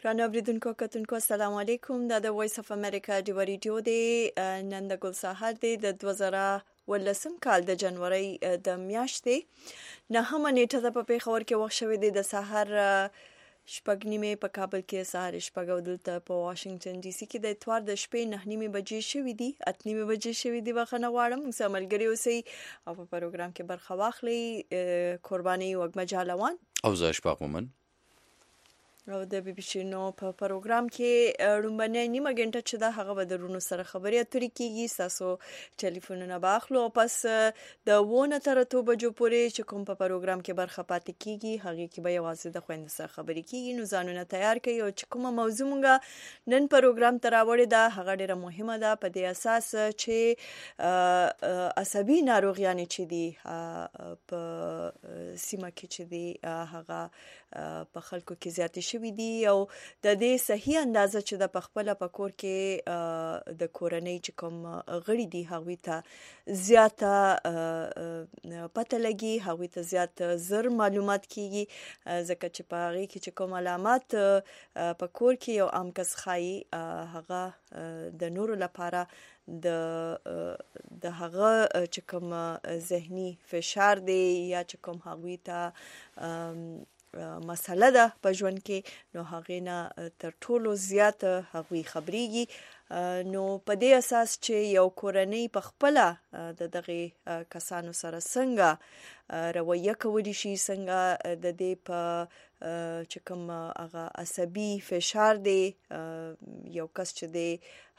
ګرانو اوریدونکو کتونکو السلام علیکم. دا د وایس اف امریکا د ریډیو دی. نن د ګل سهار دی د 2018 کال د جنوري د میاشتې 9 نیټه د په پیښور کې وخت شوی دی د سهار 6:30 په کابل کې سهار 6 دلته په واشنگټن ډي سي کې د اتوار د شپې 9:30 بجې شوې دي 8:30 بجې شوې دي. بخښنه غواړم موږ ملګری اوسئ او په پروګرام کې برخه واخلئ. قرباني وګمه جالوان او زه اشفاق مومن او د بي بي سي نو په پروګرام کې رومبنه نیمه غنټه چې دا هغه به درونو سره خبرې اترې کیږي. تاسو ټلیفونونه باخلو پس د وونه تر 2 بجو پورې چې کوم په پروګرام کې برخه پاتې کیږي هغه کې به یوازې د خويند سره خبرې کیږي. نو ځانونه تیار کړئ او چې کومه موضوع مونږه نن پروګرام ته راوړې ده هغه ډیره مهمه ده په دې اساس چې عصبي ناروغیاں چې دي په سیمه کې چې دي هغه په خلکو کې زیاتې شوي دي او د دې صحیح اندازه چې د پخپله په کور کې د کورنۍ چې کوم غړي دي هغوی ته زیاته پته لګي هغوی ته زیات زر معلومات کیږي ځکه چې په هغه کې چې کوم علامات په کور کې یو عام کس خایي هغه د نورو لپاره د هغه چې کوم ذهني فشار دی یا چې کوم هغوی ته مسله ده په ژوند کې نو هغه نه تر ټولو زیات هغوی خبريږي. نو په دې اساس چې یو کورنۍ په خپل د دغه کسانو سره څنګه رویه کولی شي څنګه د دې په چې کوم هغه عصبي فشار دی یو کس چې دی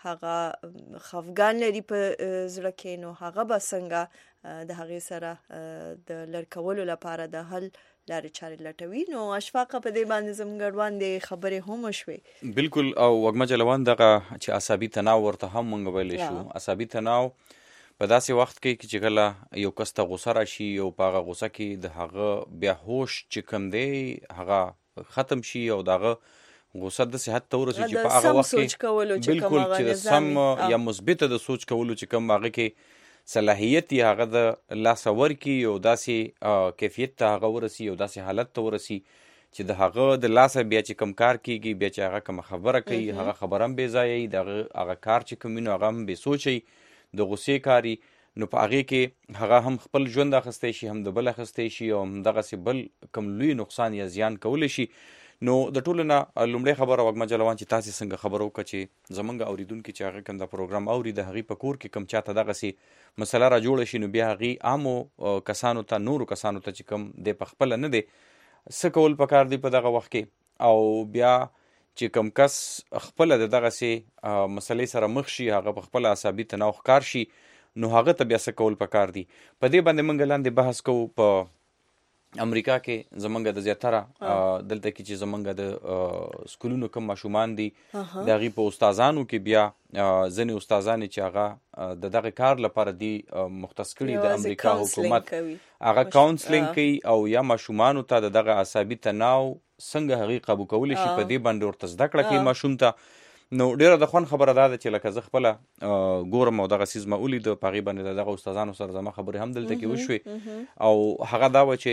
هغه خفګان لري په زړه کې نو هغه به څنګه د هغه سره د لړکولو لپاره د حل لارې چارې لټوي. نو اشفاقه په دې باندې زموږ وړاندې خبرې هم وشوي. بالکل او وګمه جلوان دغه چې عصبي تناو ورته هم مونږ ویل شو. عصبي تناو په داسې وخت کې چې کله یو کس ته غوسه راشي او په هغه غوسه کې د هغه بیا هوش چې کوم دی هغه ختم شي او دغه غوسه د صحت ته ورسي چې په هغه وخت کې بالکل چې سم یا مثبت د سوچ کولو چې کوم هغه کې صلاحیت یې هغه د لاسور کی او داسې کیفیت ته هغه ورسی او داسې حالت ته ورسی چې د هغه د لاسه بیا چې کم کار کیږي بیا چې هغه کوم خبره کوي هغه خبره هم بې ځایي دغه هغه کار چې کوم نو هغه هم بې سوچي د غوسې کاری نو په هغه کې هغه هم خپل ژوند اخستې شي هم د بل اخستې شي او هم دغه سي بل کم لوی نقصان یا زیان کول شي. نو د ټولو نه لومړی خبره وګمه جلوان چې تاسو څنګه خبرو وکړه چې زمونږ اوریدونکو چې هغه کوم د پروګرام اوري د هغې په کور کې کم چاته دغه سي مسله را جوړه شي نو بیا هغې عامو کسانو ته نورو کسانو ته چې کوم د پخپله نه دی څه کول پکار دی په دغه وخت کې او بیا چې کوم کس خپله د دغه سي مسلې سره مخ شي هغه پخپله عصبي تناو ښکار شي نو هغه ته بیا څه کول پکار دی. په دې باندې موږ لاندې بحث کوو. په امریکا کې زمونږ د زیاتره دلته کې چې زمونږ د سکولونو کوم ماشومان دي د هغې په استادانو کې بیا ځینې استادانې چې هغه د دغه کار لپاره دي مختص کړي د امریکا حکومت هغه کاونسلینګ کوي او یا ماشومانو ته د دغه عصبي تناو څنګه هغې قابو کولی شي په دې باندې ورته زده کړه کوي ماشوم ته. نو ډیره د خوند خبره ده چې لکه زه خپله ګورم او دغه سیز ما ولیده په هغې باندې دغه استادانو سره زما خبرې هم دلته کې وشوې او هغه دا وه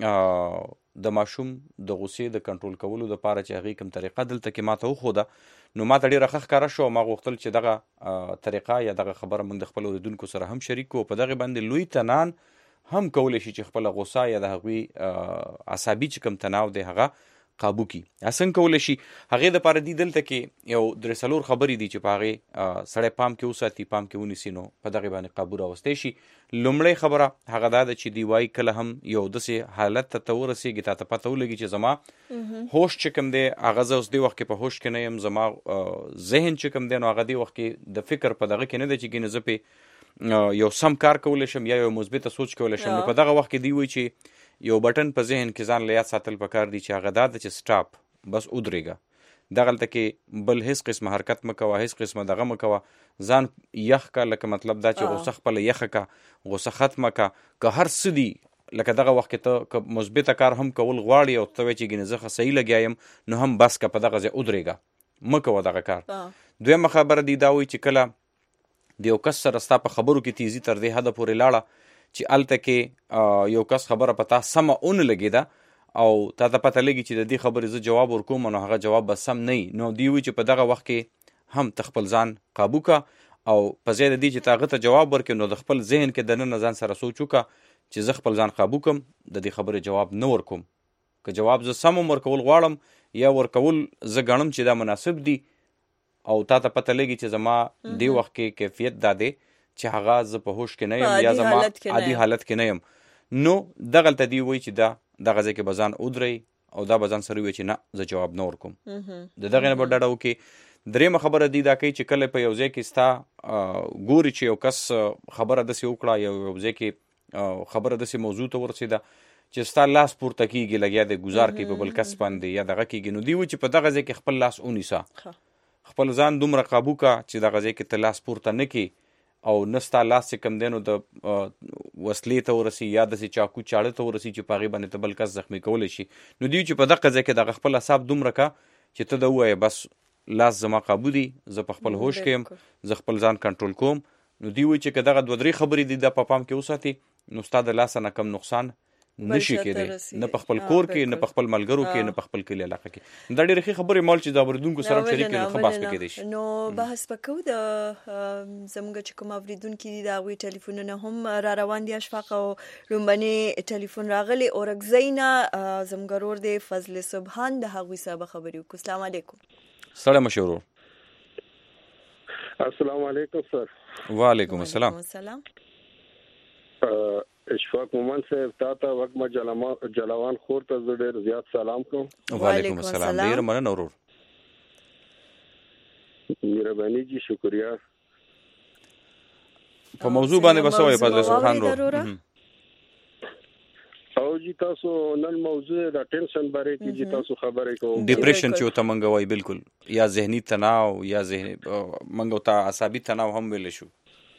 چې د ماشوم د غوسې د کنټرول کولو دپاره چې هغې کوم طریقه دلته کې ما ته وښوده نو ما ته ډېره ښه ښکاره شوه. ما غوښتل چې دغه طریقه یا دغه خبره موږ د خپلو اوریدونکو سره هم شریک کړو. په دغې باندې لوی تنان هم کولی شي چې خپله غوسه یا د هغوی عصبي چې کوم تناو دی هغه قابو کی. څنګه کولی شي هغې دپاره دي دلته کې یو 3-4 خبرې دي چې په هغې سړی پام کې وساتي پام کې ونیسي نو په دغې باندې قابو راوستی شي. لومړی خبره هغه دا ده چې دی وایي کله هم یو داسې حالت ته ورسېږي تا ته پته ولګي چې زما هوش چې کوم دی هغه زه اوس دې وخت کې په هوش کې نه یم زما ذهن چې کوم دی نو هغه دې وخت کې د فکر په دغه کې نه دی چې ګینې زه پې یو سم کار کولی شم یا یو مثبته سوچ کولی شم. نو په دغه وخت کې دی وایي چې یو بټن په ذهن کې ځان له یاد ساتل پکار دي چې هغه دا ده چې سټاپ بس ودرېږه دغلته کې بل هیڅ قسمه حرکت مه کوه هیڅ قسمه دغه مه کوه ځان یخ کا لکه مطلب دا چې غوسه خپله یخه کا غوسه ختمه کا که هر څه دي لکه دغه وخت کې ته که مثبته کار هم کول غواړي او ته وایې چې ګینې زه ښه صحیح لګیا یم نو هم بس که په دغه ځای ودرېږه مه کوه دغه کار. دویمه خبره دي دا وایي چې کله د یو کس سره ستا په خبرو کې تیزي تر دې حده پورې لاړه چې الته کې یو کس خبره په تا سمه ونه لګېده او تا ته پته لګي چې د دې خبرې زه جواب ورکوم نو هغه جواب به سم نه وي، نو دوی وایي چې په دغه وخت کې هم ته خپل ځان قابو کا او په ځای د دې چې ته هغه ته جواب ورکړې نو د خپل ذهن کې دننه ځان سره سوچ وکړه چې زه خپل ځان قابو کم، د دې خبرې جواب نه ورکوم. که جواب زه سم ورکول غواړم یا ورکول زه ګڼم چې دا مناسب دي او تا ته پته لګي چې زما دې وخت کې کیفیت دا دی چې هغه زه په هوش کې نه یم یا زما عادي حالت کې نه یم، نو دغلته دی وایي چې دغه ځای کې به ځان ودرئ او دا به ځان سره وایي چې نه زه جواب نه ورکوم. د دغې نه به ډډه وکړي. درېیمه خبره دی دا کوي چې کله په یو ځای کې ستا ګوري چې یو کس خبره داسې وکړه، یو ځای کې خبره داسې موضوع ته ورسېده چې ستا لاس پورته کېږي لګیا دی ګزار کوي په بل کس باندې یا دغه کېږي، نو دی وایي چې په دغه ځای کې خپل لاس ونیسه، خپل ځان دومره قابو کا چې دغه ځای کې ته لاس پورته نه کړي او نه ستا لاس چې کوم دی نو د وسلې ته ورسي یا داسې چاقو چاړه ته ورسي چې په هغې باندې ته بل کس زخمي کولی شي. نو دوی چې په دغه ځای کې دغه خپل اعصاب دومره کا چې ته د ووایې بس لاس زما قابو دی، زه په خپل هوش کې یم، زه خپل ځان کنټرول کوم. نو دوی وایي چې که دغه 2-3 خبرې دي دا په پام کې وساتي نو ستا د لاسه نه کم نقصان نشي کېدی، نه په خپل کور کې، نه په خپل ملګرو کې، نه په خپل کلي علاقه کې. دا ډېرې ښې خبرې مال چې د اورېدونکو سره هم شریک کړي نو ښه بحث پکې دی شي. نو بحث به کوو د زموږ چې کوم اورېدونکي دي د هغوی ټلیفونونه هم را روان دي. اشفاق او لومبنې ټلیفون راغلی اورکزۍ نه زموږ ورور دی فضل سبحان، د هغوی سره به خبرې وکړو. السلام علیکم. سلام مشورو. السلام علیکم سر. وعلیکم السلام. اشفاق مومن صاحب تا ته وګما جلوان خور ته زه ډېر زیات سلام کوم. وعلیکم السلام. ډېر مننه ورور. مهرباني جی شکریا. په موضوع باندې بس وای فضل سبحان ورور. او جی تاسو نن موضوع د ټینشن باره کې جی تاسو خبرې کوو. ډیپریشن چې ته منګه وای بالکل یا ذهني تناو یا ذهني منګه ته عصبي تناو هم ویل شو.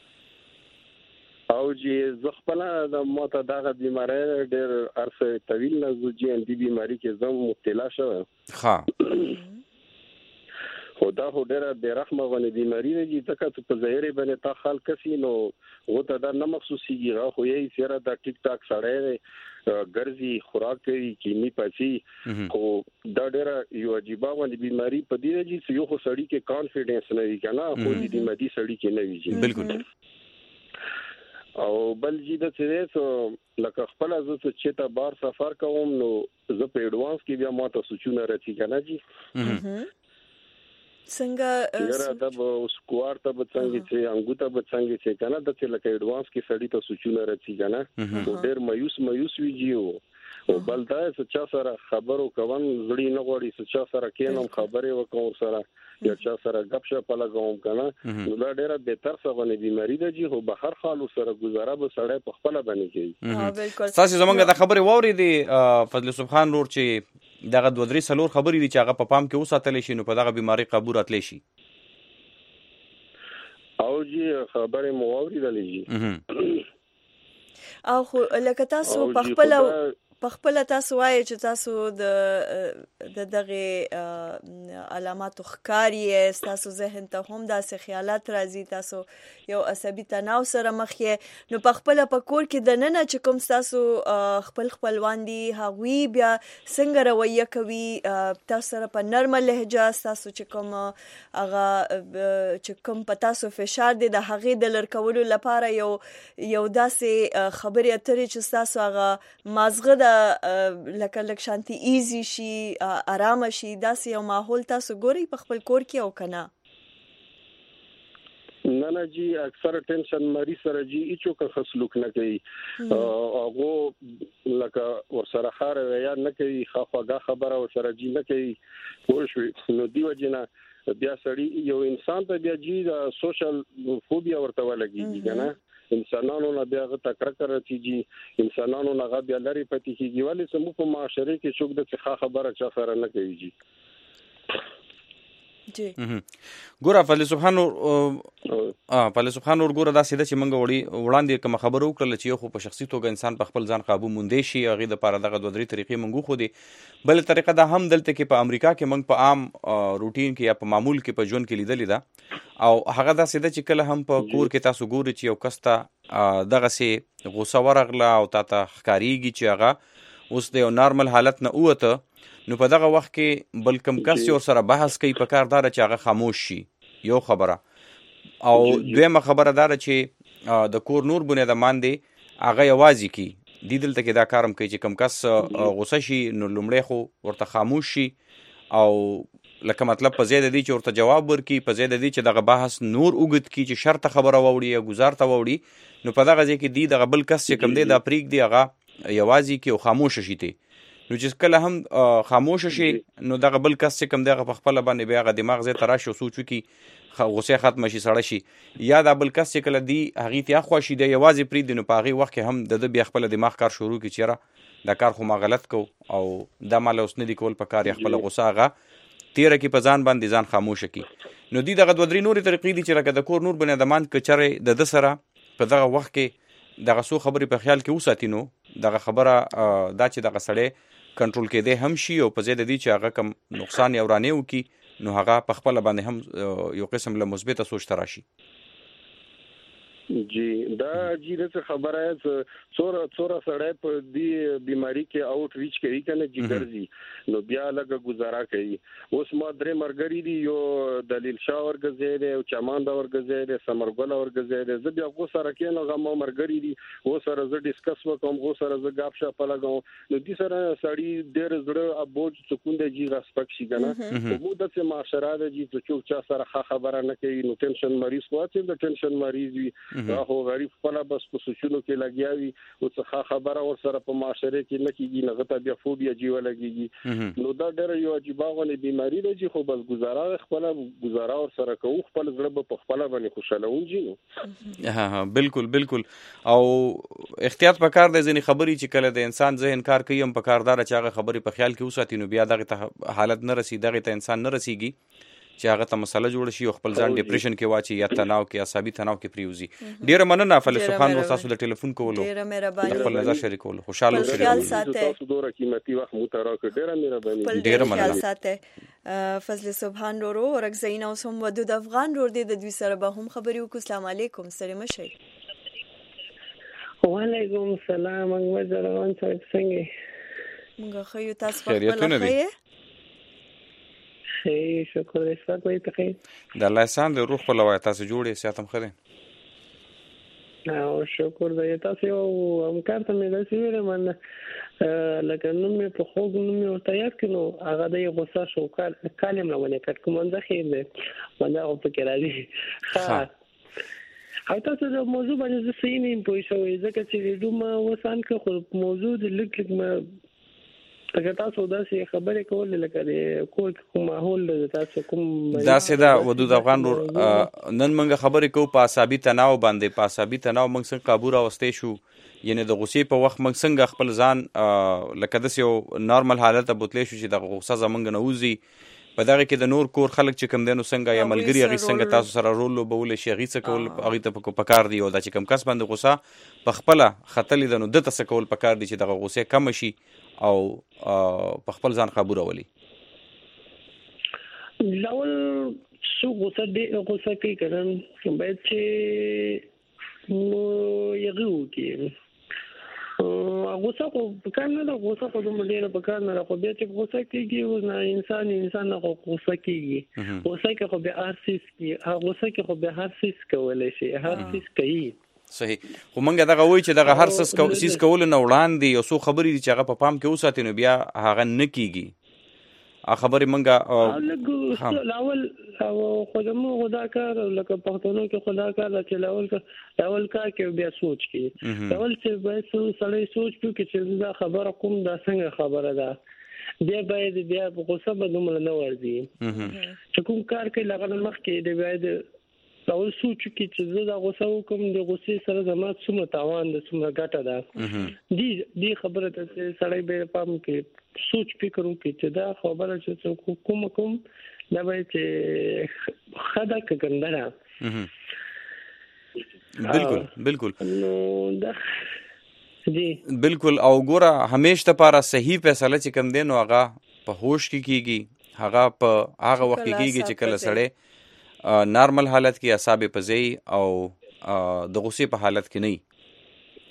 او جی زه خپل د ماته دغه بیماری ډېر عرصه طویل نه زه جی ان ډي بیماری کې زم مبتلا شوم. ها خو دا خو ډېره بې رحمه غونې بیماري ده چې ځکه چې په ظاهرې باندې تا خال کسي نو هغه ته دا نه محسوسېږي، هغه خو یې سره دا ټیک ټاک سړی دی ګرځي خوراک کوي کینی پاسي، خو دا ډېره یو عجیبه غونې بیماري په دې دی چې یو خو سړی کې کانفیډنس نه وي که نه، خو دې مادي سړی کې نه وي. بالکل. او بل جی د څه لکه خپل زه چې ته بار سفر کوم نو زه په ایڈوانس کې بیا ماته سوچونه راځي کنه جی څنګه یاره دا به سکوار ته به څنګه چې انګو ته به څنګه چې کنه د څه لکه ایڈوانس کې سړی ته سوچونه راځي کنه ډېر مایوس ویجیو او بل دا چې چا سره خبرو کوم زړی نه غوړي چې چا سره کینم خبرې وکوم سره یا چا سره غب شپ لګوم کنه نو دا ډیره بهتر څه باندې بیماری ده جی هو بهر خالو سره گزاره به سړی په خپل باندې کوي. بالکل تاسو زمونږ د خبرې ووري دي فضل سبحان نور چې دغه 2-3 سلور خبرې دي چې هغه په پام کې وساتل شي نو په دغه بیماری قابو راتلی شي. او جی خبرې مو اوریدلې جی او خو لکه تاسو په خپل تاسو وایي چې تاسو د دغه علاماتو ښکاری تاسو ذهن ته هم داسې خیالات راځي، تاسو یو عصبي تناو سره مخ یې، نو په خپل په کور کې د ننه چې کوم تاسو خپل خپلوان دي هغوی بیا څنګه رویه کوي تاسو سره په نرمه لهجه، تاسو چې کوم هغه چې کوم په تاسو فشار دی د هغې د لر کولو لپاره یو داسې خبرې اترې چې تاسو هغه مازغه د لکه لک شانتي ایزی شي آرام شي، داسې یو ماحول تاسو ګورئ په خپل کور کې او کنه؟ نه جی اکثر ټینشن مری سره جی هیڅ کا سلوک نه کوي، هغه لکه ورسره خار یا نه کوي، خفاګه خبره ورسره جی نه کوي، پوه نو دی وجنه بیا سړی یو انسان ته بیا جی د سوشل فوبیا ورته ولګي کنه، انسانانو نه بیا تکرار کوي، انسانانو نه بیا لري پاتې کیږي، ولې سمو په معاشره کې څوک د څه خبره چا سره نه کوي جی. جی ګوره فضل سبحان نور ګوره دا سیده چې منګه وړاندې کوم خبرو وکړل چې یو خو په شخصي توګه انسان په خپل ځان قابو موندې شي، هغه د لپاره دغه 2-3 طریقې منګو خو دي. بل طریقه دا هم دلته کې په امریکا کې منګ په عام روټین کې یا په معمول کې په ژوند کې لیدلې ده، او هغه دا سیده چې کله هم په کور کې تاسو ګوري چې یو کس ته دغه سي غوسه ورغله او تا ته ښکاریږي چې هغه اوس د یو نارمل حالت نه اوته، نو په دغه وخت کې بل کم کس ور سره بحث کوي په کار دار چې هغه خاموش شي. یو خبره او دویمه خبره دار چې د کور نور بنیادمان دی هغه یوازې کی دی دلته کې دا کارم کوي چې کم کس غوسه شي نو لومړی خو ورته خاموش شي او لکه مطلب په ځای د دې چې ورته جواب ورکړي، په ځای د دې چې دغه بحث نور اوږد کړي چې شرط خبره واوړي یا ګزار ته واوړي، نو په دغه ځای کې دی دغه بل کس چې کم دی دا پرېږدي هغه یوازې کې او خاموشه شي. نو چې کله هم خاموشه شي نو دغه بل کس چې کم دی هغه په خپله باندې بیا هغه دماغ ځای ته راشي او سوچ وکړي، غوسه ختمه شي، سړه شي. یا دا بل کس چې کله دی هغې ته خوښي دی یوازې پرېږدي، نو په هغې وخت کې هم د ده بیا خپله دماغ کار شروع کړي چې یاره دا کار خو ما غلط کو او دا ماله اوس نه دي کول په کار، یا خپله غوسه هغه تیره کې په ځان باندې ځان خاموشه کی. نو دی دغه 2-3 نورې طریقې دي چې لکه د کور نور بنیادمان که چېرې د ده سره په دغه وخت کې دغه څو خبرې په خیال کې وساتي، نو دغه خبره دا چې دغه سړی کنټرول کېدی هم شي او په ځای د دې چې هغه کم نقصان یا ورانې وکړي نو هغه په خپله باندې هم یو قسم له مثبته سوچ ته راشي. جی دا جی رڅ خبره څوره سړی په دې بیماری کې آوټ ریچ کوي کنه جی ګرځي نو بیا لګه گزاره کوي. اوس ما درې مرګري دي، یو دلیل شاه ورګزی دی او چمان دا ورګزی دی، سمرګل ورګزی دی. زه بیا غو سره کې نو غو مرګري دي و سره زه ډیسکس وکم، غو سره زه غاپ شپ لګاو. نو دې سره سړی ډېر زړه ابوج سکون دی جی رسپک شي کنه. مو د څه معاشره دی جی چې چا سره خبره نه کوي نو ټینشن مریض واچي، د ټینشن مریض وي هغه غریب خپل بس په سوچونو کې لګیاوي او څه خبره ور سره په معاشره کې نه کیږي، نه غته بیا فوبیا جیو لګیږي. نو دا ډېر یو عجیب غونې بیماری ده چې خو بس گزاره خپل گزاره ور سره کوو، خپل زړه په خپل باندې خوشاله ونجي. ها بالکل بالکل. او احتیاط پکار دی، ځینې خبرې چې کله د انسان ذهن کار کوي هم پکاردار چې هغه خبرې په خیال کې وساتي، نو بیا دغه حالت نه رسي، دغه ته انسان نه رسیږي چې هغه ته مسله جوړ شي او خپل ځان ډیپریشن کې واچي یا تناو کې عصبي تناو کې پریوزي. ډیره مننه فلسفه خان نو تاسو د ټلیفون کولو، ډیره مهرباني، خپل نظر شریکول، خوشاله اوسئ. تاسو دوره قیمتي وخت مو ته راکړ، ډیره مهرباني، ډیره مننه. فضل سبحان ورو ورګزین او سم ودود افغان ور دي د دوی سره به هم خبرې وکړو. السلام علیکم سره مشي. وعلیکم السلام. موږ روان څنګه موږ خو تاسو په خپل خیر شکر رسات وای ته د الله احسان د روح په لوای تاسو جوړې ساتم خره او شکر د تاسو هم کارته مې د سیمه من لکه نو مې په خوګ نو مې ورته یاد کینو هغه د غوسه شو کالم لونه کټ کوم ځخې دې باندې او فکر راځي. او تاسو د موضوع باندې څه نه پوه شوئ ځکه چې دومره وسان کې خو موضوع د لیک اگر تاسو داسې خبرې کولې لکه د کور کوم ماحول تاسو کوم داسې دا ودود افغان نن موږ خبرې کوو په عصبي تناو باندې. په عصبي تناو موږ څنګه قابو راوستې شو، یعنی د غوسې په وخت موږ څنګه خپل ځان لکه داسې یو نارمل حالت ته بوتلی شو چې د غوسه زمونږ نه وځي. په دغه کې د نور کور خلک چې کم دي نو څنګه یا ملګري هغې څنګه تاسو سره رول لوبولی شي، هغې څه کول هغې ته پکار دي، او دا چې کم کس باندې غوسه په خپله ختلې ده نو ده ته څه کول پکار دي چې دغه غوسې کمه شي او په خپل ځان قابو راولي. لاول څو غوسه کوي که باید چې نو یغې وکړي. غوسه خو پکار نه ده، غوسه خو دومره ډېره پکار نه ده، خو بیا چې غوسه کېږي نه انسان نه خو غوسه کېږي. غوسه کې خو بیا هر څیز کېږي، غوسه کې خو بیا هر څیز کولی شي، هر څیز کوي. صحیح. خو موږ دغه وایو چې دغه هر څیز کولو نه وړاندې یو څو خبرې دي چې هغه په پام کې وساتي نو بیا هغه نه کېږي. خبرې موږ لاول خو زموږ دا کار لکه پښتنو کې خو دا کار چې لاول کار کې بیا سوچ کوي. لاول چې باید سړی سوچ کوي چې دا خبره کوم دا څنګه خبره ده، بیا باید بیا غوسه به دومره نه ورځي. چې کوم کار کوي لغه مخکې دی باید لاول سوچ کوي چې زه دا غوسه وکم د غوسې سره زما څومره تاوان ده څومره ګټه ده. دې خبره ته سړی به پام کوي، سوچ فکر وکړي چې دا خبره چې کوم دا باید چې خدا که ګنده ده. بالکل بالکل نو جی بالکل. او ګوره همیش ته پاره صحیح فیصله چې کوم دی نو هغه په هوش کې کیږي، هغه په هغه وخت کې کیږي چې کله سړی نارمل حالت کې اعصاب په ځای او د غصې په حالت کې نه.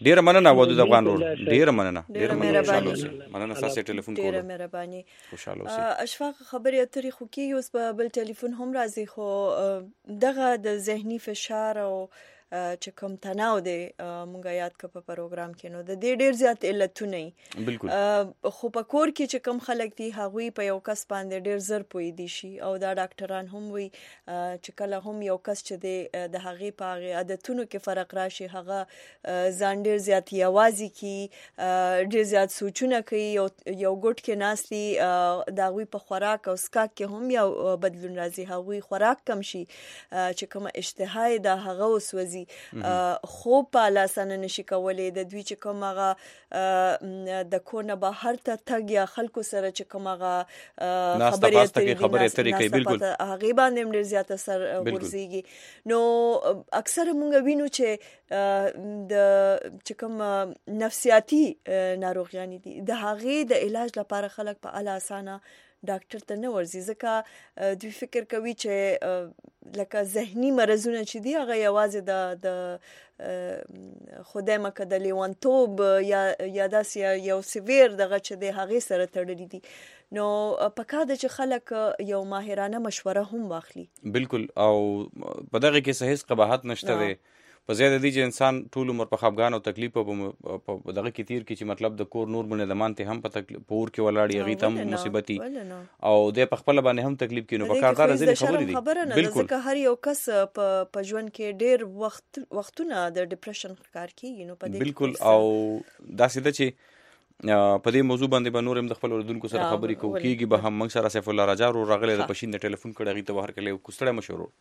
ډیره مننه ودود افغان رور، ډیره مننه، ډیره مهرباني، مننه تاسو ټلیفون کولو، ډیره مهرباني. خوشاله اوسئ. اشفاق خبرې اترې خو کې اوس په بل ټلیفون هم راځي، خو دغه د ذهني فشار او چې کوم تناو دی مونږه یاد ک په پروګرام کې، نو د دې ډیر زیات علتونه دي. بالکل. خو په کور کې چې کوم خلک دي هغوی په یو کس باندې ډیر زر پوي دي شي، او دا ډاکټران هم وي چې کله هم یو کس چې د هغې په هغې عادتونو کې فرق راشي، هغه ځان ډیر زیات یوازې کی، ډیر زیات سوچونه کوي، یو ګوټ کې ناستي، د هغوی په خوراک او سکاک کې هم یو بدلون راځي، هغوی خوراک کم شي، چې کومه اشتها د هغه وسوځي، خوب په لاسانه نشي کولای، د دوی چې کوم هغه د کور نه بهر ته تګ یا خلکو سره چې کوم هغه خبرې اترې کوي، بالکل هغه باندې ډیر زیات اثر ورزيږي. نو اکثر مونږ وینو چې د چې کوم نفسیاتي ناروغیان دي، د هغه د علاج لپاره خلک په اله اسانه ډاکټر ته نه ورځي، ځکه دوی فکر کوي چې لکه ذهني مرزونه چې دي هغه یوازې د خدای مکه د لیوانتوب یا داسې یو سیویر دغه چې د هغې سره تړلي دي. نو پکار ده چې خلک یو ماهرانه مشوره هم واخلي. بالکل. او په دغه کې صحیح قباحت نشته دی، په زیاده دي چې انسان ټول عمر په خفګان او تکلیف په دغه کې تیر کی چې مطلب د کور نور باندې دمانته هم په تکلیف پور کې ولاړی، هغه تم مصیبتي او د په خپل باندې هم تکلیف کې، نو په کار دار ځینې خبرې دي. بالکل. ځکه هر یو کس په ژوند کې ډیر وختونه د ډیپریشن ښکار کیږي، نو په دې بالکل. او دا سیده چې په دې موضوع باندې به نور هم د خپل اوردونکو سره خبرې کوو کیږي، به هم موږ سره سیف الله راجا رو راغلی د پښین د ټلیفون کړه، غي ته بهر کله کوستړه مشورو.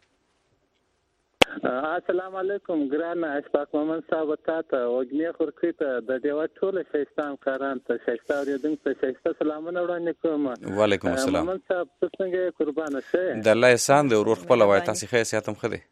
السلام علیکم ګران اشفاق محمد صاحب، تاسو وګنی خورکې ته د دیو ټول شایستان کاران ته شایسته اوریدونکو ته شایسته سلامونه وړاندې کوم. وعلیکم السلام. محمد صاحب تاسو څنګه قربان اوسئ؟ د الله احسان دی ورور خپل وای، تاسو خیر سیاتم خده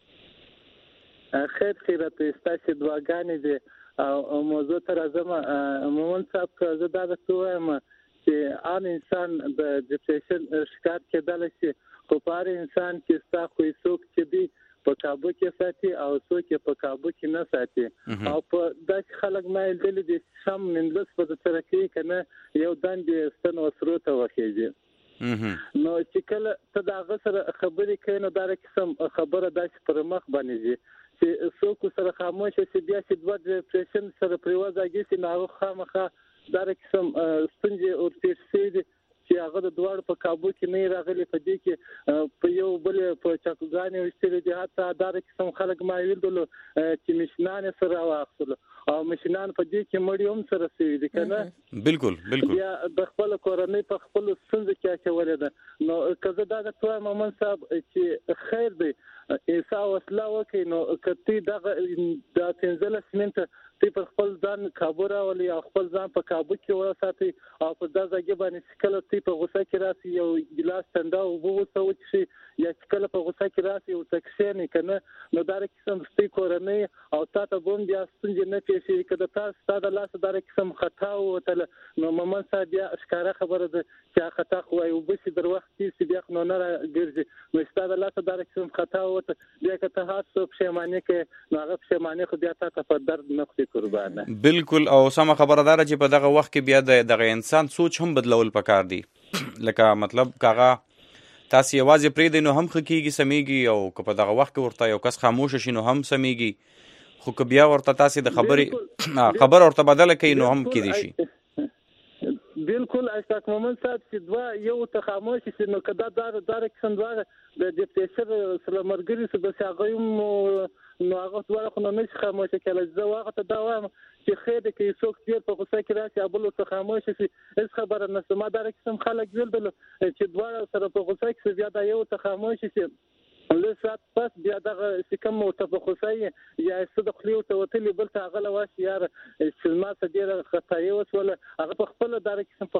خیر خیرت استاسي دعاګانې دي. او موضوع تر ازمه محمد صاحب که زه دا د وایم چې ان انسان د ډیپریشن شکایت کېدل شي، خو پر انسان کې ستا خو څوک چې دی په کابو کې ساتي او څوک په کابو کې نه ساتي، او په داس خلک مایل دي چې سم نندس په ترکی کنه یو دندې ستن وسرو ته وخیږي. نو چې کله ته دا غسر خبرې کوي، نو دا قسم خبره داس پر مخ باندې چې څوک سره خاموش شي، بیا چې دوه ډیپریشن سره پریوازاږي چې ناغه خامخه دا قسم ستنجه او تیسید چې هغه د دوړ په کابو کې نه راغلي، په دې کې په یو بل په چاکوګانې وشتل دي، حتی دا قسم خلک ما ویل چې مشنان سره واخلو او مشنان په دې کې مړی هم سره سوي دي کنه. بالکل بالکل. یا د خپل کورنۍ په خپل څنګه کې اچولې ده. نو کله دا د توای محمد صاحب چې خیر دی ایسا وسلا وکي، نو کتی د تنزل سمنت تی پر خپل ځان کابو راولي او خپل ځان په کابو کې وساتي، او په دغه ځای باندې کله تی په غوسه کې راسي یو ګلاس ټنډه او وو وڅښي، یا کله په غوسه کې راسي او تکشنی کنه. نو دا قسم ستې کورنۍ او تاسو بوم بیا ستنجه نه پیشي کده تاسو د لاس دا قسم خطا وتل. نو محمد صاحب بیا ښکارا خبره ده چې خطا خو یو بس در وخت چې بیا نو نه ګرځي، نو ستاسو د لاس دا قسم خطا وته بیا که ته هڅه پښیمانه کې نو هغه پښیمانه خو بیا تاسو په درد نه خوري قربانه. بالکل. او سم خبردار چې په دغه وخت کې بیا دغه انسان سوچ هم بدلول پکار دی، لکه مطلب کاغه تاسو یوازې پرې دی نو هم خکېږي سمېږي، او که په دغه وخت کې ورته یو کس خاموش شي نو هم سمېږي، خو که بیا ورته تاسو د خبر ورته بدله کوي نو هم کېدی شي. بالکل. اشفاق محمد صاحب چې دوا یو ته خاموش شي، نو کدا دار قسم دوا د ډیپریشن سره مرګري سره څنګه نو هغه دوا خو نه شي خاموش کېدل. زه واغه ته دا وایم چې خیر دې کې څوک تیر په غوسه کې راشي ابل څه خاموش شي، هیڅ خبره نشته. ما دا قسم خلک ویل چې دوا سره په غوسه کې بیا دا یو ته خاموش شي، له سات پس بیا دغه سکم متفخصي یا څه د خلیو ته وتلی بل ته غل واش یار چې ما څه ډیره خطای وسول، هغه په خپل دار کې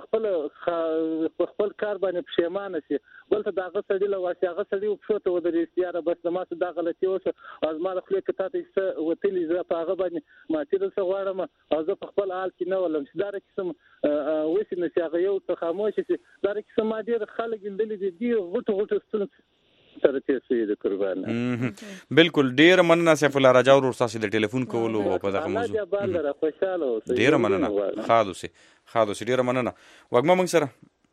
په خپل کار باندې پښیمانه شي، بل ته دغه سړي له واش هغه سړي په څه ودرې یار بس ما څه د غلطي وسه از ما خپل کته ته وتلی زه په هغه باندې ما چې څه غواړم از په خپل حال کې نه ولم چې دار کې وسې نه چې هغه یو ته خاموش شي. دار کې ما ډیر خلک اندلې دي غټ ستون سره چې د قربان بالکل ډیر مننه سیف الله راجا ورور تاسو د ټلیفون کولو او په دغه موضوع ډیر مننه خادو ډیر مننه وګما موږ سره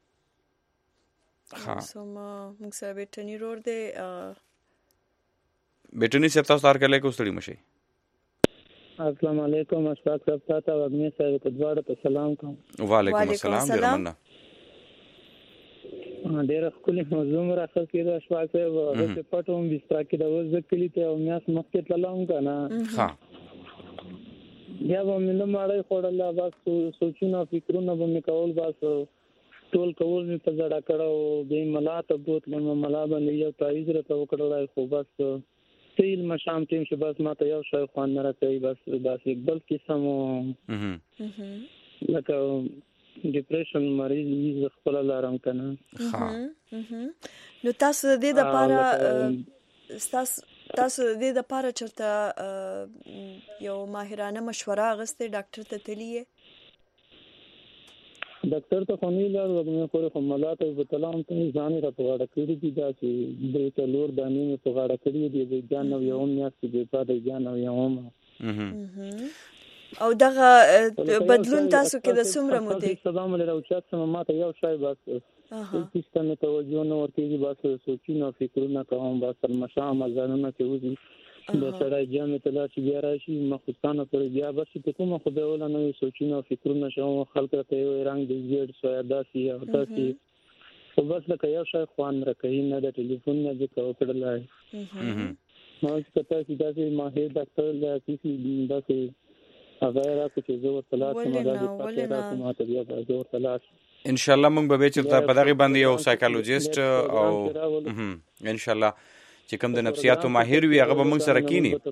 موږ سره بیٹنی رور دی بیٹنی سیف تاسو تار کله کوستړي مشي السلام علیکم اشفاق صاحب تاسو وګمی صاحب په دواړه په سلام کوم وعلیکم السلام ډیر مننه ډېر خپل موضوع راخه کېده اشفاق صاحب د پټوم بستر کې د وځ کلی ته او میاس مخکې تلم کنه ها بیا به مې نه ماړی خوړل بس سوچونه فکرونه به مې کول بس ټول کول مې په ځړه کړو د ملا ته بوتلم ملا باندې یو تعویذ راته وکړل خو بس تیل مشام تیم چې بس ما ته یو شی خوان نه راځي بس یک بل قسمو لکه ډیپریشن مریض خپل لارم کنه نو تاسو د دې لپاره چرته یو ماهرانه مشوره غسته ډاکټر ته تلیه ډاکټر ته خو نه لار وګمه خو ملاته په تلام ته ځان را پغاړه کړی دي دا چې د څلور دانې په غاړه کړی دي د ځان نو یو میاشت د پاد ځان نو یو او دغه بدلون تاسو کې د څومره مودې صدا مې راوچات سم ماته یو شای بس سیستم توجه نو ورته بس سوچونه فکرونه کوم بس مشام ځانونه کې وځي د سړی جامې ته لا چې بیا راشي مخصوصانه پر بیا بس په کومه خو به ولا نو سوچونه فکرونه شو خلک ته یو رنگ د زیړ سویا داسي او تاسي خو بس لکه یو شای خوان راکې نه د ټلیفون نه ځکه وکړلای نو چې تاسو داسې ماهر ډاکټر لا کیسي داسې اغیرا چې زو ثلاث مدارس پاتې راځي ماته بیا زو ثلاث ان شاء الله موږ به چرته په دغه باندې یو سایکالوجیست او ان شاء الله چې کوم د نفسیاتو ماهر وي هغه به موږ سره کینی په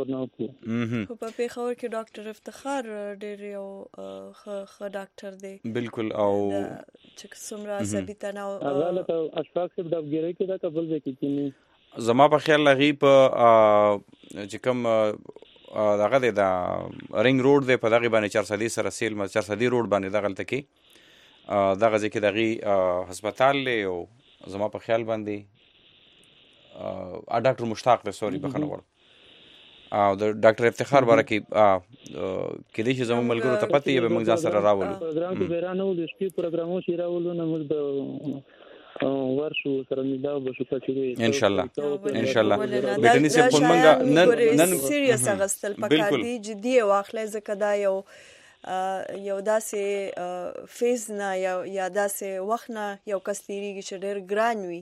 پیښور کې ډاکټر افتخار ډېر یو ښه ډاکټر دی بالکل او چې څومره ثابته نه هغه له اشفاق صاحب د ګری کې دا قبول وکړي زما په خیال لغي په چې کوم دغه د رینګ روډ دی په دغه باندې 400 سره سیل 400 روډ باندې دغه کې دغه ځکه دغه هسپتال له او زما په خیال باندې ډاکټر مشتاق له سوري بخنه ور او د ډاکټر افتخار باره کې دې چې زموږ ملګرو ته پته یې به موږ ځان سره راولو پروګرام کې بیرانه ول شپې پروګرامو چې راولو نه موږ ورشو سره ملدا وبشو چې ان شاء الله بیٹنی سے په منګه نن سیریس اغستل پکار دی جدي واخلې زکه دا یو داسې فیز نه یا داسې وخت نه یو کس تیریږي چې ډېر ګران وي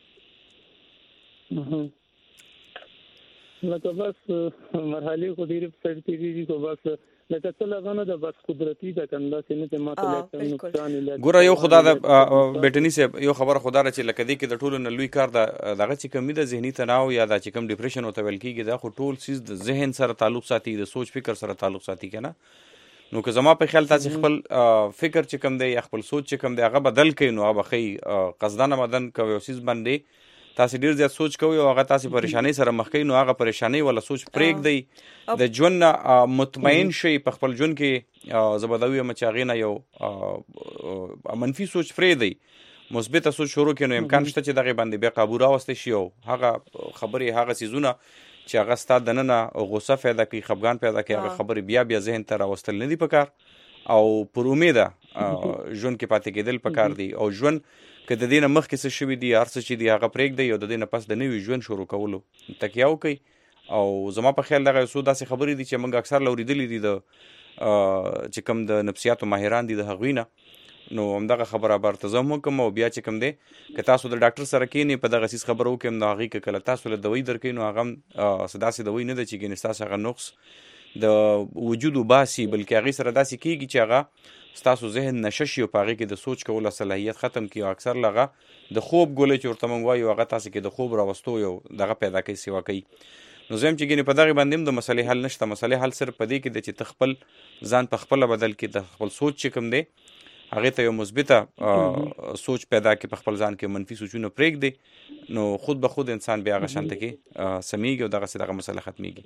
لکه بس مرحله خو ډېر په سر تیریږي خو بس لکه څه لغانه د بس قدرتي د کنده سینې ته ماته نقصان لګي ګوره یو خدا د بیٹنی سے یو خبره خدا را چې لکه دې کې د ټولو نه لوی کار دغه چې کمی د ذهني تناو یا د چې کم ډیپریشن او تویل کیږي دا خو ټول سیز د ذهن سره تعلق ساتي د سوچ فکر سره تعلق ساتي کنه نو که زما په خیال تاسو خپل فکر چې کم دی یا خپل سوچ چې کم دی هغه بدل کړئ نو هغه خي قصدانه مدن کوي او سیز باندې تاسو ډیر زیات سوچ کوئ او هغه تاسو پریشانی سره مخ کوي نو هغه پریشانی ولا سوچ پریک دی د ژوند مطمئن شي په خپل ژوند کې زبدوی مچاغینه یو منفي سوچ پری دی مثبت سوچ شروع کینو امکان شته چې دغه باندې به قابو راوستي شي او هغه خبري هغه سيزونه چې هغه ستاد دننه غوسه پیدا کوي خفګان پیدا کوي هغه خبري بیا ذهن ته راوستل نه دي پکار او پر امید ژوند کې پاتې کېدل پکار دي او ژوند که د دینه مخ کې څه شوی دی ارڅ چې دی هغه پریک دی او د دینه پس د نوې ژوند شروع کولو تکیاو کوي او زما په خیال دغه سو داسې خبرې دي چې موږ اکثر لوریدلې دي د چې کوم د نفسیاتو ماهران دي د هغوینه نو همدغه خبره برتزم کوم او بیا چې کوم دی که تاسو د ډاکټر سره کینی په دغه سیس خبرو کې نو هغه کله تاسو له دوی درکې نو هغه صداسي دوی نه د چې ګنې تاسو هغه نقص د وجود وباسي بلکې هغه سره داسې کیږي چې هغه تاسو ذهن نششي او پاره کې د سوچ کولو صلاحیت ختم کی او اکثر لغه د خوب ګولې چورته مونږ وایو هغه تاسو کې د خوب راوستو یو دغه پیدا کوي سیوا کوي نو زم چې ګینه په دغه باندې د مسلې حل نشته مسلې حل صرف پدې کې د چې تخپل ځان په خپل بدل کې د خپل سوچ چې کوم دی هغه ته یو مثبته سوچ پیدا کې په خپل ځان کې منفي سوچونه پرېږ دی نو خود به خود انسان بیا غشنت کې سميږي او دغه مسله ختميږي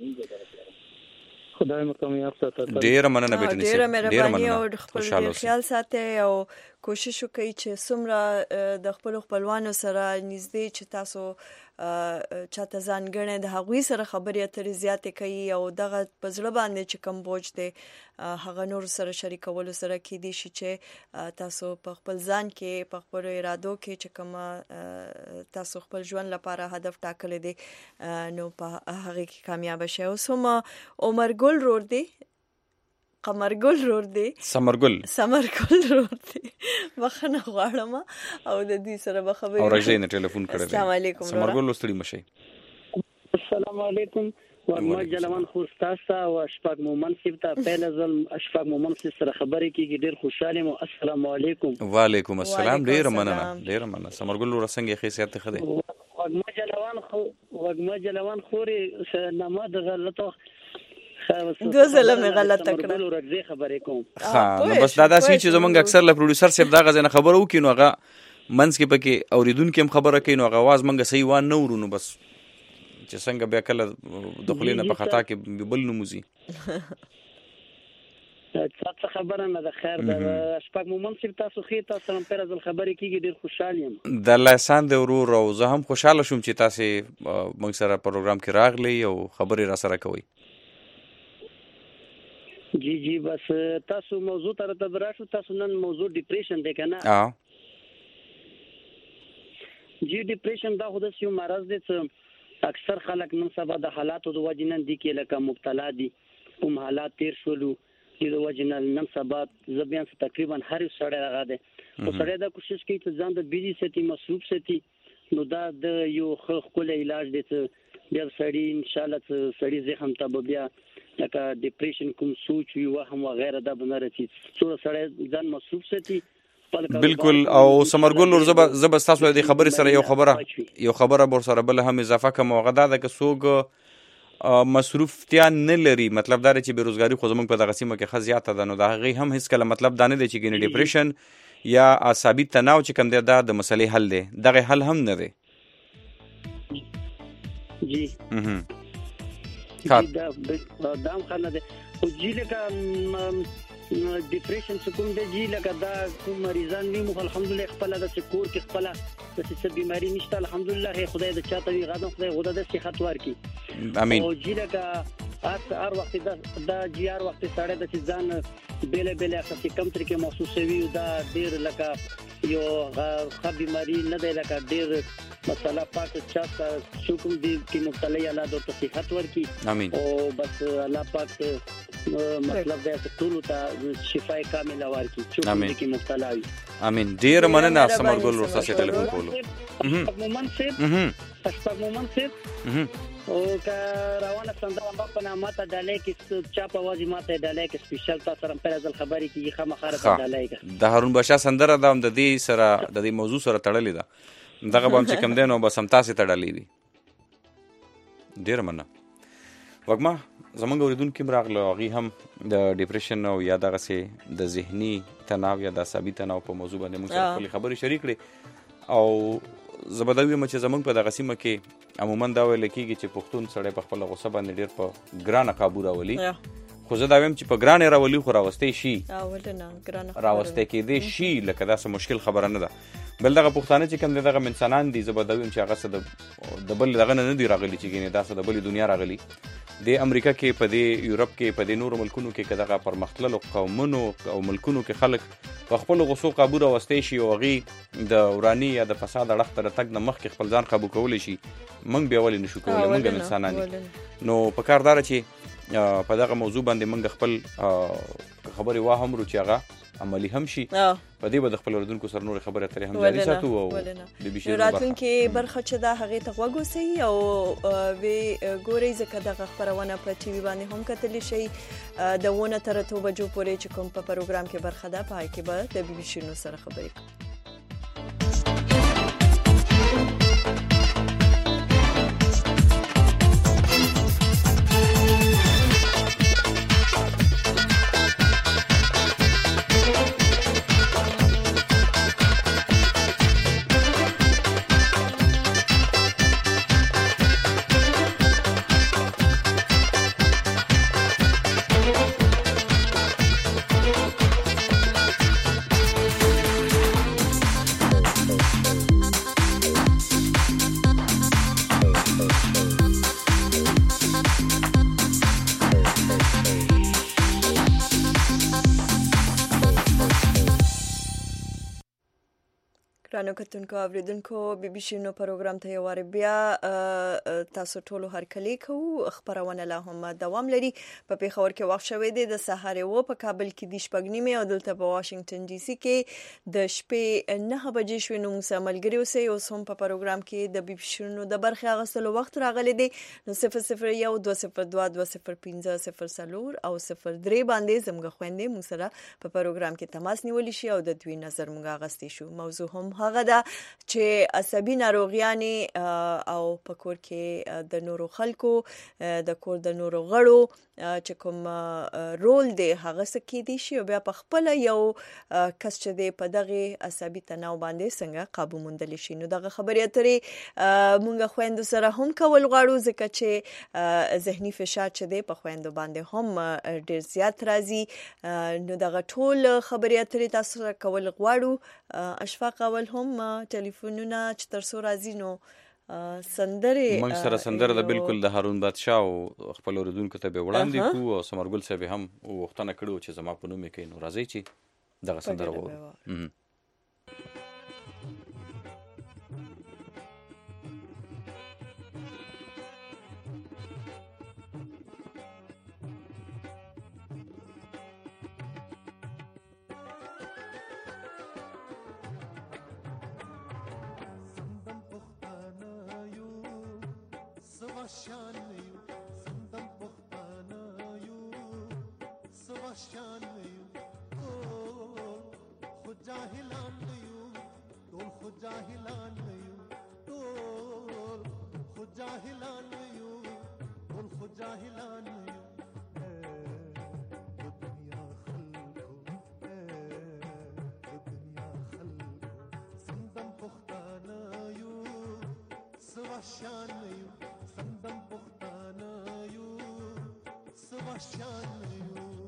خدای مو کوم یو څه ډیر مننه بیٹنی ډیر مهرباني او خپل خیال ساتي او کوشش وکړئ چې څومره د خپل خپلوانو سره نږدې چې تاسو چاته ځانګړی د هغوی سره خبرې اترې زیاتې کوي او دغه په زړه باندې چې کم بوج دی هغه نور سره شریکولو سره کېدای شي چې تاسو په خپل ځان کې په خپل ارادو کې چې کومه تاسو خپل ژوند لپاره هدف ټاکلی دی نو په هغه کې کامیاب شئ. اوس هم عمر ګل رور دی قمرګل رور دی سمرګل رور دی بخنه غواړم او د دې سره به خبرې او راځي نه ټلیفون کړی. السلام علیکم سمرګل لستړي مشي. السلام علیکم ورما جلوان خوستاستا او اشفاق مومن سیب ته پهل ځل اشفاق مومن سره خبرې کیږي ډیر خوشاله مو. السلام علیکم. وعلیکم السلام. ډیر مننه سمرګل ور څنګه خیسیت خده وګما جلوان خوري نامه د غلطو دو ظلم غلطه کړه ورځي خبرې کوم. نو بس دا داسې چې زمونږ اکثر له پروډوسر صاحب دا غزنه خبر وکي نو هغه منځ کې پکې اوریدونکو هم خبره کوي نو هغه आवाज منګه صحیح وان نه ورونو بس چې څنګه بیا کله دخلینه په خطا کې بل نموزي څه خبره نه ده. خیر ده شپږ مومن سیب تاسو خې تاسو هم پر ځل خبرې کیږي ډیر خوشاله یم. د الله احسان دی ورور او زه هم خوشاله شوم چې تاسو موږ سره پروګرام کې راغلی او خبرې را سره کوي. جی بس تاسو موضوع تر ته براشو. تاسو نن موضوع ډیپریشن دی کنه؟ جی ډیپریشن دا خو د یو مرض دی چې اکثر خلک نن سبا د حالاتو د وجې نن دي کې لکه مبتلا دي کوم حالات تیر شولو د وجې نن سبا زبیان تقریبا هر سړی راغی دی او سړی دا کوشش کوي چې ځان د بیزي ساتي مصروف ساتي نو دا د یو خپل علاج دی چې بیا سړی ان شاء الله سړی زخم ته بیا لکه ډیپریشن کوم سوچ وي وهم وغیرہ دا بنره چې څو سړی ځان مصروف ساتي. بالکل او سمرګل ور زب تاسو د خبرې سره یو خبره بور سره بل هم اضافه کوم غدا د کسوګ مصروفتیا نه لري مطلب دا چې بیروزګاری خو زمونږ په دغه سیمه کې خزیاته ده نو دا هغه هم هیڅ کله مطلب دا نه دی چې ګینه ډیپریشن یا عصبي تناو چې کوم دی دا د مسلې حل دی دغه حل هم نه دی. جی دا خلنه ده او جی لکه ډیپریشن کوم دی جی لکه دا کوم مریضان وي مخ الحمدلله خپل د سکور کې خپل د څه بیماری نشته الحمدلله خدای د چاته وی غاډه خدای غوډه د صحت ورکي. امين. او جی لکه هر وخت دا جی هر وخت سړی د ځان بیل اساسي کم تر کې محسوس وي دا ډیر لکه یو غ بیماری نه دی لکه ډیر مثلا پاک چاته شکم دی کې مبتلا الله د صحت ورکي. امين. او بس الله پاک مطلب دا ټول ته شفای کامل ورکي چې کې مبتلا وي. امين. ډیر مننه سمرګل ور سره ټلیفون کولو. مومن سیب او کا روانه سندره په نامه ته ډالې کې چا په وازی ماته ډالې کې سپیشل تاسو سره پر ځل خبرې کیږي خامخاره ډالې کې د هارون باشا سندره د دې سره د دې موضوع سره تړلې ده دغه بم چې کم دینو بس هم تاسو ته ډالې دي. ډیر مننه. وګما زمونږ اوریدونکو راغله هغه هم د ډیپریشن او یا دغه سي د ذهني تناو یا د عصبي تناو په موضوع باندې موږ سره خپل خبرې شریک کړې او زبدوی مچ زمونږ په دغه سیمه کې عموما دا ویل کېږي چې پښتون سړی په خپل غوسه باندې ډیر په ګرانه قابو راولي خو زه دا ویم چې په ګرانه راولي خو راوستې شي راوستې کېدې شي لکه دا څه مشکل خبره نه ده. بل دغه پښتانه چې کوم دغه انسانان دي زبدوی چې هغه څه د بل دغه نه دی راغلي چې ګینه دا څه د بل دنیا راغلي د امریکا کې په دې یورپ کې په دې نورو ملکونو کې کداغه پرمختللو قومونو او ملکونو کې خلک په خپل غوسو قابو راوستې شي او غي د ورانی یا د فساد اړخ تر تک د مخ کې خپل ځان قابو کول شي موږ بیا ولې نشو کولای موږ انسانان نو په کار دار چې په دغه موضوع باندې موږ خپل خبرې واه هم رو چې هغه عملی هم شي په دې به د خپل اردوونکو سره نور خبره اترې هم جاري ساتو او د بشیر راتلونکي برخه چې دا هغه ته وګوسي او وی ګوري ځکه دغه خبرونه په ټي وي باندې هم کتلی شي د ونه تر ته بجو پورې چې کوم په پروګرام کې برخه ده پای کې به د بشیر نو سره خبرې کوي. رانو کتونکو اوریدونکو بي بي سي نو پروګرام ته یو وار بیا تاسو ټولو هرکلی کوو. خبرونه لا هم دوام لري. په پیښور کې وخت شوی دی د سهار و په کابل کې د شپږنیمه او دلته په واشنگټن ډي سي کې د شپې 9 بجې شوي. نو موږ ملګری اوسئ. اوس هم په پروګرام کې د بي بي سي نو د برخې اغوستلو وخت راغلی دی. نو 001 202 205 او 03 باندې زموږ خويندې موږ سره په پروګرام کې تماس نیولی شي او د دوی نظر موږ اغوستي شو. موضوع هم هغه ده چې عصبي ناروغیانې او په کور کې د نورو خلکو د کور د نورو غړو چې کوم رول دی هغه سکی دی شي او بیا په خپل یو کس چې دی په دغه عصبي تناو باندې څنګه قابو موندل شي. نو دغه خبرې اترې مونږ خويندو سره هم کول غواړو ځکه چې ذهني فشار چې دی په خويندو باندې هم ډیر زیات راځي. نو دغه ټول خبرې اترې تاسو سره کول غواړو. اشفاق اول هم ټلیفونونه چې تر څو راځي نو سندره موږ سره سندره د بالکل د هارون بادشاه او خپل اوریدونکو ته به وړاندې کوو او سمرګل صاحب هم وختونه کړو چې زما په نوم کې نو راځي چې دغه سندره وو. شان یو سندم پختانه یو سوا شان یو خو جاهلان یو ټول خو جاهلان یو ټول خو جاهلان یو ټول خو جاهلان یو د دنیا خلکو سندم پختانه یو سوا شان یو سندم پختانه یو سوا شان یو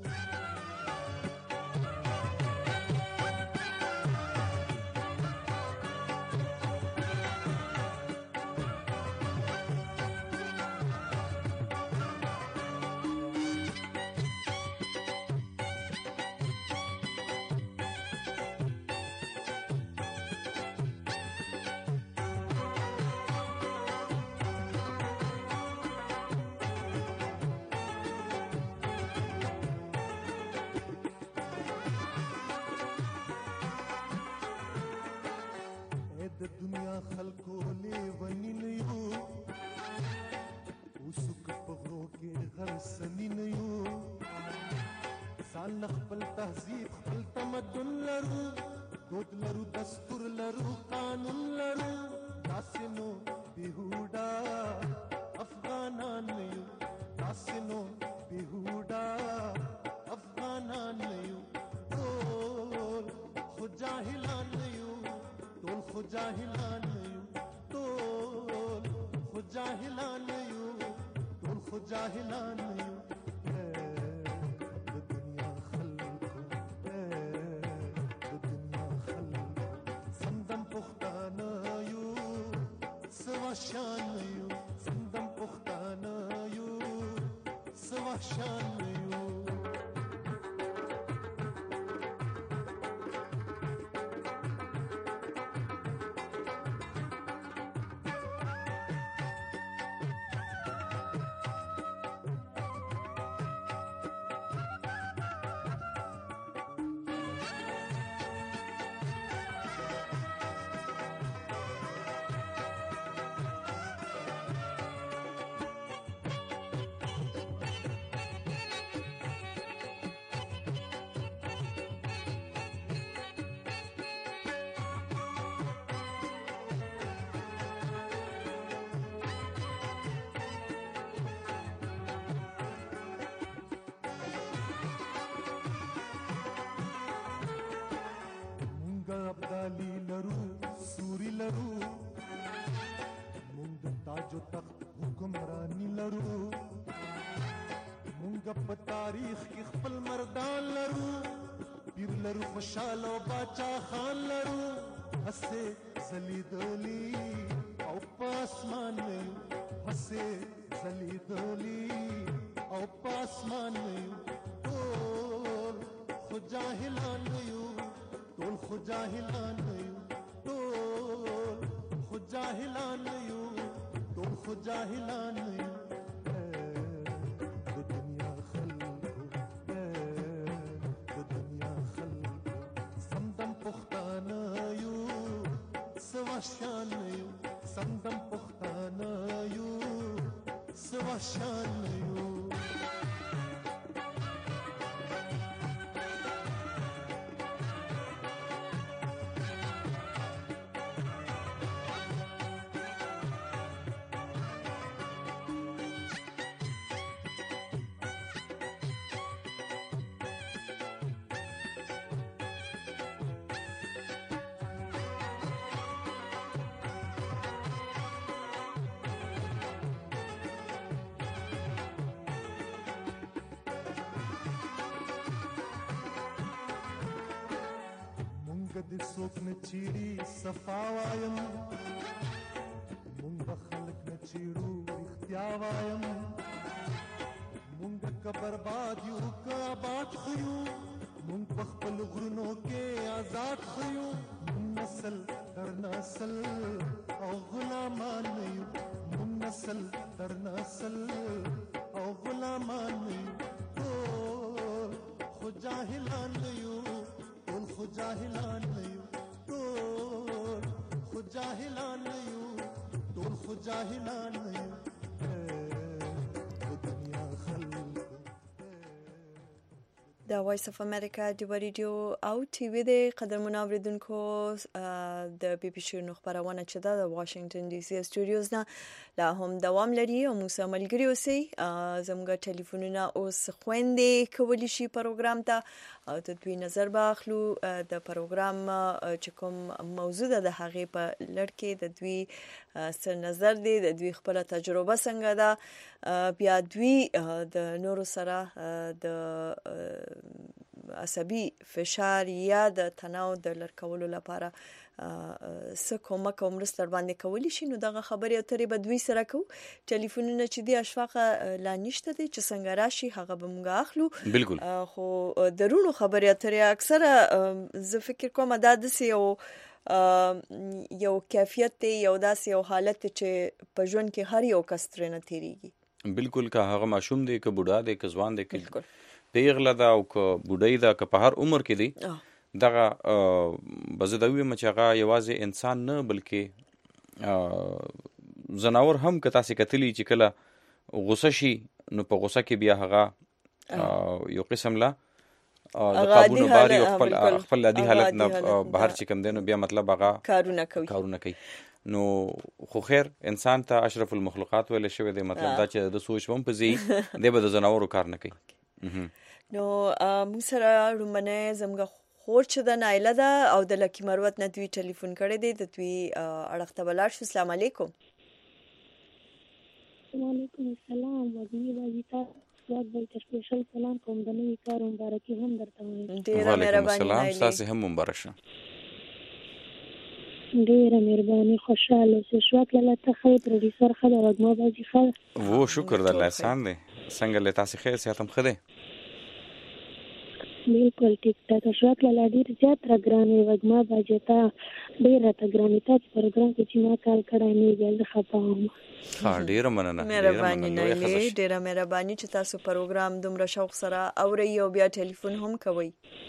د دنیا خلکو لیونی نه یو اوسک په غرو کې غرسنی نه یو ځان خپل تهذیب خپل تمدن لرو دود لرو دستور لرو قانون لرو داسې نو بیهودا افغانان نه یو داسې نو بیهودا افغانان نه یو ټول خو جاهلان نه یو ټول خو جاهلان یو ټول خو جاهلان یو ټول خو جاهلان یو د دنیا خلکو سندم پختانه یو سوا شان یو سندم پختانه یو سوا شان یو ابدالی لرو سوری لرو مونږ تاج او تخت حکمرانی لرو مونږ په تاریخ کې خپل مردان لرو پیر لرو خوشاله او باچا خان لرو هسه زلیدلی او پاسمان هسه زلیدلی او پاسمان ټول خو جاهلان یو ټول خو جاهلان یو ټول خو جاهلان یو ټول خو جاهلان یو د دنیا خلکو سمدم پښتانه یو سواشان یو سمدم پښتانه یو سواشان یو د څوک نه چیړي صفا وایم مونږ به خلک نه چیړو رښتیا وایم مونږ که برباد یو که آباد خو یو مونږ په خپل غرونو کې آزاد خو یو مونږ نسل در نسل او غلامان یو مونږ نسل در نسل او غلامان یو خو جاهلان یو ټول خو جاهلان یو ټول خو جاهلان یو ټول خو جاهلان یو د وایس اف امریکا د ریډیو او ټي وي د قدرمن اوریدونکو د بي بي سي نو خبرونه چې د واشنگټن ډي سي سټوډیوز نه لا هم دوام لري او موږ ملګری اوسئ زموږ ټلیفونونه اوس خويندې کولی شي پروګرام ته او د دوی نظر باخلو د پروګرام چې کوم موضوع ده د هغه په لړ کې د دوی سر نظر دی د دوی خپل تجربه څنګه ده بیا دوی د نورو سره د عصبي فشار یا د تناو د لړکولو لپاره څه کومک او مرسته باندې کولی شي نو دغه خبرې اترې به دوی سره کو ټلیفونونه چې دی اشفاقه لا نشته دي چې څنګه راشي هغه به موږ اخلو بالکل خو درونو خبرې اترې اکثره زه فکر کوم دا د یو کیفیت دی یو داسې یو حالت چې په ژوند کې هر یو کس ترنه تیریږي بالکل که هغه ماشوم دی که بوډا دی که ځوان دی که پیغله ده او که بوډۍ ده که په هر عمر کې دی دغه بزدوی مچغه یوازې انسان نه بلکې زناور هم که تاسو کتلی چې کله غوسه شي نو په غوسه کې بیا هغه یو قسم لا د قابونو باري خپل عادي حالت نه بهر چې کم دینو بیا مطلب هغه کارونه کوي نو خو خیر انسان ته اشرف المخلوقات ویل شوی دی مطلب دا چې د سوچ هم پزي دی به د زناورو کار نه کوي نو موږ سره رومنه زمغه خور چې د نایله ده او د لکی مروت نه دوی ټلیفون کړی دی د دوی اړخته بلار شو السلام علیکم وعلیکم السلام وزنی بازی تاسو وخت به سپیشل سلام کوم د نوې کار مبارکي هم درته وایم ډیره مهرباني نایله تاسو هم مبارک شه ډیره مهرباني خوشاله اوسئ شوات لاله ته خیر پروډوسر خبر وګما بازی خیر وو شکر د الله احسان دی څنګه له تاسو خیر ساتم خده بالکل ټیک ټاک شوات لاله ډیر زیات راګرانې وګما بازی ته ډیر راته ګرانې تاسو پروګرام کې چې ما کال کړای نه جلد خپاوم ډیره مننه مهرباني نه ډیره مهرباني چې تاسو پروګرام دومره شوق سره اوري او بیا ټلیفون هم کوي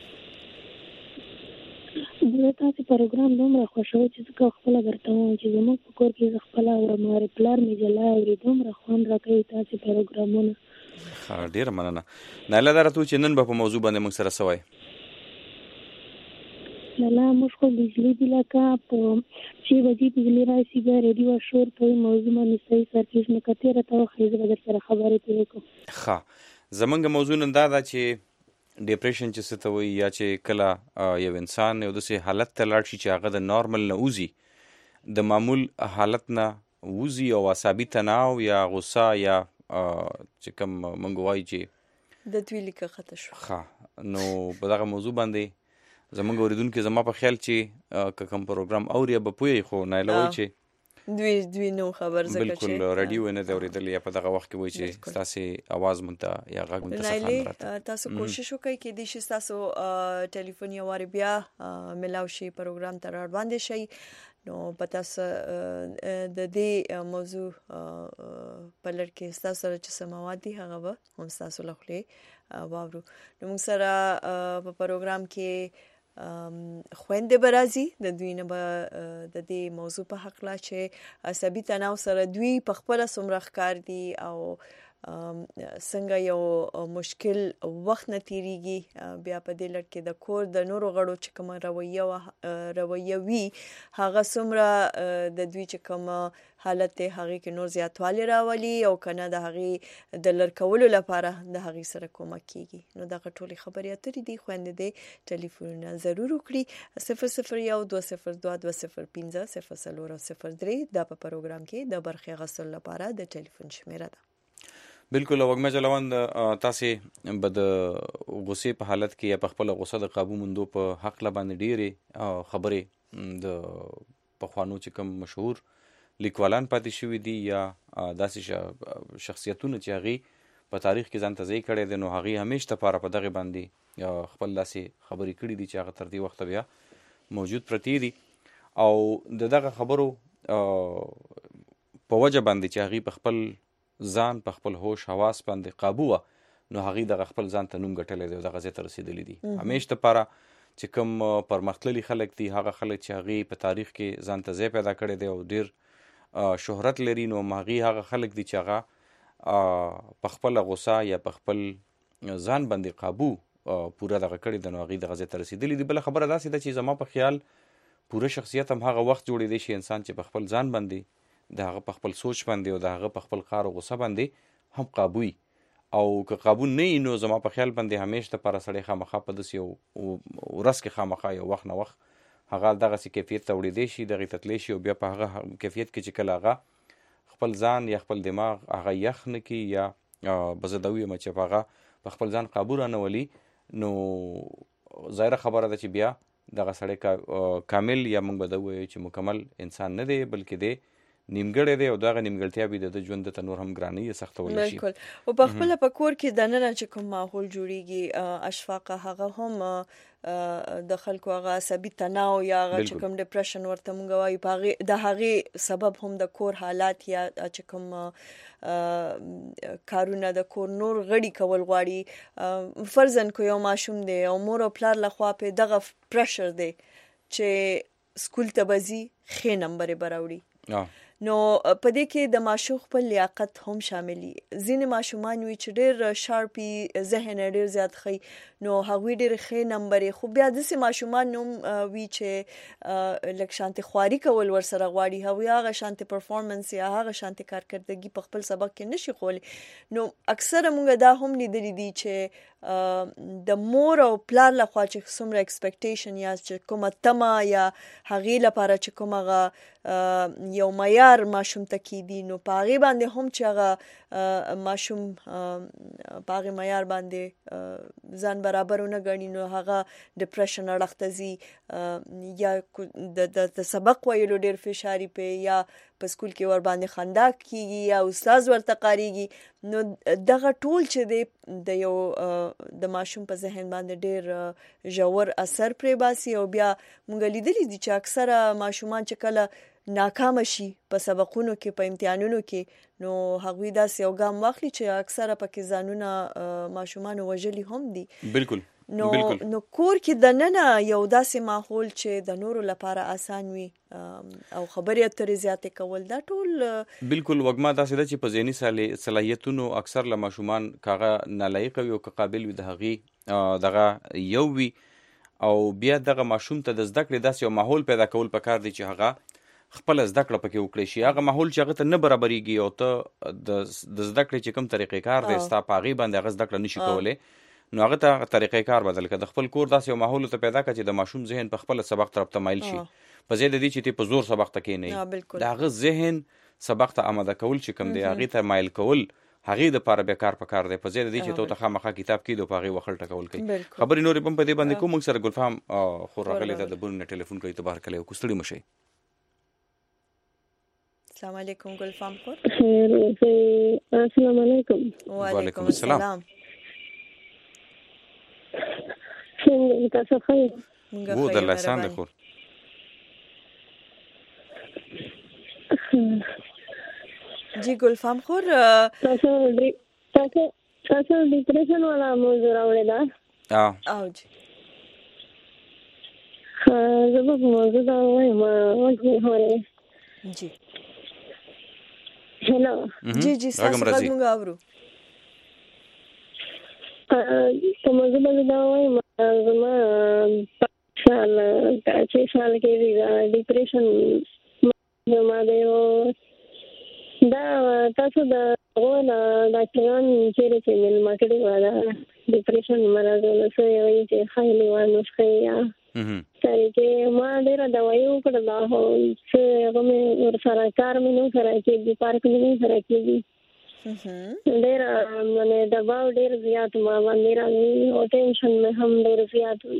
زه تاسو پروګرام دومره خوښوم چې زه خپل درته وایم چې زموږ په کور کې خپل اورم او پلار می جلا او دومره خوند راکوي تاسو پروګرامونه ډیره مننه نایله درته چې نن په موضوع باندې موږ سره سوای لا موږ خو بجلی دی لکه په چې وځي بجلی راشي بیا ریډیو شور کوي موضوع باندې صحیح سرکیز نه کته راته خو زه به سره خبرې کوم ښه زمونږ موضوع نن دا چې ډیپریشن چې څه ته وایي یا چې کله یو انسان یو داسې حالت ته لاړ شي چې هغه د نارمل نه وځي د معمول حالت نه وځي او عصبي تناو یا غصه یا چې کوم مونږ وایي چې د دوی لیکه خطه شو ښه نو په دغه موضوع باندې زمونږ اوریدونکو زما په خیال چې کوم پروګرام اوري به پوي خو نایله وایي چې دوی نو خبر زکه چې بالکل رادیو نه دی اوریدل یا په دغه وخت کې وای چې تاسو आवाज مونته یا غږ مونته څنګه تاسو کوشش وکړئ چې د شي تاسو ټلیفون یو وار بیا ملاو شي پروګرام ته را باندې شي نو پتا د دې موضوع په لړ کې تاسو سره چې سماوات دي هغه به هم تاسو لخوا واورو نو موږ سره په پروګرام کې خويندې برازي د دوی نه به د دې موضوع په حق لا چې عصبي تناو سره دوی په خپل سمرخ کار دي او څنګه یو مشکل وخت نه تیریږي بیا په دې لړ کې د کور د نورو غړو چې کوم رویه وی هغه سمره د دوی چې کوم حالت هغه کې نور زیاتوالی راولي او کنه د هغه د لړکولو لپاره د هغه سره کومک کیږي نو دا ټولې خبرې اترې دي خويندې دې ټلیفون ضرور وکړي 001202050003 دا په پروګرام کې د برخه غسل لپاره د ټلیفون شمیره ده بالکل وګمه جلوند تاسو به د غصې په حالت کې یا په خپل غصه د قابو مندو په حق لا باندې ډېری خبرې د پخوانو چې کوم مشهور لیکوالان پاتې شوی دي یا داسې شخصیتونه چې هغه په تاریخ کې ځان ته ځای کړی دي نو هغه همیشه لپاره په دغه باندې یا خپل داسې خبرې کړې دي چې هغه تر دې وخت بیا موجود پرتی دي او دغه خبرو په وجه باندې چې هغه په خپل ځان په خپل هوش حواس باندې قابو نو هغه د خپل ځان ته نوم ګټلې دی دغه ځای ته رسیدلی دي همیشه لپاره چې کوم پرمختللي خلک دي هغه خلک چې هغه په تاریخ کې ځان ته ځای پیدا کړی دی او ډیر شهرت لري نو هغه خلک دي چې هغه په خپل غوسه یا په خپل ځان باندې قابو پوره دغه کړی د نو هغه دغه ځای ته رسیدلی دي بل خبره دا سي چې زما په خیال پوره شخصیت هم هغه وخت جوړې دي شي انسان چې په خپل ځان باندې د هغه په خپل سوچ باندې او د هغه په خپل کار او غوسه باندې هم قابوي او که قابو نه نو زما په خیال باندې همیشه لپاره سړی خامخا په داسې یو ورځ کې خامخا یو وخت نه وخت هغه دغسې کیفیت ته وړېدی شي دغې تتلی شي او بیا په هغه کیفیت کې چې کله هغه خپل ځان یا خپل دماغ هغه یخ نه کي یا بزدوي یم چې په هغه په خپل ځان قابو را نه ولي نو ظاهره خبره ده چې بیا دغه سړی کامل یا موږ به دا ووایو چې مکمل انسان نه دی بلکې دی نیمګړی دی او دغه نیمګړتیا به د ژوند ته نور هم ګراني سختولی شي بالکل او په خپل په کور کې د نن چې کوم ماحول جوړیږي اشفاق هغه هم د خلکو هغه عصبي تناو یا هغه چې کوم ډیپریشن ورته مونږ وایو په د هغه سبب هم د کور حالات یا چې کوم کارونه د کور نور غړي کول غواړي فرضاً کو یو ماشوم دی او مور او پلار لخوا په دغه پریشر دی چې سکول ته بزي خې نمبر براوړي نو په دې کې د ماشوم خپل لیاقت هم شاملي ځینې ماشومان وي چې ډېر شارپي ذهن ډېر زیات خي نو هغوی ډېر ښه نمبر خو بیا داسې ماشومان هم وي چې لکه شانتي خواري کول ورسره غواړي هغوی هغه شانتي پرفارمنس یا هغه شانتي کارکردګي په خپل سبق کې نشي کولی نو اکثره موږ دا هم لیدلی دي چې د مور او پلار لخوا چې څومره ایکسپیکټیشن یا چې کومه تمه یا هغې لپاره چې کومه یو معیار ماشوم ته کیدي نو په هغې باندې هم چې هغه ماشوم په هغې معیار باندې ځان برابرونه ګڼي نو هغه ډیپریشن اړخ ته ځي یا د سبق ویلو ډېر فشاري پې یا په سکول کې ور باندې خندا کیږي یا استاد ورته قاریږي نو دغه ټول چې دی د یو د ماشوم په ذهن باندې ډېر ژور اثر پرې باسي او بیا موږ لیدلی دي چې اکثره ماشومان چې کله ناکام شي په سبقونو کې په امتحانونو کې نو هغوی داسې یو ګام واخلي چې اکثره پکې ځانونه ماشومان وژلي هم دي بالکل نو کور کې د ننه یو داسې ماحول چې د نورو لپاره آسان وي او خبرې اترې زیاتې کول دا ټول بالکل وګما داسې ده چې په ذهني صلاحیتونو اکثر له ماشومان کاغه نالایق وي او که قابل وي د هغې دغه یو وي او بیا دغه ماشوم ته د زده کړې داسې یو ماحول پیدا کول پکار دی چې هغه خپل زده کړه پکې وکړي شي هغه ماحول چې هغه ته نه برابرېږي او ته د زده کړې چې کوم طریقې کار دی ستا په هغې باندې هغه زده کړه نشي کولی نو هغه ته طریقې کار بدل کړه د خپل کور داسې یو ماحول ته پیدا کړه چې د ماشوم ذهن په خپل سبق طرف ته مایل شي په ځای د دې چې ته په زور سبق ته کښېنئ د هغه ذهن سبق ته آماده کول چې کوم دی هغې ته مایل کول هغې دپاره بیا کار پکار دی په ځای د دې چې ته خامخا کتاب کېږدو په هغې وخل ټکول کوي خبرې نورې هم په دې باندې کوو موږ سره ګلفام خور راغلی ده د بل نه ټلیفون کوي ته بهر کلی وکړو ستړي مه شئ السلام علیکم ګلفام خور. خیر اوسئ. السلام علیکم. وعلیکم السلام. څنګه تاسو ښه یاست؟ موږ وو ښه د یو، الله احسان دی مهرباني. خور. جی ګلفام خور، تاسو ډیپریشن والا موضوع راوړی دا او جی زه به موضوع دا وایم هورې جی هلو جی جی تاسو غږ موږ اورو. په موضوع باندې دا وایم زما 6 سال کې ډیپریشن زما دی دا تاسو د ډاکټران چیرې چې مېلمه کړي وه دا ډیپریشن مرضونه څه وایي چې خایلې وه نسخې یا سړي چې ما ډېره دوایي وکړله خو څه هغه مې ورسره کار مې نه سره کېږي پارک مې نه سره کېږي ډېره مانې دباو ډېر زیات ما باندې راغلی او ټینشن مې هم ډېر زیات وي.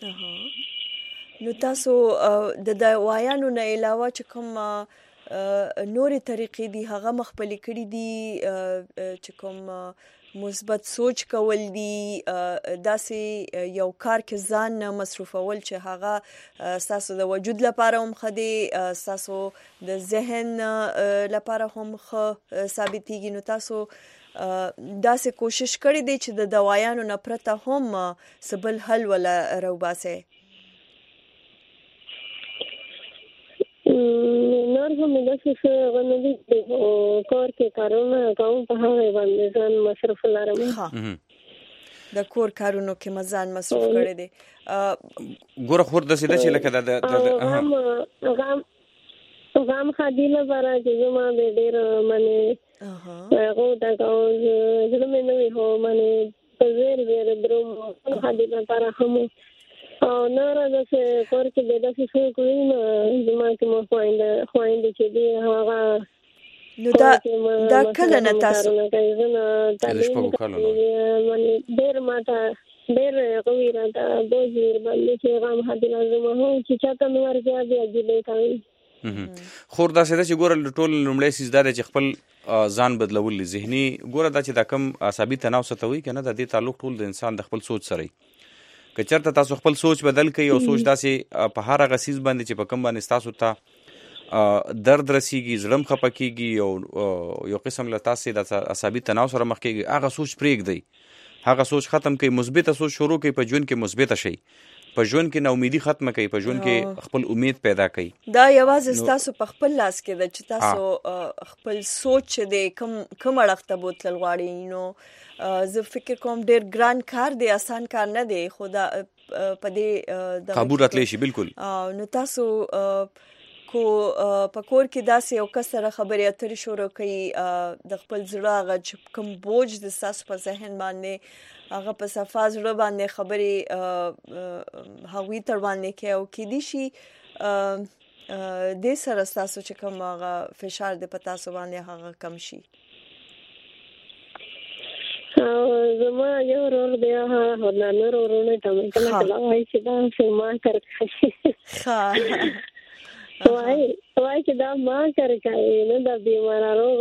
نو تاسو د دوایانو نه علاوه چې کوم نورې طریقې دي هغه مخپلې کړي دي چې کوم مثبت سوچ کول دي داسې یو کار کې ځان مصروفول چې هغه ستاسو د وجود لپاره هم ښه دی ستاسو د ذهن لپاره هم ښه ثابتېږي نو تاسو داسې کوشش کړی دی چې د دوایانو نه پرته هم څه بل حل ولا راوباسئ؟ نور هم داسې څه هغه نه دي کور کې کارونه کوم په هغې باندې ځان مصروف لرم. د کور کارونو کې ځان مصروف کړی دی. ګوره خور داسې ده چې لکه غم ښادي لپاره چې زما به ډېر منې هغو ته کوم زړه مې نه وي خو منې په زیر دروم ښادي لپاره هم او نور داسې کور کې به داسې څوک وي نو زما کې مو خویندې چې دي هغه نو دا کله نه تاسو ډېر ماته ډېر غوي راته بوج باندې چې غم ښادي لازم هو چې چاته مې ورځي بیا عجیبه کوي. خور داسې ده چې ګوره ټول لومړی څیز دا دی چې خپل ځان بدلول ذهني ګوره دا چې دا کم اعصابي تناو څه ته وایي که نه د دې تعلق ټول د انسان د خپل سوچ سره وي. که چېرته تاسو خپل سوچ بدل کړئ او سوچ داسې په هر هغه څیز باندې چې په کوم باندې ستاسو ته درد رسیږي زړه م خفه کېږي او یو قسم له تاسې د اعصابي تناو سره مخ کېږي هغه سوچ پرېږدئ هغه سوچ ختم کړئ مثبته سوچ شروع کړئ په ژوند کې مثبته شئ په ژوند کې ناامیدي ختمه کړئ په ژوند کې خپل امید پیدا کړئ. دا یوازې ستاسو په خپل لاس کې ده چې تاسو خپل سوچ دی کوم اړخ ته بوتلل غواړئ. نو زه فکر کوم ډېر ګران کار دی آسان کار نه دی خو دا په دې قابو راتلی شي بالکل. نو تاسو کو په کور کې داسې یو کس سره خبرې اترې شروع کړئ د خپل زړه هغه چې کوم بوج د ستاسو په ذهن باندې هغه په صفا زړه باندې خبرې هغوی تر باندې کوي او کېدای شي دې سره ستاسو چې کوم هغه فشار دی په تاسو باندې هغه کم شي. زما یو ورور دی هغه نور ورونه ته مې کله کله وایي چې دا ما کار کوي وایي چې دا ما کار کوي نه دا بیمار روغ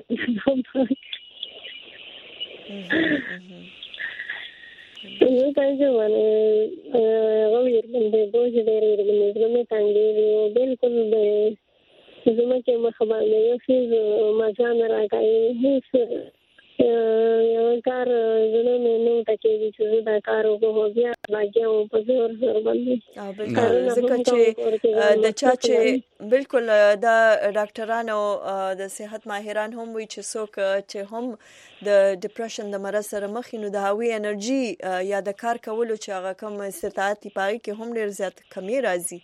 زه تاسو باندې غوړې باندې بوج ډېر باندې زما څنګه دی بالکل زما چې مخبانه یو څه مزه نه راکایي هیڅ یو کار زنه مې نو تکېږي چې دا کار وکړو بیا راځم په زور باندې ځکه چې د چا چې بالکل دا ډاکټران او د صحت ماهران هم وایي چې څوک چې هم د ډیپریشن د مرض سره مخ نو د هغوی انرژي یا د کار کولو چې هغه کم استطاعت یې په هغې کې هم ډېر زیات کمې راځي.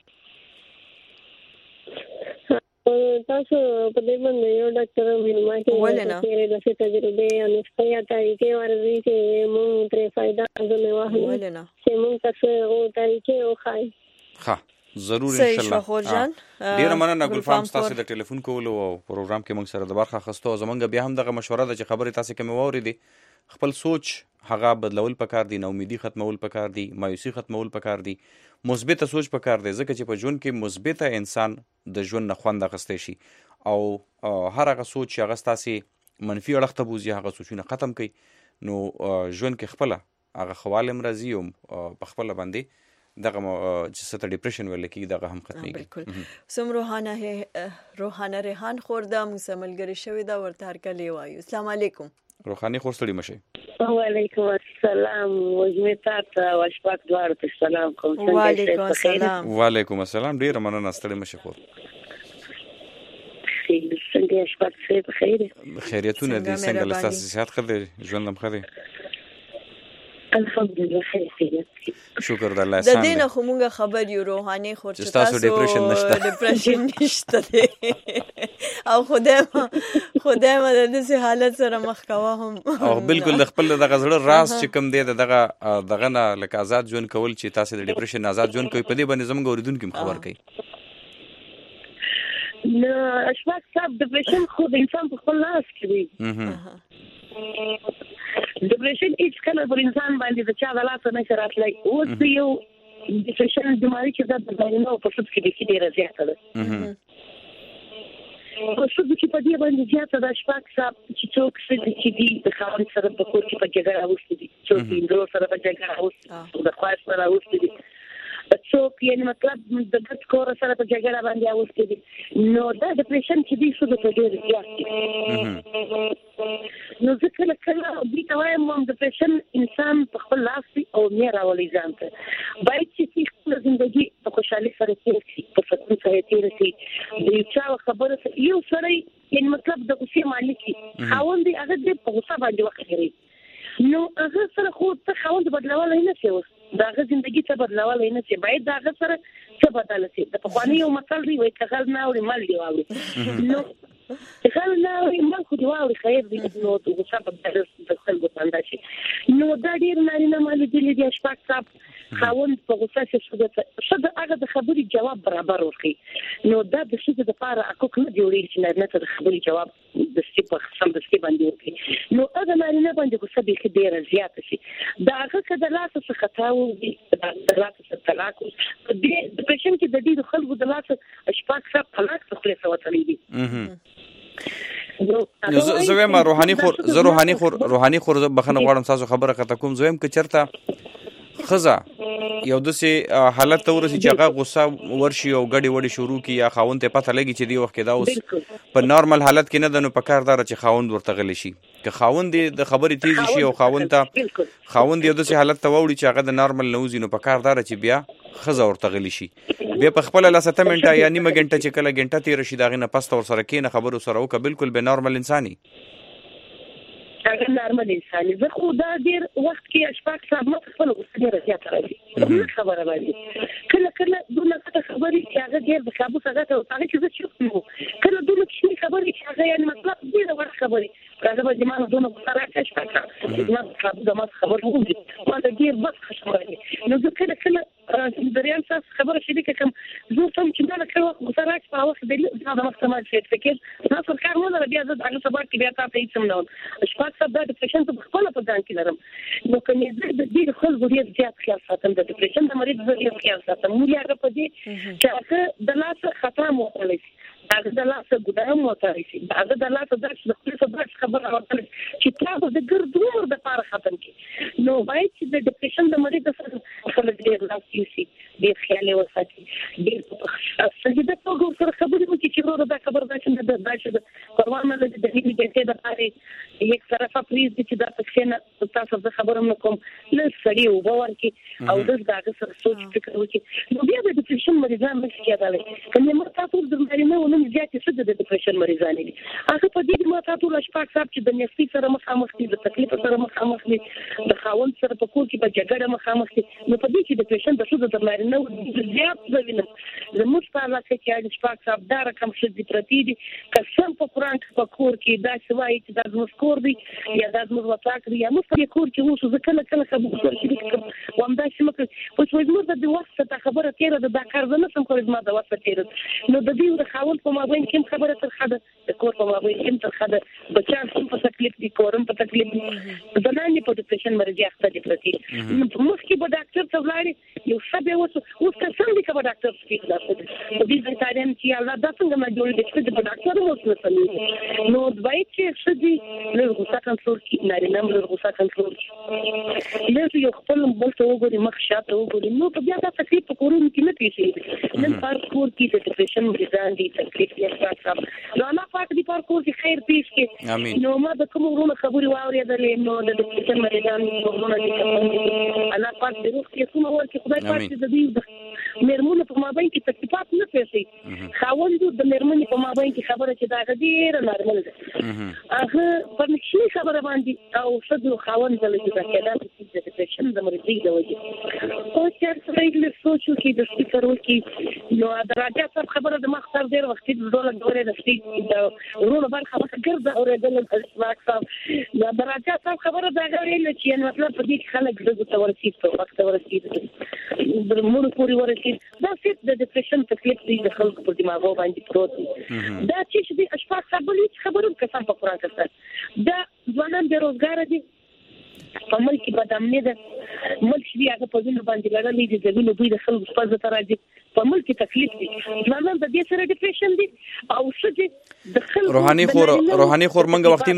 تاسو په دې باندې یو ډاکټر مېلمه کې ډېرې داسې تجربې او نسخې طریقې ورځي چې موږ ترې فایده اخلو چې موږ تاسو هغو طریقې وښایي. ښه ضرور انشاءالله. ډېره مننه ګلفام ستاسو د ټلیفون کولو او پروګرام کې موږ سره د برخه اخیستو. زموږ بیا هم دغه مشوره ده چې خبرې تاسې کومې واورېدې خپل سوچ هغه بدلول پکار دي ناامیدي ختمول پکار دي مایوسي ختمول پکار دي مثبته سوچ پکار دی ځکه چې په ژوند کې مثبته انسان د ژوند نه خوند اخیستی شي او هر هغه سوچ چې هغه ستاسې منفي اړخ ته بوځي هغه سوچونه ختم کوي، نو ژوند کې خپله هغه ښه هم راځي او په خپله باندې دغه چې څه ته ډیپریشن ویل کېږي دغه هم ختمېږي. بالکل. سم روحانه ریحان خور ده موږ سره ملګرې شوې ده، ورته هرکلی وایو. السلام علیکم. روحاني خور ستړي مه شئ. وعلیکم السلام. وجمې تا ته وشپاک دواړو ته سلام کوم. وعلیکم السلام. وعلیکم السلام. ډېره مننه، ستړي مه شئ خور. څنګه شپاک صحیح په خیر؟ خیریتونه دي، څنګه له ستاسې صحت ښه دی، ژوند هم ښه دی؟ الحمدلله خیریت. شکر د الله احسان دی. د دې نه خو مونږ خبر یو روحاني خور چې تاسو ډیپریشن نشته دی او خدای ما د دې حالت سره مخ کاوه هم او بالکل د خپل دغه زړه راز چې کوم دی دغه نه لکه آزاد ژوند کول چې تاسو د ډیپریشن آزاد ژوند کوئ، په دې باندې زموږ اوریدونکي هم خبر کوي. نو اشفاق صاحب ډیپریشن خو د انسان په خپل لاس کې دی. ډیپریشن هیڅ کله پر انسان باندې د چا د لاسه نشي راتلی. اوس یو ډیپریشن بیماري چې د بدن په شت کې ډیره زیاته ده. په شت کې په دې باندې زیاته ده اشفاق صاحب چې څوک چې دي د خاوند سره په کور کې په جګړه اوسې دي، څوک د سره په جګړه اوسې، د خواست سره اوسې دي، څوک یعنی مطلب د ګډ کور سره په جګړه باندې اوسې دي. نو دا ډیپریشن چې دی څه په ډېر زیات دي. نو زه کله دې ته وایم ډیپریشن انسان په خپل لاس دی او نه راولي ځان ته. باید چې خپل ژوندګي په خوشحالۍ سره تېر کړي، په سکون سره تېر کړي. د یو چا خبره یو سړی یعنی مطلب د غصې مالک وي، خاوند دی هغه دې په غصه باندې وخت کوي، نو هغه سره خو ته خاوند بدلولی نه شي، اوس د هغه ژوندګي ته بدلولی نه شي، باید د هغه سره څه بدله شي. د پخواني یو متل دی وایي که غل نه اوري مل دې واوري. نو غل نه اوري مل خو دې واوري خیر دی، نو غصه به د خلکو څنډه شي. نو دا ډېر نارینه ما لیدلي دي اشفاق صاحب خاوند په غصه شي ښځه هغه د خبرې جواب برابر ورکړي. نو دا د ښځې دپاره حقوق نه جوړېږي چې نارینه ته د خبرې جواب دستي په سمدستي باندې وکړي. نو هغه نارینه باندې غصه بیخي ډېره زیاته شي. د هغه که د لاسه څه خطا وي، د لاسه څه طلاق وي، په دې ډیپریشن کې د ډېرو خلکو د لاسه اشفاق صاحب طلاق څه خولې ته وتلی دي. زه وایم روحاني خور بخښنه غواړم تاسو خبره قطع کوم. زه وایم که چېرته ښځه یو داسې حالت ته ورسي چې هغه غصه ورشي او ګډې وډې شروع کړي یا خاوند ته پته لګي چې دې وخت کې دا اوس په نارمل حالت کې نه ده، نو په کار دا چې خاوند ورته غلی شي. که خاوند د خبرې تیزې شي او خاوند یو داسې حالت ته واوړي چې هغه د نارمل نه وځي، نو په کار دا چې بیا ښځه ورته غلی شي. بیا په خپله لس اته منټه یا نیمه ګنټه چې کله ګنټه تېره شي د هغې نه پس ته ورسره کښېنه، خبرې ورسره وکړه، بالکل به نارمل انسان هغه نارمل انسان. زه خو دا ډېر وخت کې اشفاق صاحب ما خپله غصه ډېره زیاته راځي خبره باندې. کله دونه غټه خبرې چې هغه ډېر د کابوس هغه ته هغه چې زه چوپ یم، کله دونه کوچنۍ خبرې چې هغه یعنې مطلب ډېره وړه خبرې هغه به زما نه دونه غصه راکړي اشفاق صاحب زما د کابوس زما خبرې وځي ما ته ډېر بد خبره دي. نو زه کله د ریان صاحب خبره شریکه کوم، زه سم چې ما کله وخت غصه راکړي په هغه وخت د زما د محکمه سرټیفیکېټ ما سره کار نه لري، بیا زه د هغه سبا کې بیا تا ته هېڅ هم نه وایم. اشفاق صاحب دا ډیپریشن ته خپله په ځان کې لرم. نو که مې زه د دې خلکو ډېر زیات خیال ساتم، د ډیپریشن د مریض زه ډېر خیال ساتم. موږ هغه په دې چې هغه د لاسه خطا مو وتلی شي، هغه د لاسه ګناه مو وتلی شي، هغه د لاسه داسې د خولې څخه داسې خبره وتلی شي چې تا به د ګرد عمر دپاره ختم کړي. نو باید چې د ډیپریشن د مریض سره خلک ډېر لاس یوسي، ډېر خیال یې وساتي، ډېر په سجده توګه ورسره خبرې وکړي چې وروره دا خبره داسې نه ده، داسې ده، پروا نه لري د نیمې ګنټې دپاره یک طرفه پرېږدي چې دا ته کښېنه تاسو زه خبره هم نه کوم، لږ سړي اوبه ورکړي او لږ د هغه سره سوچ فکر وکړي. نو بیا د ډیپریشن مریضان نشي کېدلی. که مې ما تا ټول د نارینه و نوم زیاتې ښځې د ډیپریشن مریضانې دي، هغه په دې ما تا ټول اشفاق صاحب چې د نیستۍ سره مخامخ دي، د تکلیف سره مخامخ دي، د خاوند سره په کور کې په جګړه مخامخ دي. نو په دې کې ډیپریشن د ښځو د نارینه و زیات زه وینم. زموږ په علاقه کې اشفاق صاحب دا رقم ښځې پرتې دي، قسم په قرآن کې په کور کې داسې وایي چې دا زموږ کور دی یا دا زموږ وطاق دی یا موږ په دې کور کې اوسو. زه کله خبرې سره شریک کړم و همداسې مه کوئ، اوس وایي زموږ د وخت څخه خبره تېره ده، دا کار زه نه شم کولی، زما د وخت تېره ده. نو د دې د خاوند په مابین کې هم خبره ترخه ده، د کور په مابین کې هم ترخه ده، بچیان هم په تکلیف دي، کور هم په تکلیف دي، زنانې په ډیپریشن مرضي اخته دي پرتې. مخکې به ډاکټر ته ولاړې یو شبه اوس څنګه دی کبه ډاکټر سپیک داسې دې ځایدان چې الله دا څنګه ما جوړ دي چې د ډاکټر مو څه سمې نو دوی چې سدي له غوسه کنټرول کی نه نه غوسه کنټرول کی له یو خپل بل څه وګوري مخ شاته وګوري نو په بیا دا تکلیف په کورونو کې نه پیښي نن پر کور کې د ډیپریشن مریضان دي تکلیف یې راځي نو الله پاک دې پر کور کې خیر پیښ کړي نو ما د کوم ورونو خبري واورېدلې نو د ډیپریشن مریضان ورونو کې الله پاک دې روح کې کوم ورکه خدای پاک دې مېرمنو په مابین کې تکلیفات نه پیښي خاوند د مېرمنې په مابین کې خبره چې دا غډیره نارمل ده هغه په نشي خبره باندې او څه خاوند د لږه کېدا د ډیپریشن د مرضی د وجه او چې څه له سوچو کې د سپیکر وکي نو درجه صاحب خبره د مختار ډیر وخت د ډول ډول د سپیکر د ورونو باندې خبره ګرځه اورېدل اسماک صاحب دا درجه صاحب خبره دا غوړي چې مطلب په دې خلک د تورسید په وخت ورسید د مور پوری ورسید دا څه د ډیپریشن تکلیف دی د خلکو په دماغ باندې پروت دی دا چې د اشفاق صاحب خبرو کسان په قران کې دا ځوانان بیروزګار دي په ملک بدامنه ده ملک بیا هغه په ځینو باندې لړلې دي د وینو دوی د خلکو په ځای راځي په ملک تکلیف دي ځوانان د دې سره ډیپریشن دي او څه د خلکو روحاني خور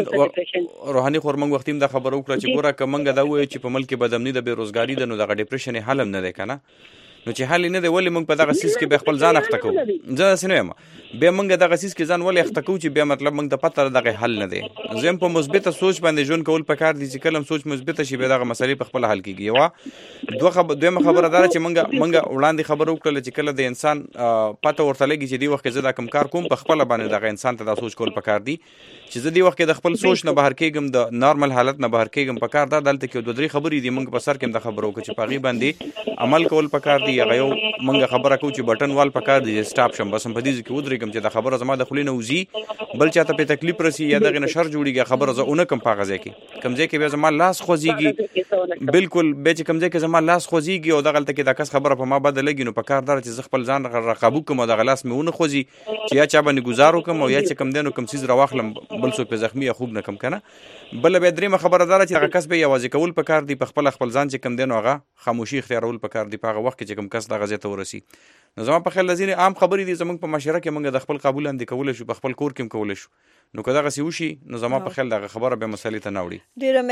منګ وختیم دا خبرو کړه چې ګوره کمنګ دا وایي چې په ملک بدامنی د بیروزګاری د نو د ډیپریشن حل نه ده کنه نو چې حل نه دی ولې موږ په دغه سیس کې به خپل ځان اخته کوو زه سينه ما به موږ دغه سیس کې ځان ولې اخته کوو چې به مطلب موږ د پته دغه حل نه دی زم په مثبت سوچ باندې ژوند کول پکار دي چې کلم سوچ مثبت شي به دغه مسلې په خپل حل کیږي وا دوه خبره دار چې موږ وړاندې خبرو کړل چې کله د انسان پته ورته لګي چې دی وخت کې زدا کم کار کوم په خپل باندې دغه انسان ته دا سوچ کول پکار دي چې زه دی وخت کې د خپل سوچ نه بهر کېږم د نارمل حالت نه بهر کېږم پکار دا دلته کې دوه درې خبرې دي موږ په سر کې د خبرو کې چې پاغي باندې عمل کول پکار دي هغه یو منګه خبره کو چې بٹن وال پکار دي سټاپ شم بس په دې کې ودرېږم چې دا خبره زما د خلینو وزي بل چاته په تکلیف رسی یا دغه نشر جوړیږي خبره زه اونې کم پاغه ځکه کمزې کې به زما لاس خوځيږي بالکل به چې کمزې کې زما لاس خوځيږي او دغه تل کې د کس خبره په ما بد لګي نو پکار دار چې خپل ځان رقابو کوم د غلاس مې ونه خوځي چې یا چا باندې گزارو کوم او یا چې کم دینو کم سیز راواخلم بل څوک په زخمی خوب نه کم کنه بل به درېمه خبردار چې هغه کس به یوازې کول پکار دي په خپل ځان چې کم دینو هغه خاموشي اختیارول پکار دي په هغه وخت کې چې کم کس دغه ځای ته ورسی نو زما په خیال لذینه عام خبرې دي زمونږ په مشوره کې موږ د خپل قبول اندې کول شو په خپل کور کې کول شو نو کدا غسی وشي نو زما په خیال دغه خبره به مسلې ته ناوړي ډیره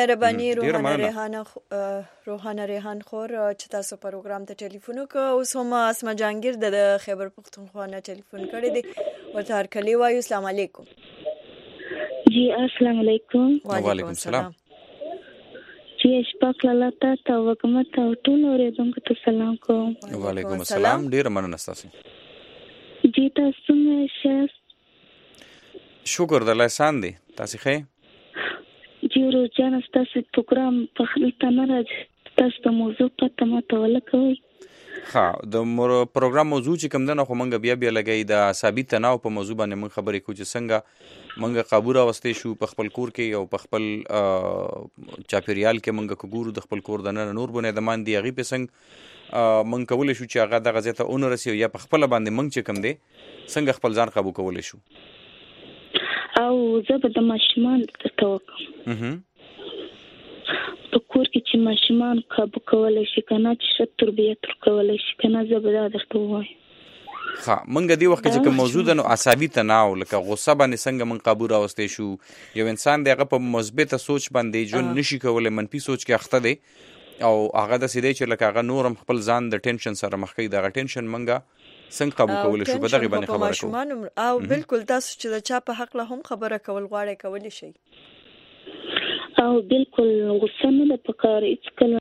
مهرباني روحانه ریحان خور چې تاسو پروګرام ته ټلیفون وکړ اوس هم اسما جهانگیر د خیبر پختونخوا نه ټلیفون کړی دی ورته هر کلی وایو السلام علیکم جی السلام علیکم وعلیکم السلام جی اشفاق لاله تا وکمت او ټول اوریدونکو ته سلام کوم وعلیکم السلام ډیر مننه تاسو جی تاسو مې شکر د لسان دی تاسو ښه جی روزانه تاسو پروګرام په خپل نه راځي تاسو د موضوع په ماته ولکوي ها د پروګرام موضوع چې کوم دنه خو مونږ بیا لګی د ثابت تناو په موضوع باندې مونږ خبرې کوو چې څنګه مونږ قابو راوستې شو په خپل کور کې او په خپل چاپیریال کې مونږ ګورو د خپل کور د نور بونه د مان دی غي په څنګه مونږ کولای شو چې هغه د غزته اون رسي یا په خپل باندې مونږ چې کوم دی څنګه خپل ځان قابو کولای شو او زه به د ماشومان توکم په کور کې چې ماشومان قابو کولای شي کنه چې تربیت کولای شي کنه زه به دا درته وایم ها منګه دی وخت چې کوم موضوع د عصبي تناو لکه غصه باندې څنګه من قابو راوستې شو یو انسان دغه په مثبت سوچ باندې جون نشي کولای منفي سوچ کې اخته دی او هغه د سیدې چې لکه هغه نورم خپل ځان د ټینشن سره مخ کوي دغه ټینشن منګه څنګه قابو کول شو په دغه باندې خبره کوم او بالکل تاسو چې د چا په حق له هم خبره کول غواړئ کولی شي او بالکل غصه نه د پکار هیڅ کله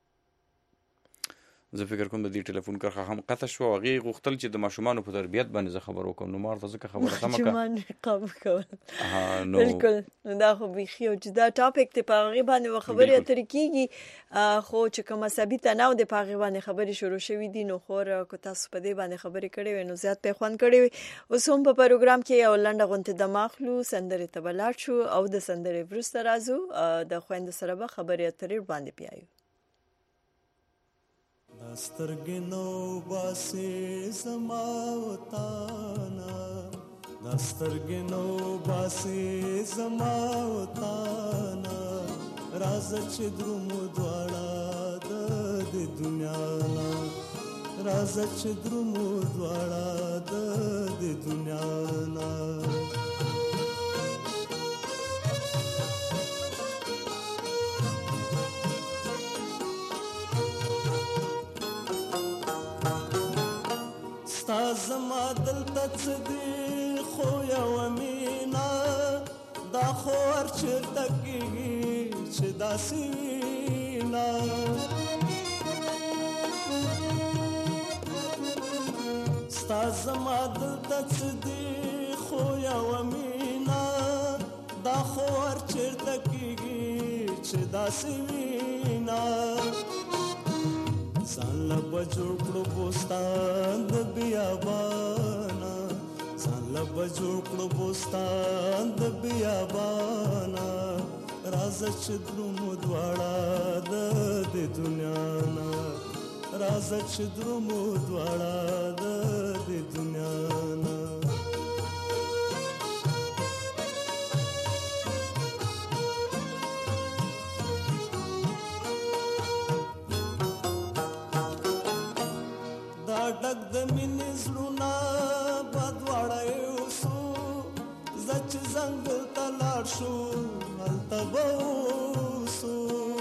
زه فکر کوم د دې ټلیفون کرخه هم قطع شو هغه غوښتل چې د ماشومان په تربیت باندې زه خبر وکم نو مارته ځکه خبره سم کا ماشومان قابو کول بالکل دا خو بيخي او چې دا ټاپک ته په باندې خبرې اترې کیږي خو چې کوم ثابت نه و د پاغي باندې خبرې شروع شوې دي نو خور کو تاسو په دې باندې خبرې کړې وې نو زیات په خوان کړې اوس هم په پروګرام کې یو لنډه غونډه د ماخلو سندره تبلات شو او د سندره ورسته راځو د خويند سره به خبرې اترې باندې پیایو دسترګنو باسي زماوتانا دسترګنو باسي زماوتانا راز چې دروم دواړه د د دنیا نا راځه چې درومو دواړه د دنیا نا ستا زما دلته څه دي خو یوه مینا دا خو هر چېرته کېږي چې داسې وینا ستا زما دلته څه دي خو یوه مینا دا خو هر چېرته کېږي چې داسې وینا ځان له به جوړ کړو بوستان د بیابانا ځان له به جوړ کړو بوستان د بیابانا راځه چې درومو دواړه د دنیا نه راځه چې درومو دواړه د دنیا نه ډک د مینې زړونه به دواړه یوسو زه چې ځنګل ته لاړ شو هلته به اوسو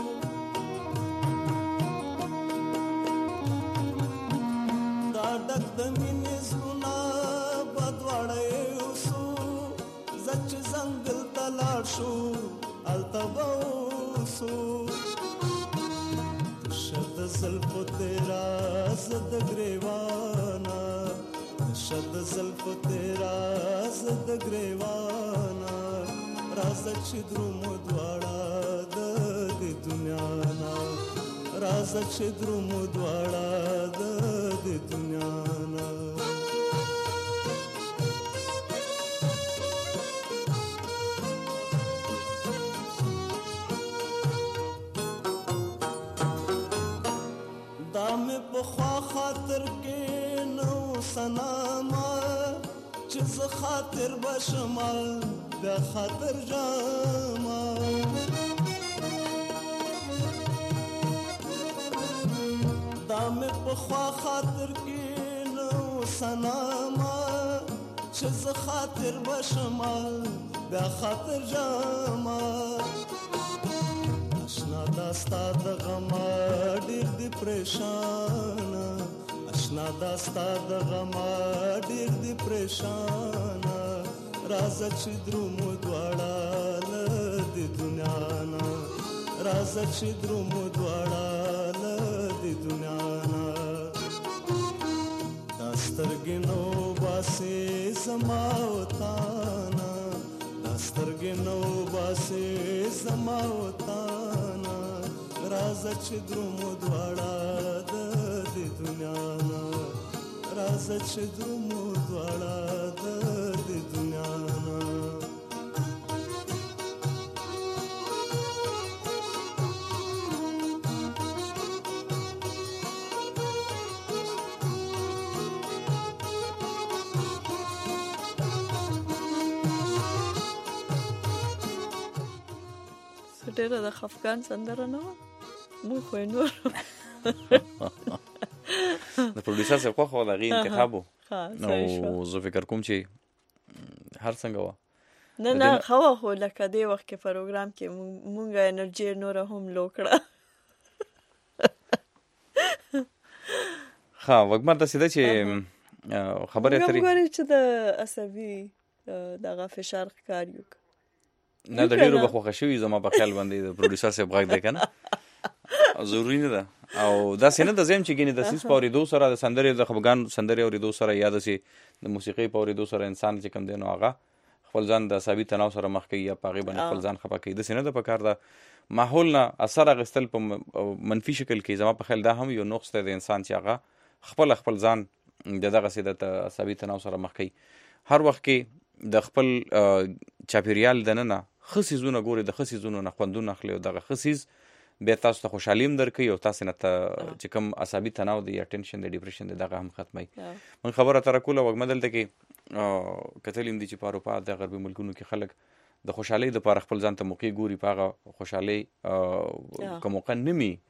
دا ډک د مینې زړونه به دواړه یوسو زه چې ځنګل ته لاړ شو هلته به اوسو شد زلفو تیرا زد گریوانا شد زلفو تیرا زد گریوانا رازا چی درومو دوارا د دنیا نا رازا چی درومو دوارا د دنیا نا پخوا خاطر کې نو سناما چې زه خاطر بشما بیا خاطر جاما دا مې پخوا خاطر کې نو سناما چې زه خاطر بشما بیا خاطر جاما اشنا داستا د غما ډېر دی پریشان اشنا داستا د غما ډېر دی پریشان راځه چې درومو دواړه د دنیا نه راځه چې درومو دواړه د دنیا نه دا سترګې نو باسې زما وتا نه دا سترګې نو باسې زما وتا راځه چې درومو دواړه د دنیا نه راځه چې درومو دواړه د دنیا نه ډېره د خفګان سندره نه وه مو خو نور د پروډوسر صاحب خو دغه انتخاب وو نو زه فکر کوم چې هر څنګه وه نه خو لکه دې وخت کې پروګرام کې مونږه انرژي نور هم لو کړه ها وګمر د سیده چې خبره اترې وګورئ چې د عصبي دغه فشار ښکاریو نه د ډیرو بخوخه شوی زما په خیال باندې د پروډوسر صاحب غږ دی کنه ضروري نه ده او دا سینه د زم چې ګینه د سیس پورې دو سره د سندرې د خفګان سندرې او دو سره یاد سي د موسیقي پورې دو سره انسان چې کم دینو هغه خپل ځان د عصبي تناو سره مخ کوي یا پاغي باندې خپل ځان خپه کوي د سینه د پکار د ماحول نه اثر غستل په منفي شکل کې زما په خیال دا هم یو نقص دی د انسان چې هغه خپل ځان دغه سیده د عصبي تناو سره مخ کوي هر وخت کې د خپل چاپیریال دننه خصيزونه ګوري د خصيزونو نه خوندونه اخلي او دغه خصيز به تاسو ته خوشحالیم درکې او تاسو نه ته چې کوم عصبي تناو دی یا ټینشن دی ډیپریشن دی دغه هم ختمي من خبره تر کوله وګمدل ته کې کتلیم دي چې په اروپا د غربي ملکونو کې خلک د خوشحالي د لپاره خپل ځان ته موقع ګوري پاغه خوشحالي کوم موقع نمي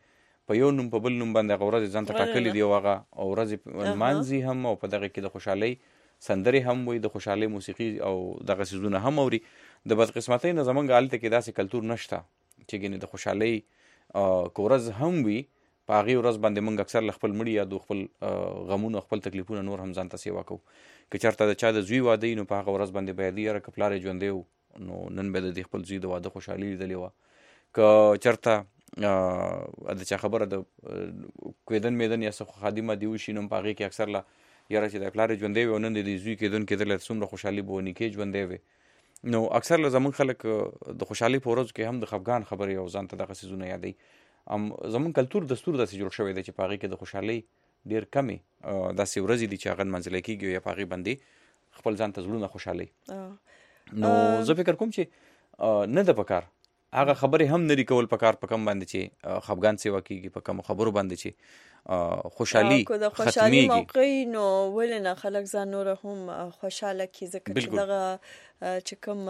په یو نوم په بل نوم باندې هغه ورځې ځان ته ټاکلې دي او هغه ورځې لمانځي هم او په دغه کې د خوشحالۍ سندرې هم وي، د خوشحالۍ موسیقي او دغه څیزونه هم اوري. د بدقسمتۍ نه زمونږ هلته کې داسې کلتور نشته چې ګینې د خوشحالۍ که ورځ هم وي په هغې ورځ باندې موږ اکثر له خپل مړي یادو، خپل غمونه، خپل تکلیفونه نور هم ځان ته سیوا کوو. که چېرته د چا د زوی واده وي نو په هغه ورځ باندې به یادي یاره که پلار یې ژوندی و نو نن به د خپل زوی د واده خوشحالي لیدلې وه. که چېرته د چا خبره د کویدن میدن یا څه خادي مادي وشي نو په هغې کې اکثر له یاره چې د پلار یې ژوندی وي او نن د زوی کېدون کېدلی څومره خوشحالي به نیکې ژوندی وي. نو اکثر له زمونږ خلک د خوشحالۍ په ورځو کې هم د خفګان خبرې او ځان ته دغه څیزونه یادوي. زمونږ کلتور دستور داسې جوړ شوی دی چې په هغې کې د خوشحالۍ ډېر کمې داسې ورځې دي چې هغه نمانځلی کېږي یا په هغې باندې خپل ځان ته زړونه خوشحالوي. نو زه فکر کوم چې نه ده پکار هغه خبرې هم نري کول پکار په کم باندې چې خفګان سیوا کېږي، په کمو خبرو باندې چې خوشحالي که د خوشحالي موقع نو ولې نه خلک ځان نور هم خوشحاله کړي، ځکه چې دغه چې کوم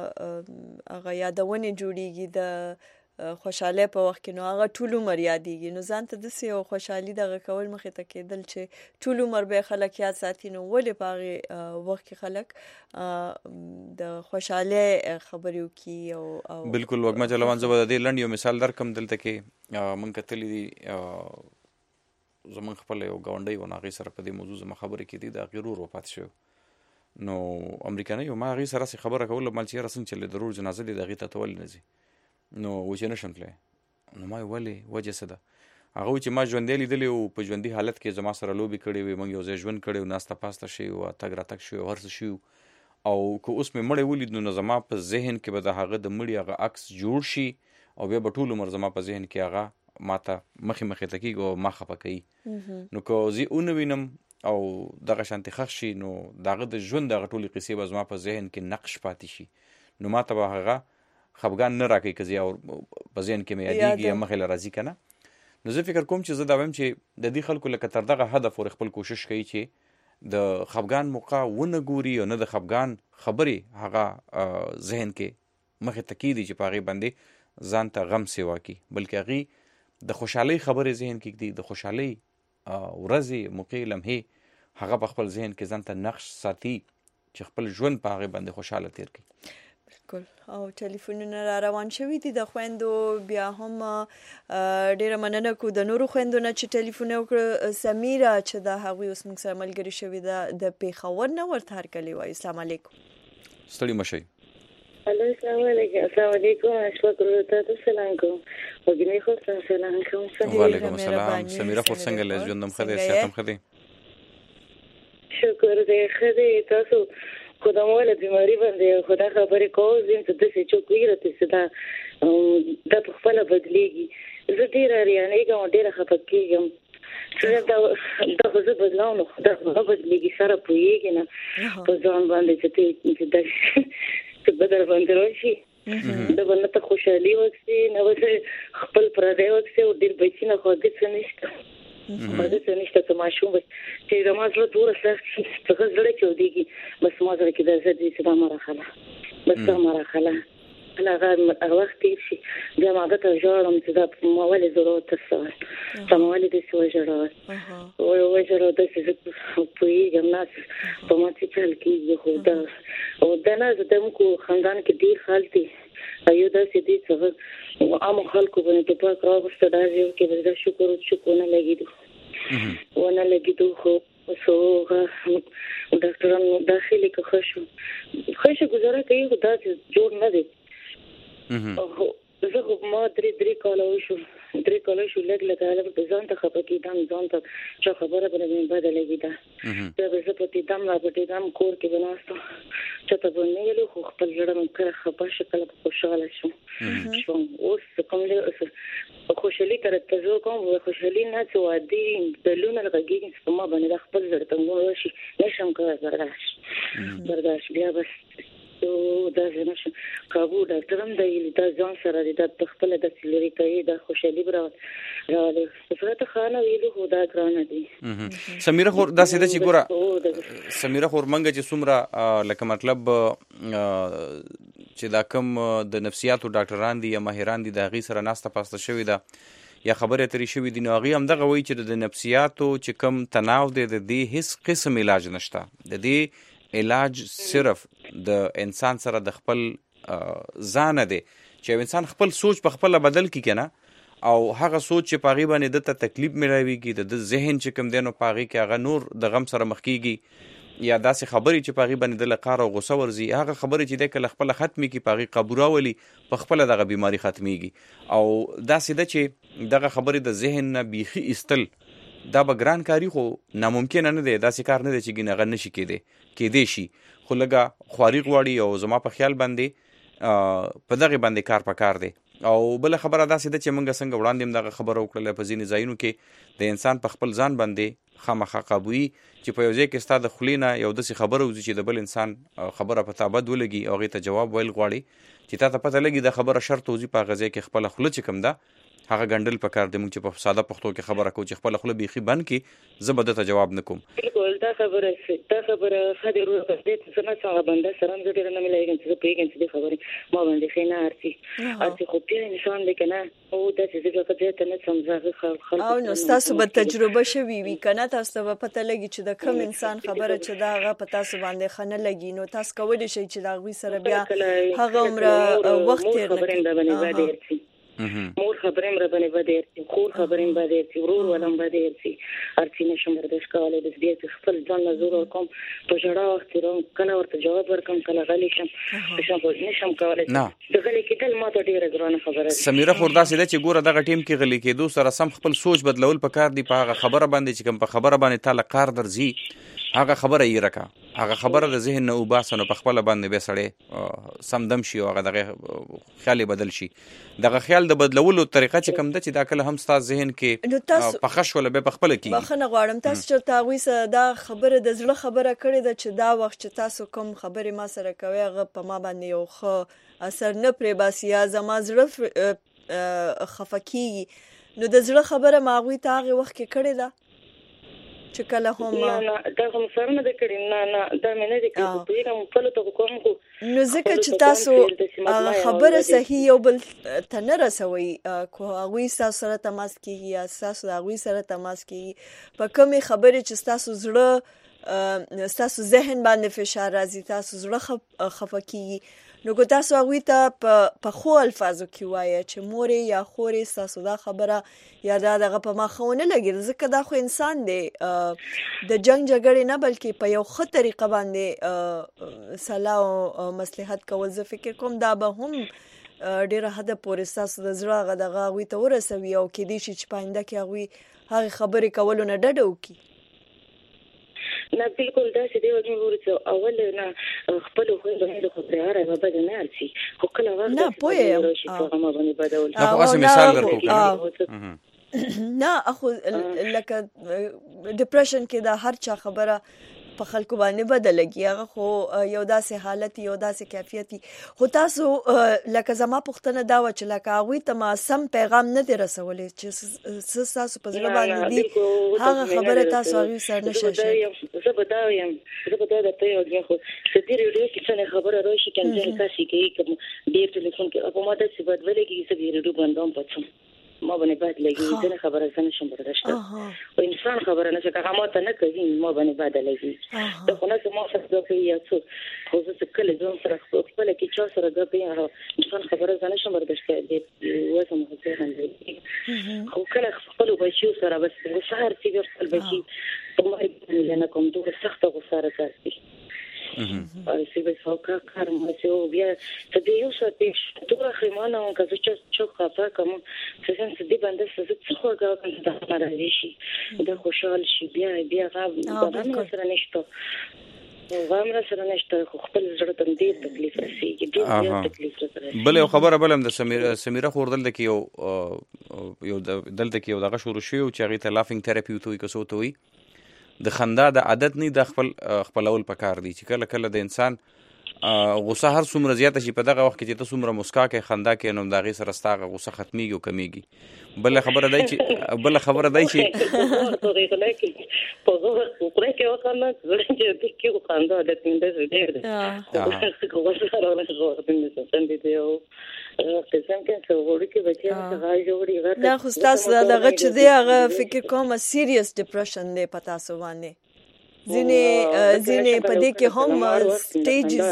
هغه یادونې جوړېږي د خوشحالۍ په وخت کې نو هغه ټول عمر یادېږي. نو ځان ته داسې یو خوشحالي دغه کول مخې ته کېدل چې ټول عمر به خلک یاد ساتي، نو ولې په هغې وخت کې خلک د خوشحالۍ خبرې وکړي. او بلکل وږمه جلوان، زه به د دې لنډ یو مثال درکړم. دلته کې موږ کتلي دي زمونږ خپله یو ګاونډی و نو هغې سره په دې موضوع زما خبرې کېدې، د هغې ورور وفات شوی نو امریکایي و. ما هغې سره هسې خبره کوله مال چې یاره څنګه چلې د ورور جنازه دې د هغې ته ولې نه ځي؟ نو و چې نشم تللی. نو ما ولې وجه څه ده؟ هغه و چې ما ژوندی لیدلی و، په ژوندي حالت کې زما سره لوبې کړې وې، موږ یو ځای ژوند کړی و، ناسته پاسته شوي و، تګ راتګ شوي و، هر څه شوي و. او که اوس مې مړی ولید نو زما په ذهن کې به د هغه د مړي هغه عکس جوړ شي او بیا به ټول عمر زما په ذهن کې هغه ما ته مخې ته کېږي او ما خفه کوي. نو که زه ونه وینم او دغه شانتې ښخ شي نو د هغه د ژوند دغه ټولې قصې به زما په ذهن کې نقش پاتې شي، نو ما ته به هغه خفګان نه راکوي که زه په ذهن کې مې یادېږي یا مخې له راځي که نه. نو زه فکر کوم چې زه دا وایم چې د دې خلکو لکه تر دغه حده پورې خپل کوشش کوي چې د خفګان موقع ونه ګوري او نه د خفګان خبرې هغه ذهن کې مخې ته کېږدي چې په هغې باندې ځان ته غم سیوا کړي، بلکې هغې د خوشحالۍ خبرې ذهن کې ږدي، د خوشحالۍ ورځې موقعې لمحې هغه په خپل ذهن کې ځان ته نقش ساتي چې خپل ژوند په هغې باندې خوشحاله تیر کړي. بالکل. او ټلیفونونه را روان شوي دي د خویندو، بیا هم ډیره مننه کو د نورو خویندو نه چې ټلیفون وکړه. سمیره چې د هغوی اوس موږ سره ملګري شوي ده د پېښور نه ورته هرکلی وایي. السلام علیکم. ستړي مه شئ. الو السلام علیکم. السلام علیکم. اشفاق تاسو سلام کوم. وګینه خو تاسو سلام کوم. وعلیکم السلام. سمیره خو څنګه له ژوند هم ښه دی، صحت هم ښه دی؟ شکر دی ښه دی. تاسو خدای مولا بیماری باندې خدا خبرې کوو زم ته داسې چوک ویرته چې دا په خپله بدلېږي. زه ډېره ریانېږم او ډېره خفه کېږم چې دا خو زه بدلاو نو خدا خو نه بدلېږي، سره پوهېږي نه په ځان باندې چې داسې بدل باندې راشي. د به نه ته خوشحالي وکړي نه به خپل پردی وکړي او ډېر بچي نه خو هېڅ څه نشته خواده څه نشته که ماشوم بس چې زما زړه دومره سخت شي څه زړه چاودېږي بس ما زړه کې درځي چې دا مه راخله بس دا مه راخله هغه وخت تېر شي بیا ما هغه ته ژاړم چې دا ما ولې زړه وترسول تا ما ولې داسې وژړول وژړول داسې زه پوهېږم نه په ما څه چل کېږي خو دا او دا نه زه زموږ خاندان کې ډېر خلک دي یو داسې دي چې عامو خلکو باندې ټوپک راوغوسته دا یو کې دا شکر ونه لګېدو خو ډاکټرانو داخلي که ښه شو ګزاره کوي خو داسې جوړ نه دی. زه خو ما درې کاله وشو لږ هلک په ځان ته خفه کېدم، ځان ته چا خبره به مې بده لګېده. بیا به زه پټېدم را پټېدم کور کې به ناستم چاته به نه ویلو خو خپل زړه مې کله خفه شو کله به خوشحاله شوم. اوس کوم خوشحالي ته تجربه کوم خوشحالي نه چې عادي دلونه لږېږي چې په ما باندې دا خپل زړه تنګون راشي نشم کولی برداشت بیا بس دا نشم کابو ډاکټر هم دی دا ځان سره دی دا خپله داسې لرې کوي دا خوشحالي به راولي صورت خانه ویلو خو دا ګرانه دي. سمیره خو داسې ده چې ګوره سمیره خو منګه چې څومره لکه مطلب چې دا کم د نفسیاتو ډاکټران دي یا ماهران دي د هغې سره ناسته پاسته شوې ده یا خبرې اترې شوي دي، نو هغې همدغه وایي چې د نفسیاتو چې کوم تناو دی د دې هیڅ قسم علاج نشته. د دې علاج صرف د انسان سره د خپل ځانه دی چې یو انسان خپل سوچ په خپله بدل کړي که نه، او هغه سوچ چې په هغې باندې ده ته تکلیف ملاویږي، د ذهن چې کوم دی نو په هغې کې هغه نور د غم سره مخ کېږي، یا داسې خبرې چې په هغې باندې د له قهر او غصه ورځي، هغه خبرې چې دی کله خپله ختمې کړي په هغې قابو راولي، په خپله دغه بیماري ختمیږي. او داسې ده چې دغه خبرې د ذهن نه بیخي ایستل دا به ګران کاري خو ناممکنه نه دی، داسې کار نه دی چې ګینه هغه نشي کېدی شي، خو لږه خواري غواړي. او زما په خیال باندې په دغې باندې کار پکار دی. او بله خبره داسې ده چې موږ څنګه وړاندې هم دغه خبره وکړله، په ځینې ځایونو کې د انسان په خپل ځان باندې خامخا قابوي چې په یو ځای کې ستا د خولې نه یو داسې خبره وځي چې د بل انسان خبره په تا بد ولګي او هغې ته جواب ویل غواړي چې تا ته پته لګي دا خبره شرط وځي په هغه ځای کې خپله خوله چې کوم ده هغه ګنډل پکار دی. موږ چې په ساده پښتو کې خبره کوو چې خپله خوله بیخي بند کړي، زه به درته جواب نه کوم. بالکل دا خبره ښه دی وروره، په دې زه نه څه هغه بنده سره هم زه ډېره نه ملایږم چې زه پوهېږم چې دې خبرې ما باندې ښې نه ارسي، خو بیا انسان دی که نه او داسې زه بیا په ځای ته نه څم زه هغه خلکو. او نو ستاسو به تجربه شوي وي که نه، تاسو ته به پته لګي چې د کوم انسان خبره چې دا هغه په تاسو باندې ښه نه لګي، نو تاسو کولی شئ چې د هغوی سره بیا هغه عمره وخت تېر نه کړئ. مور خبرې را باندې بد ارسي، خور خبرې بد ارسي، ورور ولم بد ارسي، ارسي نشم برداشت کولی. د دې خپل ځان نه زور ورکوم، په ژړا وخت تېروم، کله ورته جواب ورکوم، کله غلی شم، نشم کولی. د غلی کېدل ما ته ډېره ګرانه خبره ده. سمیره خو داسې ده چې ګوره دغه ټیم کې غلی کېدو سره سم خپل سوچ بدلول پکار دي په هغه خبره باندې چې کوم په خبره باندې تا له کار درځي هغه خبره یې رکه، هغه خبره د ذهن نه وباسه، نو په خپله باندې بیا سړی سمدم شي او هغه دغه خیال یې بدل شي. دغه خیال د بدلولو طریقه چې کوم ده چې دا کله هم ستا ذهن کې پخه شوله بیا په خپله کېږي. بخښنه غواړم، تاسو چېرته هغوی سره دا خبره د زړه خبره کړې ده چې دا وخت چې تاسو کوم خبرې ما سره کوئ هغه په ما باندې یو ښه اثر نه پرې باسي یا زما زړه خفه کېږي، نو د زړه خبره ما هغوی ته هغې وخت کې کړې ده چې کله هم دا هم سره نه ده کړې؟ نه دا مې نه دي کړې، پوهېږم خپلو ته خو کوم خو نو ځکه چې تاسو هغه خبره صحیح یو بل ته نه رسوئ، که هغوی ستاسو سره تماس کېږي یا ستاسو د هغوی سره تماس کېږي، په کومې خبرې چې ستاسو زړه ستاسو ذهن باندې فشار راځي، تاسو زړه خفه کېږي، نو که تاسو هغوی ته په ښو الفاظو کې وایه چې مورې یا خورې ستاسو دا خبره یا دا دغه په ما ښه ونه لګېده، ځکه دا خو انسان دی د جنګ جګړې نه بلکې په یو ښه طریقه باندې صلاح او مصلحت کول، زه فکر کوم دا به هم ډېره حده پورې ستاسو د زړه هغه دغه هغوی ته ورسوي او کېدای شي چې په آینده کې هغوی هغې خبرې کولو نه ډډه وکړي. نه بالکل داسې دی وجه وګورئ چې اول نه خپل خویندو خو پرې هره بده نه ارسي، خو کله وخت نه پوهه یم هغه ما باندې بدول خو اسې مثال درکو نه اخو لکه ډیپریشن کې دا هر چا خبره په خلکو باندې بدلږي، هغه خو یو داسې حالت یو داسې کیفیت، خو تاسو لکه زما پوښتنه دا وه چې لکه هغوی ته ما سم پیغام نه دی رسولی چې څه ستاسو په زړه باندې دي هغه خبره تاسو هغوی سره نشئ شئ. زه به دا وایم، زه به دا درته وایم، خو په دې ریډیو کې څنګه خبره راشي که ځینې کاسې کوي که ډېر ټلیفون کوي، په ما داسې بد ولګېږي زه به یې ریډیو بندوم پڅوم، ما باندې بد لګي، ځینې خبره زه نشم برداشت کولی، او انسان خبره نه چې هغه ما ته نه کوي ما باندې بده لګي، دا خو نه چې ما سره ګپ کوي یا څوک، خو زه چې کله ځان سره خپله کې چا سره ګپ کوي هغه انسان خبره زه نشم برداشت کولی، وزم خو ذهن دی، خو کله خپلو بچیو سره بس غوسه هر څه بیا خپل بچي په ما باندې نه کوم، دومره سخته غوسه راځي سی به سوکا کار مې چې بیا ته دې یو څه ته خیمانه او که زه چې خفه کوم څه څه دې باندې څه خو غواړم چې دا راځي شي دا خوشحال شي بیا غواړم سره نشته غواړم سره نشته، خو خپل زړه ته دې تکلیف رسېږي، ډېر تکلیف رسېږي. بل یو خبره بل هم د سمیره خور دلته کې یو دغه شروع شوی چې هغې ته لافینګ تھراپي ورته وایي که څه ورته وایي، د خندا د عادت نه د خپلول پکار دی چې کله کله د انسان غوسه هر څومره زیاته شي په دغه وخت کې چې ته څومره مسکا کې خندا کې نو د هغې سره ستا هغه غوسه ختمیږي او کمیږي. بله خبره دی چې دا خو ستاسو دغه چې دی هغه فکر کوم سیریس ډپریشن دی په تاسو باندې. ځینې په دې کې هم سټیجز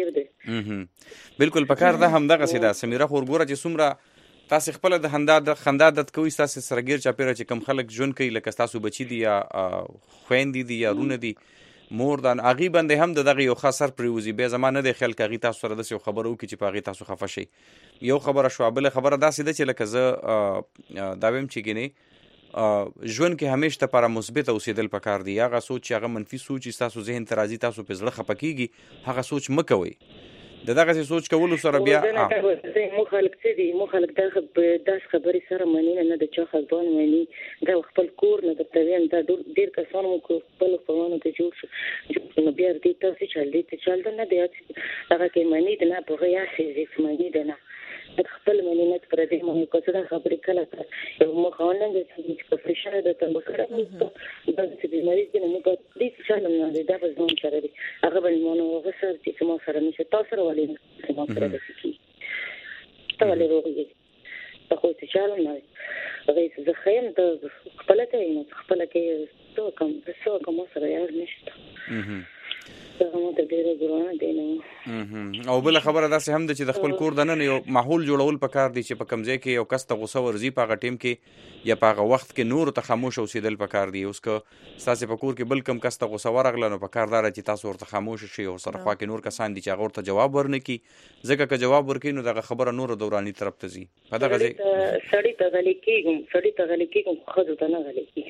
بالکل پکار ده همدغه سي ده سمیره خو ورګوره چې څومره تاسو خپل د خندا د کوي تاسو سره غیر چاپیره چې کم خلک ژوند کوي لکه تاسو بچی دي یا خويندې دي یا رونه دي مور دان اغي باندې هم دغه یو خاصر پریوزي به زمانه د خیال کاغي تاسو سره د خبرو کې چې پاغي تاسو خفه شي. یو خبره شو بل خبره داسې ده چې لکه زه دا ویم چې ګینه ژوند کې همیشه لپاره مثبت اوسېدل پکار دی. هغه سوچ چې هغه منفي سوچ تاسو ذهن ته راځي تاسو په زړه خپه کیږي هغه سوچ مکوئ. دغه سوچ کولو سره بیا مو خلک دا خبرې سره مانی نه د چا خلبان مانی دا خپل کور نه د توین دا ډیر کسان مو خپل فوانو ته جوړ شو نو بیا دې تاسو چل نه دی هغه کې مانی نه په غیا سي مانی نه خپل مانی نه پر دې مو کسره خبرې کله یو مو خاوندان چې په فشار د تمبکره د دې بیماری کې نو په دې څه نه دی دا په ځون سره دی هغه باندې مونږ وسر چې مو سره نشه تاسو سره ولې مو سره دي ته ولې وروږي په خو څه چالو نه غي زه خیم د خپل ته نه خپل کې څو کوم سره یار نشته او بل خبره داسې هم ده چې د خپل کور دننه یو ماحول جوړول پکار دی چې په کمزې کې یو کس ته غوسه ورځي په هغه ټیم کې یا په هغه وخت کې نور ته خاموش اوسېدل پکار دی. اوس که تاسو په کور کې بل کم کس ته غوسه ورغله نو پکار دی چې تاسو ورته خاموش شئ او سره خوا کې نور کسان دي چې هغه ورته جواب ورنکي ځکه که جواب ورکړي نو دغه خبره نور دوراني طرف ته ځي. په دغه ځای سړی ته غلي کېږم خو ته نه غلي کېږي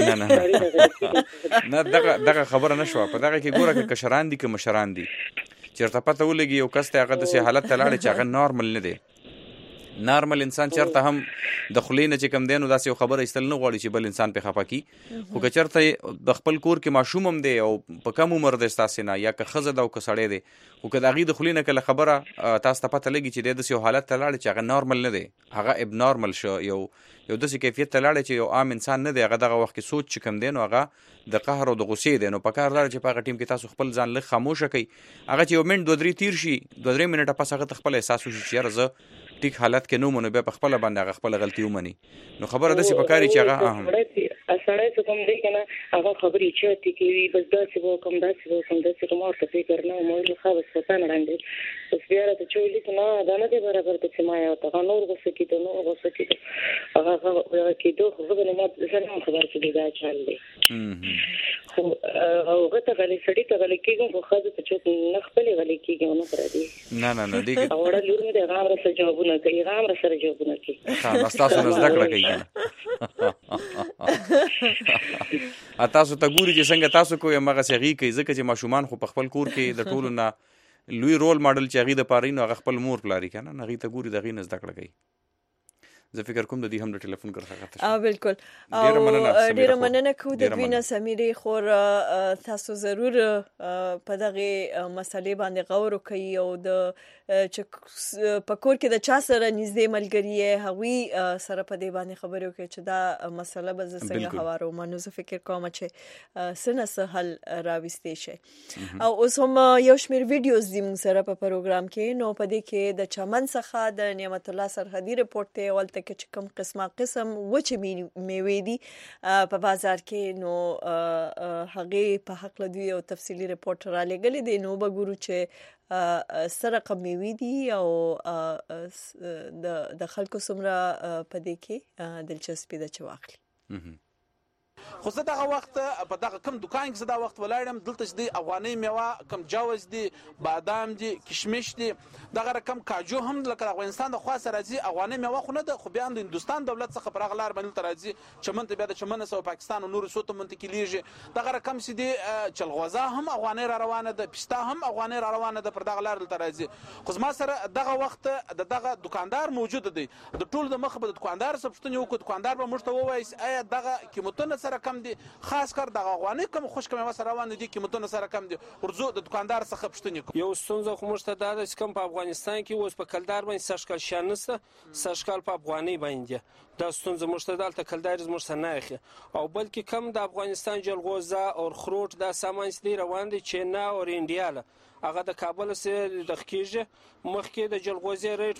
نه دغه خبره نشوه. په دغه کې ګوره که کشران دي که مشران دي چیرته پته ولګي یو کس ته هغه داسې حالت ته لاړې چې هغه نارمل نه دی. نارمل انسان چرته هم د خولې نه چې کم دی نو داسې یو خبره ایستل نه غواړي چې بل انسان پې خفه کي. خو که چېرته د خپل کور کې ماشوم هم دی او په کم عمر دی ستاسې نه یا که ښځه ده او که سړی دی خو که د هغې د خولې نه کله خبره تاسو ته پته لګي چې دی داسې یو حالت ته لاړې چې هغه نارمل نه دی هغه اب نارمل شو یو داسې کیفیت ته لاړې چې یو عام انسان نه دی هغه دغه وخت کې سوچ چې کم دی نو هغه د قهر او د غصې دی نو پکار دی چې په هغه ټیم کې تاسو خپل ځان لږ خاموشه کوئ. هغه چې یو منټ 2-3 تیر شي 2-3 منټه پس هغه ته خپل احساس وشي چې یاره زه ټیک حالت کې نو مونږ بیا په خپل باندې هغه خپل غلطي ومني نو خبره داسې پکاري چې هغه سړی څه کوم دی کنه هغه خبرې چاته کوي بس داسې کوم مور ته فکر نه مو له خاص فتن راندي بس بیا ته چولې نه دا نه دی برابر ته ما یو ته نور غوسه کیته هغه کېدو خو به نه زنه خبر چې دا چل دی خو هغه ته غلي سړی ته غلي کېږم خو خاصه ته چې نه خپل غلي کېږم نو پر دې نه دی اورا لور مې د غامر سره جوابونه کوي ها تاسو نه زده کړئ تاسو ته ګوري چې څنګه تاسو کوی مغه سغي کوي ځکه چې ماشومان خو په خپل کور کې د ټولو نه لوی رول ماډل چې هغه د پارینو هغه خپل مور پلاری کنه هغه ته ګوري دغه نه زده کړئ. زه فکر کوم د دې هم د ټلیفون کرخه خاطر بالکل ډیره مننه کوم د وینا سمیرې خور تاسو ضرور په دغه مسلې باندې غور وکړئ او د په کور کې د چا سره نږدې ملګری هغوی سره په دې باندې خبرې وکړي چې دا مسله به څنګه هوارو منو. زه فکر کوم چې سنه حل راوستي شي. او اوس هم یو شمېر ویډیوز دي موږ سره په پروګرام کې نو په دې کې د چمن څخه د نعمت الله سرحدي رپورټ ته ولته کې کوم قسم وچې میوې دي په بازار کې نو هغه په حق له دوی او تفصیلی رپورټ را لګلې دي نو به ګورو چې سره قمیوي دي او د خلکو څومره په دې کې دلچسپي ده چې واخلي. خو زه دغه وخت په دغه کم دکان کې زه دا وخت ولاړم دلته چې دی افغاني میوه کم جوز دي بادام دي کشمش دي دغه رقم کاجو هم لکه افغانستان د خاص راځي افغاني میوه خو نه ده خو بیا د هندستان دولت څخه پر غلار باندې راځي چمن ته بیا د چمن سره پاکستان او نور سوته منتقلیږي دغه رقم سي دي چلغوزه هم افغاني را روانه ده پستا هم افغاني را روانه ده پر دغه لار ته راځي. خو ما سره دغه وخت دغه دکاندار موجود دی د ټول د مخ په دکاندار سره پښتنه یو کو دکاندار به مشته وایي ایا دغه قیمتونه سره سره کم دي، خاص کر د افغاني کم خشک میوه سره روان دي قیمتونه سره کم دي. ورځو د دکاندار څخه پوښتنه کوم. یو ستونزه خو موږ ته دا ده چې کوم په افغانستان کې اوس په کلدار باندې سږکال شیان نشته، سږکال په افغاني باندې دا ستونزه موږ ته دلته کلدار زموږ ته نه اخلي. او بلکې کم د افغانستان جلغوزه او خروټ دا سامان چې روان دي چینا او انډیا له هغه د کابل سره د خکېږي. مخکې د جلغوزې ریټ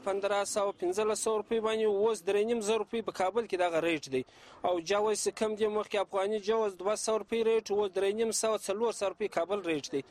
1500 روپۍ باندې اوس 3.5 روپۍ په کابل کې دغه ریټ دی. او جوز کم دی، مخکې افغاني جوز 200 روپۍ ریټ اوس 3.5 روپۍ کابل ریټ دی.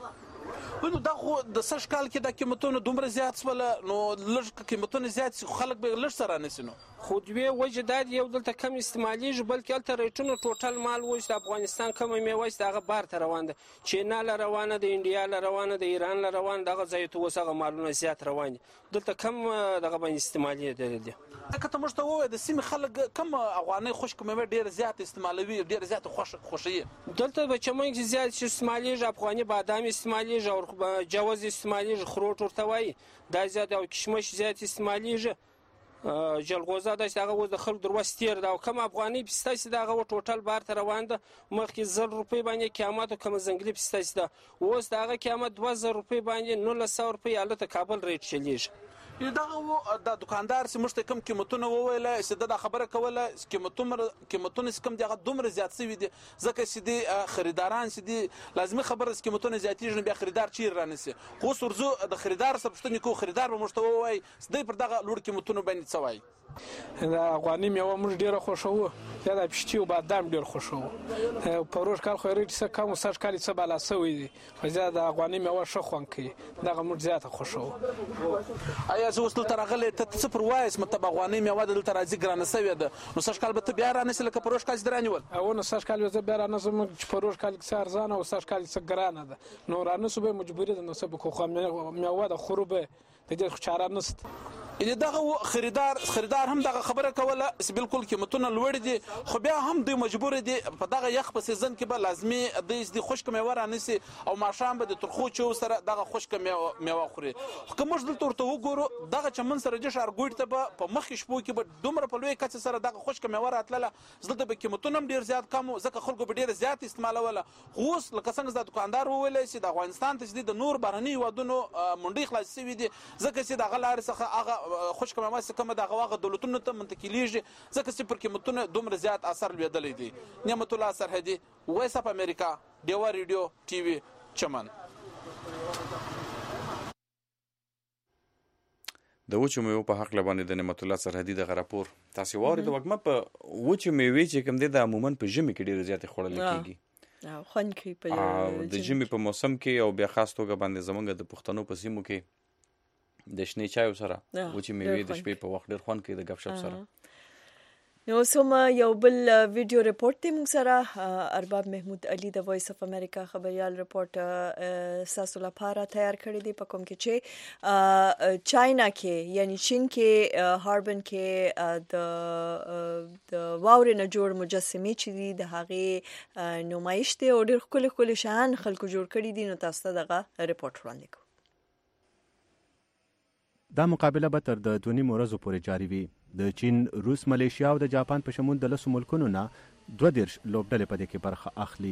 نو دا خو د سږ کال کې د قیمتونو دومره زیات شول، نو لږ قیمتونه زیات شي خلک به لږ سره نسی. نو خو دوی وجه دا یو دلته کم استعمالېږي، بلکې هلته ریټونه ټوټل مال وایي د افغانستان کومه میوه چې هغه بار ته روان ده، چینا له روانه ده، انډیا له روانه ده، ایران له روانه دغه ځای ته اوس هغه مالونه زیات روان دي. دلته کم دغه باندې استعمالېدل دي. که ته موږ ته ووایې د سیمې خلک کم افغاني خشک میوه ډېر زیات استعمالوي، ډېر زیات خوښوي؟ دلته په چمن کې زیات استعمالېږي، افغاني بادام استعمالېږي او جوز استعمالېږي، خروټ ورته وایي دا زیات، او کشمش زیات استعمالېږي. جلغوزه دا چې هغه اوس د خلکو دروس تېر ده. او کم افغاني پسته چې د هغه ټوټل بار ته روان ده، مخکې 1000 روپۍ باندې قیمت او کم ځنګلي پسته چې ده اوس د هغه قیمت 2000 روپۍ باندې 1900 روپۍ هلته کابل ریټ چلیږي. دغه د دکاندار چې موږ ته کوم قیمتونه وویله چې دا خبره کوله قیمتونه چې کوم دي هغه دومره زیات شوي دي، ځکه چې دي خریداران چې دي لازمي خبره چې قیمتونه زیاتېږي نو بیا خریدار چیرې رانیسي. خو اوس ورځو د خریدار څخه پوښتنې کوو، خریدار به موږ ته ووایي چې دوی پر دغه لوړ قیمتونو باندې څه وایي. د افغاني میوه موږ ډېره خوښوو، یا د پشتي او بادام ډېر خوښوو. په روز کال خو ریټ څه کم، سږ کال څه بالا شوی دی، خو زیات د افغاني میوه ښه خوند کوي، دغه موږ زیاته خوښوو. آیا زه اوس دلته راغلی ته څه پر وایې مطلب افغاني میوه دلته راځي ګرانه شوې ده، نو سږ کال به ته بیا رانیسې لکه په روز کال چې دې رانیول؟ او نو سږ کال به زه بیا رانیسم چې په روز کال کې څه ارزانه او سږ کال څه ګرانه ده، نو رانیسو به مجبوري ده، نو څه به کوو، میوه ده خورو به د دې خو چاره نشته. یعنې دغه خریدار هم دغه خبره کوله چې بالکل قیمتونه لوړ دي، خو بیا هم دوی مجبور دي په دغه یخ په سیزن کې به لازمي د خشک میوه رانیسي او ماښام به د ترخو چو سره دغه خشک میوه خوري. خو که موږ دلته ورته وګورو دغه چمن سره د ښارګوټي ته به په مخکې شپو کې به دومره په لوی کچه سره دغه خشک میوه راتلله، دلته به قیمتونه هم ډېر زیات کم وو، ځکه خلکو به ډېره زیات استعمالوله. خو اوس لکه څنګه د دکاندار وویلی چې د افغانستان ته چې د نور بهرني هېوادونو منډۍ خلاصې شوي دي، ځکه چې د هغه لارې څخه هغه خشک میوه چې کومه د هغه دولتونو ته منتقلیږي، ځکه چې پر قیمتونه دومره زیات اثر لوېدلی دی. نعمت الله سرحدي، وایس اف امریکا، ډیوا ریډیو ټي وي، چمن. د وچو میوو په حق باندې د نعمت الله سرحدي دغه راپور تاسو واورئ. د وګمه په وچو میوې چې کوم دي د عموما په ژمي کې ډېر زیات خوړل کېږي، خوند کوي په د ژمي په موسم کې، او بیا خاص توګه باندې زمونږ د پښتنو په سیمو کې د شنې چایو سره وچې میوې د شپې په وخت ډېر خوند کوي د غب شپ سره. نو سم یو بل ویډیو ریپورت دی موږ سره ارباب محمود علي د وایس اف امریکا خبريال ریپورت ساسو لپاره تیار کړی دی، په کوم کې چې چاینا کې یعنی چین کې هاربن کې د واورې نه جوړ مجسمه چې دی د هغه نمایش دی او ډېر ښکلي شان خلکو جوړ کړی دي. نو تاسو ته دغه ریپورت وړاندې کوم. دا مقابله به تر د 2.5 ورځو پورې جاري وي. د چین، روس، ملیشیا او د جاپان په شمول د 10 ملکونو نه 22 لوبډلې په دې کې برخه اخلي.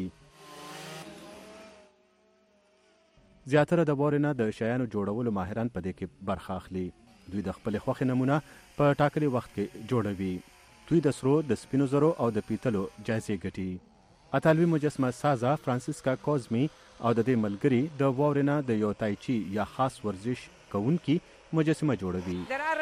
زیاتره د واورې نه د شیانو جوړولو ماهران په دې کې برخه اخلي. دوی د خپل خوښې نمونه په ټاکلي وخت کې جوړوي. دوی د سرو، د سپینو زرو او د پیتلو جایزې ګټي. اټالوي مجسمه سازا فرانسیسکا کوزمی او د دې ملګري د واورې نه د یو تایچی یا خاص ورزش کوونکي مجسمه جوړوي.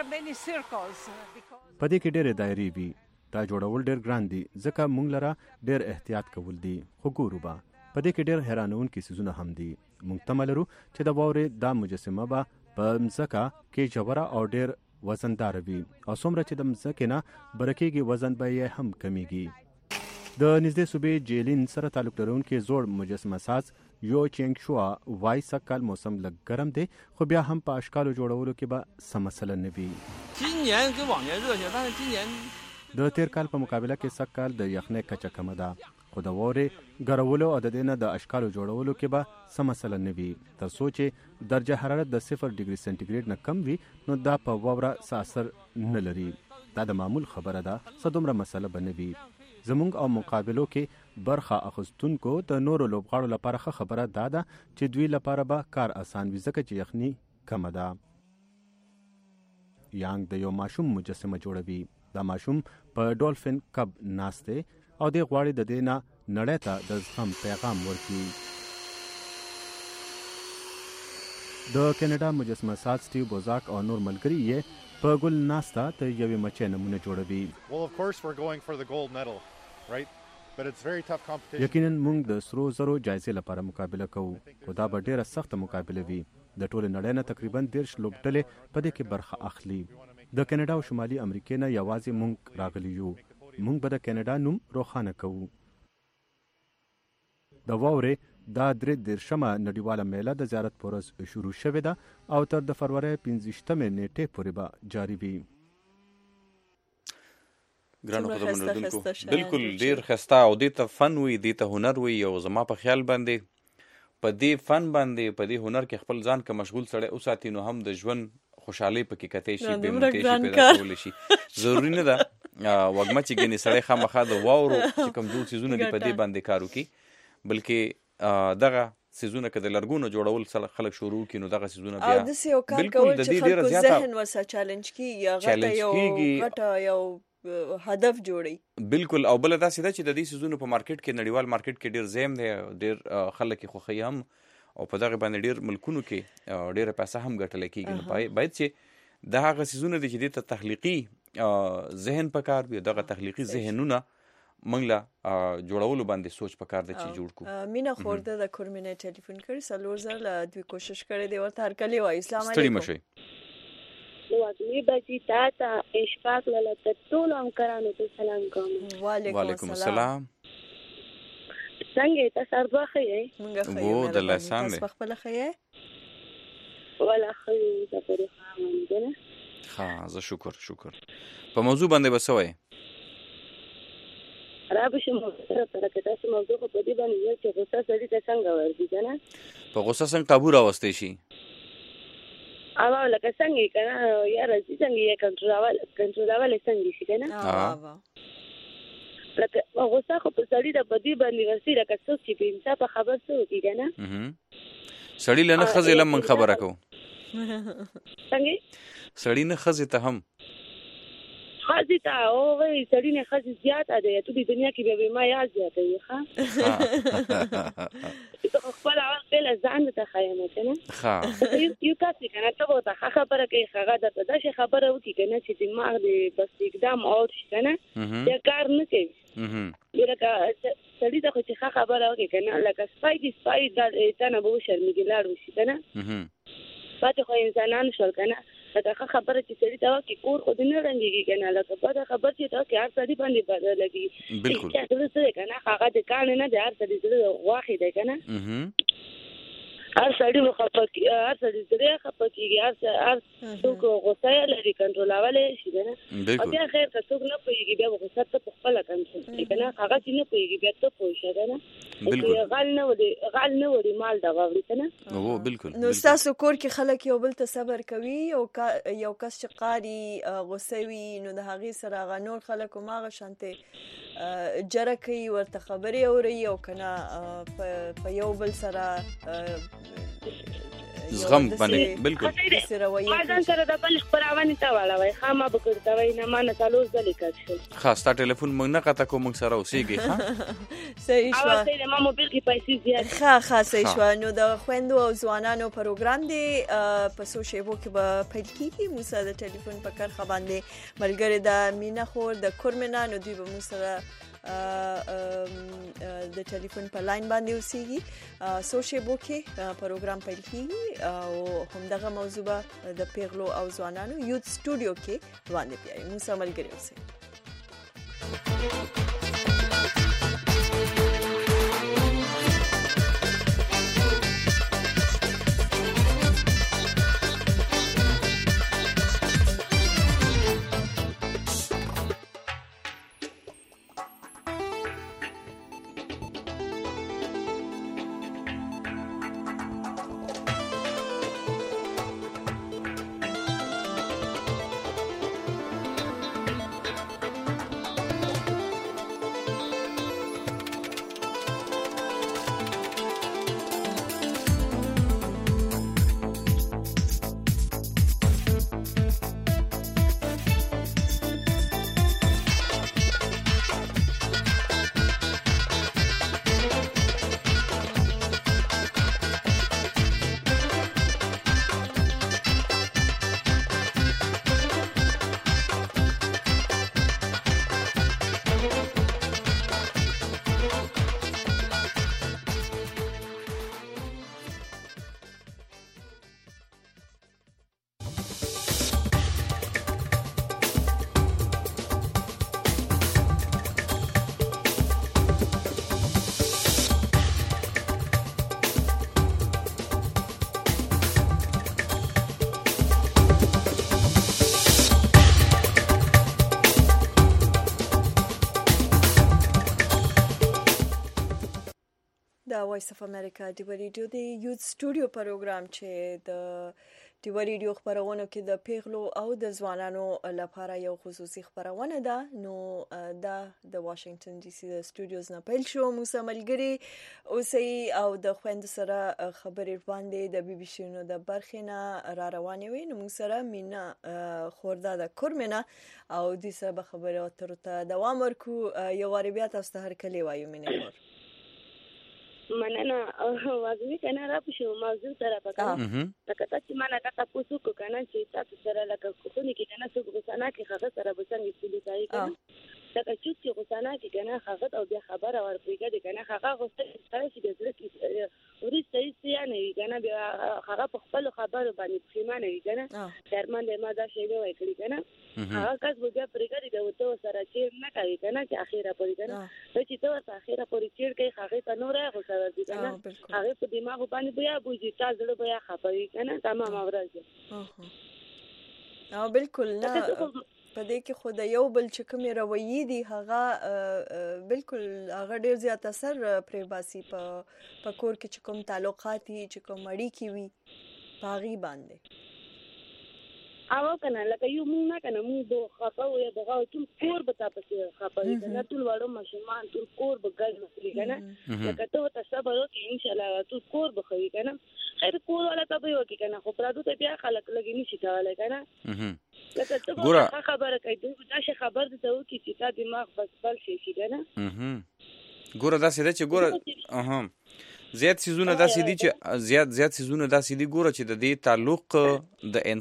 په دې کې ډېرې دایرې وي. دا جوړول ډېر ګران دي ځکه موږ لره ډېر احتیاط کول دي. خو ګورو به په دې کې ډېر حیرانونکي څیزونه هم دي. موږ تمه لرو چې د واورې دا مجسمه به په مځکه کې ژوره او ډېر وزندار وي، او څومره چې د مځکې نه برکېږي وزن به یې هم کمیږي. د نږدې صوبې جیلین سره تعلق لرونکي زوړ مجسمه ساز یو چینګ شوا وای سکل موسم لږ ګرم دی، خو بیا هم په اشکالو جوړولو کې به څه مسله نه وي. د تیر کال په مقابله کې سکل د یخنۍ کچه کمه ده، خو د واورې ګرولو او د دې نه د اشکالو جوړولو کې به څه مسله نه وي. تر څو چې درجه حرارت د 0 ډیګري سنټیګریډ نه کم وي نو دا په واوره څه اثر نه لري. دا د معمول خبره ده، څه دومره مسله به نه وي. زموږ او مقابلو کې برخه اخیستونکو د نورو لوبغاړو لپاره خبره دا ده چې دوی لپاره به کار اسان وي ځکه چې یخني کمه ده. یانګ د یو ماشوم مجسمه جوړوي. دا ماشوم په ډولفین کب ناست دی او دی غواړي د دې نه نړۍ ته د زغم پیغام ورکړي. د کینیډا مجسمه ساز سټیو بوزاک او نور ملګري یې په ګل ناسته د یوې مچۍ نمونه جوړوي. یقینا موږ د سرو زرو جایزې لپاره مقابله کوو خو دا به ډیره سخته مقابله وي. د ټولې نړۍ نه تقریبا 13 لوبډلې په دې کې برخه اخلي. د کینیډا او شمالي امریکا نه یوازې موږ راغلي یو. موږ به د کینیډا نوم روښانه کوو. د واورې دا 33مه نړیواله میله د زیارت په ورځ شروع شوې ده او تر د فروری 15مې نیټې پورې به جاري وي. ګرانو خدمتونکو بالکل ډیر ښایسته او دې ته فن وي دې ته هنر وي او زما په خیال باندې په دې فن باندې په دې هنر کې خپل ځان که مشغول سړی وساتي نو هم د ژوند خوشحالۍ پکې کتی شي بېمتې شي پیدا کولی شي. ضروري نه ده وږمه چې ګنې سړی خامخا د واورو چې کوم جوړ څیزونه دي په دې باندې کار وکړي بلکې دغه سیزونه که د لرګونو جوړول خلک شروع کړي نو دغه سیزونه بیا او داسې یو کار کول چې خلکو ذهن ورسره چالنج کېږي غټه یو هدف جوړي. بالکل او بله داسې ده چې د دې سیزونو په مارکیټ کې نړیوال مارکیټ کې ډېر زیم دی ډېر خلک یې خوښوي هم او په دغه باندې ډېر ملکونو کې ډېره پیسه هم ګټلی کېږي. نو باید چې د هغه سیزونه دي چې دې ته تخلیقي ذهن پکار وي دغه تخلیقي ذهنونه موږ له جوړولو باندې سوچ پکار دی چې جوړ کړو. مینا خورده د کورمینه ټلیفون کړی سلور زر دوی کوشش کړی دی ورته هرکلی وایي. السلام علیکم. ستړي مشئ. وګړي بچی تا اشفاق لاله ټول همکارانو ته سلام کوم. وعلیکم السلام. څنګه تاسو ارواخه یې؟ موږ خو وو د لسان دی. تاسو خپل خې؟ ولا خو د پرې خامن نه. ها زه شکر په موضوع باندې بسوي رابشه موضوع سره که تاسو موضوع په دې باندې چې غوسه سړي ته څنګه ورځي کنه په غوسه څنګه قابو راوستي شي اوا لکه څنګه کنه یار چې څنګه یې کنټرول څنګه شي کنه لکه غوسه خو په سړي د بدی باندې ورسي لکه څوک چې په انصاف خبر څه وکړي کنه سړي له نه خزې لمن خبره کو څنګه سړي نه خزې ته هم خزي ته او وی سړی نه خزي زیاته ده ته د دنیا کې به ما یا زیاته وي ښه ته خپل اول په ځان ته خیانه کنه ښه یو کاسي کنه ته وته خبره کوي هغه د داسې خبره وکي کنه چې دماغ دې بس اقدام او کنه یا کار نه کوي لکه سړی ته چې خبره وکي کنه لکه سپای د تنه به شرمېږي لاړ شي کنه پاتې خو انسانان شول کنه لکه خبره چې سړی ته وکي کور خو دې نه رنګيږي کنه لکه په خبر چې ته هر سړی باندې بدل لګي بالکل چې څه کنه هغه د کان نه د هر سړی واخی دی کنه هر سړی مخفقي هر سړی زړه خفقيږي هر څوک غوسه لري کنټرولولای شي کنه او بیا خیر که څوک نه پوهیږي بیا غوسه ته خپل کنټرول کوي کنه هغه چې نه پوهیږي بیا ته پوه شې کنه بالکل غل نه وړي مال دا غوړي کنه او بالکل نو تاسو کور کې خلک یو بل ته صبر کوي او یو کس چې قاری غوسه وي نو د هغې سره هغه نور خلک هماغه شانتې جره کوي ورته خبرې اوري او کنه په یو بل سره زغم باندې بالکل ما ځان سره د بل خبرونه تا واړوي خامہ بکړه وای نه ما نه تاسو ځلې کړل خاص تا ټلیفون موږ نه قطع کوم سره اوسېږي ها صحیح شو او ما موبایل کې پیسې زیات ښه صحیح شو نو د خويندو او ځوانانو پروګرام دی په سوشيبو کې به پیل کیږي موږ سره د ټلیفون په کار باندې ملګری د مینا خور د کورمنا نو دوی به موږ سره د ټلیفون په لاین باندې اوسېږي سوشيبو کې پروګرام پیل کیږي او همدغه موضوع به د پیغلو او ځوانانو یوت سټوډیو کې وړاندې پیایي موږ سره ملګری اوسئ وایس اف امریکا ډیو ریډیو د یوث سټوډیو پروګرام چې د ډیو ریډیو خبرونه کې د پیغلو او د ځوانانو لپاره یو خصوصي خبرونه ده. نو دا د واشنگټن ډي سي د سټوډیوز نه پیل شو. موږ ملګری اوسئ او د خويند سره خبرې باندې د بي بي سي نو د برخې نه را روانې وي. نو موږ سره مینا خوردا د کورمنه او د سره خبرو اترو دوام ورکو. یو واری بیا تاسو ته هر کلی وایو مینه خور مننه واغوي کنه را پښو موضوع سره پکاره لکه تاسو مانه تاسو کو کنه چې تاسو سره لکه کوونه کې کنه څه غوښنه کې هغه سره بسنګ سولې کنه لکه چې غوښنه کې کنه هغه او بیا خبره ورپېګه کنه هغه غوښتل چې د ځل کې ورسته یې نه کنه بیا هغه په خپل خبره باندې پښیمانه وي کنه شرمنده ما دا شی وای کړی کنه هغه کس بیا پرېګری د وته سره چې نه کوي کنه چې اخیره پوری کنه چې ته اخیره پوری چې کوي هغه ته نور هغه ورځي کنه هغه په دماغ باندې بیا بوجي تاسو بیا خبرې کنه تمام ورځي. او بالکل نه په دې کې خو د یو بل چې کوم رویې دي هغه بالکل هغه ډیر زیات اثر پرې باسي په کور کې چې کوم تعلقات چې کوم اړیکې وي پاغي باندې او کنه لکه یو مونږ نه کنه مونږ دوه خپاو یا دغه ټول کور به تاسو خپاوي کنه ټول وړو ماشومان ټول کور به ګل مسلې کنه لکه ته تاسو به وکړئ ان شاء الله ټول کور به خوي کنه خیر کور ولا ته به وکړي کنه خو پرادو ته بیا خلک لګي نشي کولای کنه لکه ته خبره کوي دا شي خبر ته وکړي چې تا دماغ بس بل شي کنه ګوره دا سده چې ګوره زیات سيزونه داسې دي چې زیات سيزونه داسې دي ګوره چې د دې تعلق د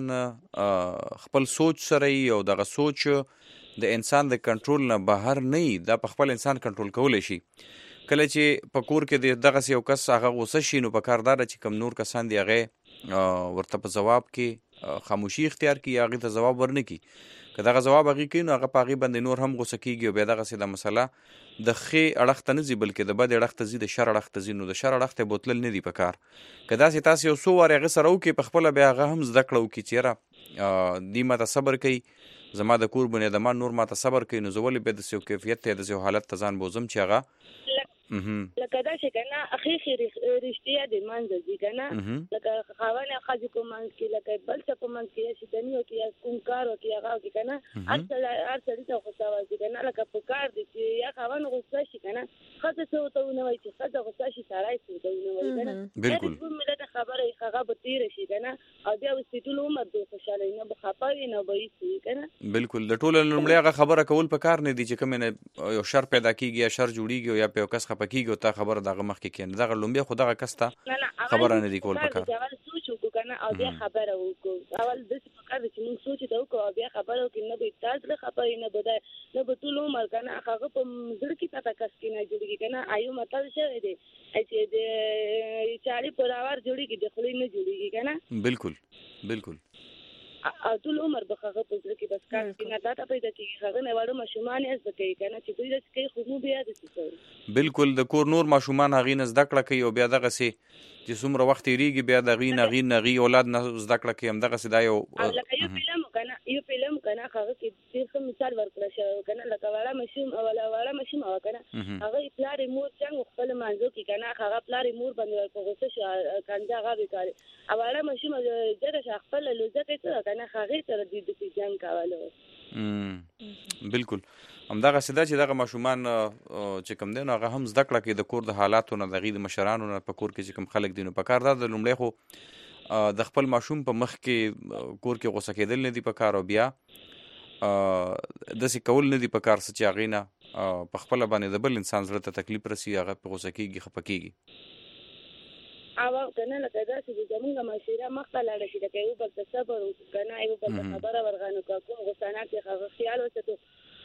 انسان خپل سوچ سره او دغه سوچ د انسان د کنټرول نه بهر نه دا په خپل انسان کنټرول کولای شي. کله چې په کور کې دغه یو کس هغه غوسه شي نو په کاردار چې کم نور کسان دی هغه ورته په جواب کې خاموشي اختیار کړي هغه ته جواب ورنکي که دغه جواب هغه کوي نو هغه پاغي باندې نور هم غوسه کیږي او بیا دغه سیده مسله د خې اړخ ته نه زی بلکې د بد اړخ ته زی د شر اړخ ته زی نو د شر اړخ ته بوتل نه دی پکار کدا سي تاسو یو سو واره غ سره او کې په خپل بیا هغه هم زده کړو کې چیرې دی ماته صبر کوي زما د کور بنه د ما نور ماته صبر کوي نو زول به د سیو کیفیت ته د سیو حالت ته ځان بوزم چې هغه لکه دا چې کنه اخیخي رښتیا د منځ دي کنه لکه خاونه خاجي کوم کې لکه بل څه کوم کې چې دنیو کې کوم کار وکي هغه کې کنه ارسل ته خو ساوي دي کنه لکه په کار دي چې یا خاونه غوسه شي کنه خاطر څه ته نه وای چې خاطر غوسه شي سړی څه ته نه وای کنه بالکل په مله خبره هغه به تیر شي کنه او بیا وستېټول عمر د خوشاله نه بخپاوي نه وای شي کنه بالکل د ټولو لمړی هغه خبره کول په کار نه دي چې کوم نه یو شر پیدا کیږي یا شر جوړیږي یا په کس پکېږي او تا خبره دغه مخ کې کین دغه لومبه خو دغه کستا خبره نه دی کول پکار اول سوچ وکړه او بیا خبره وکړه اول د څه پکار چې موږ سوچ ته وکړو او بیا خبره وکړو نه به تاسو خبرې نه بده نه به ټول عمر کنه هغه په زړه کې تاسو کس کې نه جوړیږي کنه آیو مطلب څه دی چې د چاري پراوار جوړیږي د خلې نه جوړیږي کنه بالکل او ټول عمر به هغه په ځل کې بس کار کې نه دا پیدا کیږي هغه نه وړو ماشومان یې زده کوي کنه چې دوی د کې خو مو بیا د څه بالکل د کور نور ماشومان هغه نه زده کړه کوي او بیا دغه سي چې څومره وخت یریږي بیا دغه نغي اولاد نه زده کړه کوي هم دغه سي دا یو یو فلم کنه هغه کې څه مثال ورکړل شو کنه لکه وړه ماشوم او کنه هغه پلار مور څنګه خپل منځو کې کنه هغه پلار مور باندې ورکوسه شو کنده هغه وکړي او وړه ماشوم د خپل لوزه کې کنه هغه سره د جنگ کاوله بالکل همدغه سده چې دغه ماشومان چې کوم دین هغه هم زده کړه کې د کور د حالاتو نه دغه د مشرانو نه په کور کې چې کوم خلک دینو په کار د لومړی خو د خپل ماشوم په مخ کې کور کې غوسه کېدل نه دی په کار او بیا د څه کول نه دی په کار چې هغه نه په خپل باندې د بل انسان زړه ته تکلیف رسي هغه په غوسه کېږي خپکیږي او کنه لکه دا چې زمونږه مشوره مخته لاړه شي دا یو بل صبر وکنه یو بل خبره ورغانو کوم غوسانه کې هغه خیال وساتو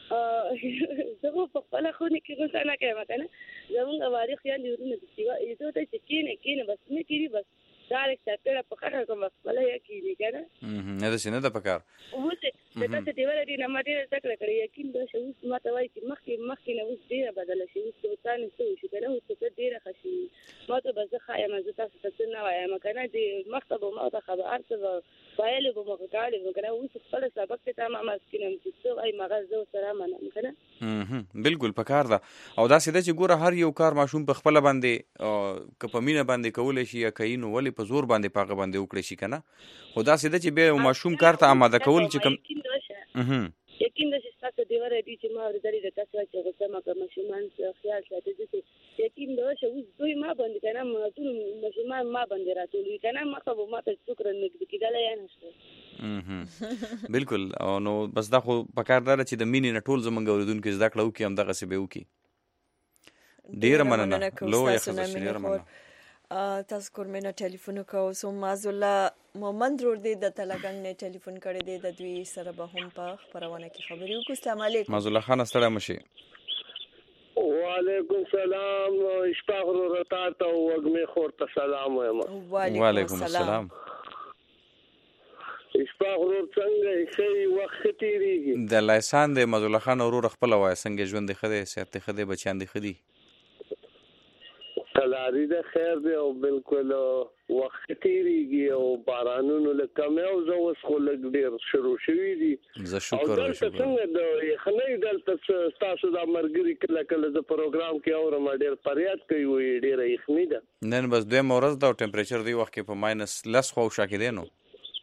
زه په خپل خونه کې غوسانه کوم کنه زمونږه واری خیال لرونه چې یو ته چې کینه بس نه کیږي بس ډایرکټ سره په خاطر کوم خپل یې کیږي کنه نه ده څنګه د پکار تاسو دې ولري نه ماته څکړه کړی یقین به شو اوس ماته وایي چې مخکې نه اوس ډیره بدله شي اوس څه څه شي کنه اوس څه ډیره خشي ماته به زه خایم زه تاسو ته نه وایم کنه دې مخته به ماته خبر څه وایي به مخ کاله کنه اوس خپل سبق ته تمام اسکینم چې څه وایي مغزه سره منم کنه بالکل پکار ده او دا سیده چې ګوره هر یو کار ماشوم په خپل باندې کپمینه باندې کول شي یا کینو ولی په زور باندې پاغه باندې وکړي شي کنه خدا سیده چې به ماشوم کار ته آماده کول چې کوم یقین ده چې تاسو دی ورته چې ما ورته د تاسو چې غوسه ما کوم ماشومان خیال ساتي چې یقین ده چې اوس دوی ما باندې کنه ما ټول ماشومان ما باندې راټول کنه ما خو ما ته شکر نه کیدل یا نشته بالکل او نو بس دا خو پکار ده چې د مینې نه ټول زمونږ اوریدونکو زده کړو کې هم دغه څه به وکي ډیر مننه لوی خبر ډیر مننه تاسو کورمنه ټلیفون کوو سو مازله محمد رور دې د تلګنګ نه ټلیفون کړی دی د دوی سره به هم په خبرونه کې خبرې وکړو. السلام علیکم مازله خان سره مشي. وعلیکم السلام اشفاق رتا ته وګمه خورته سلام وایم. وعلیکم السلام. اشفاق رور څنګه شي وخت تیریږي د لایسان د مازله خان ورور خپل وای څنګه ژوند خده صحت خده بچان دي خدي کلاری ده خیر دی او بالکل وخت تیریږي او بارانونو لکه مې او زه اوس خو لږ ډیر شروع شوي دي زه شکر څنګه د یخنۍ دلته تاسو د مرګري کله کله د پروګرام کې اورم ډیر پریاد کوي وي ډیر یخنۍ ده نن بس دوه مورز دا ټمپریچر دی وخت کې په ماینس لس خو شاکې دی نو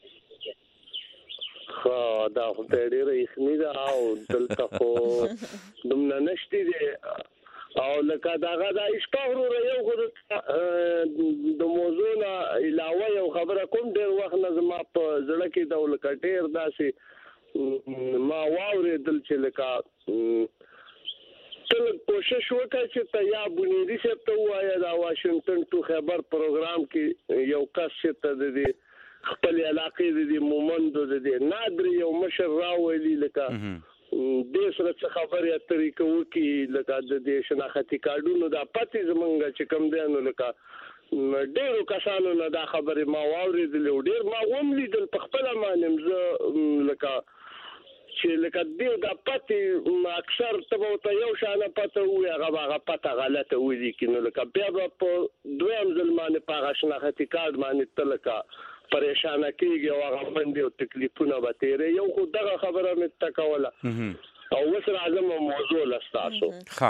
دا خو ډیر یخنۍ ده او دلته خو دومره نشتی دی او لکه داغه د اشتغلو یو خو د موضوع نه علاوه یو خبره کوم ډیر وخت نه زما په زړه کې د ولکټیر داسې ما واورېدل چې لکه تل کوشش وکړ چې ته یا بنیادی څه ته وایا دا واشنگټن ټو خبر پروګرام کې یو کس ته د خپل علاقې د مومند د نادر یو مشر راوړي لکه د سره څه خبرې اترې کوي چې لکه د شناختی کارډونو د پاتې زمونږ چې کم دی نو لکه ډیرو کسانو نه دا خبرې ما واورېدل ډیر ما هم لیدل په خپل مانم زه لکه چې لکه د پاتې اکثر ته یو شانه پته وي هغه پته غلطه وي کینو لکه بیا په دویم ځلمانه په شناختی کارډ باندې تلکه پریشانه کیږي او هغه باندې تکلیفونه به تیرې یو خو دغه خبره مې تکوله او وسره اعظم موضوع لستاسو ها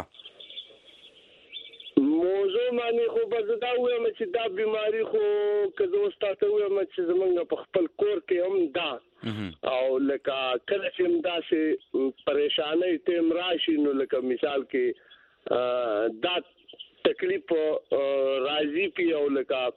موضوع باندې خو بزدا وایم چې دا بیماری خو کله واستاته وایم چې زمونږ په خپل کور کې هم دا او لکه کله چې داسې پریشانه تیم راشي نو لکه مثال کې دا تکلیف راځي په او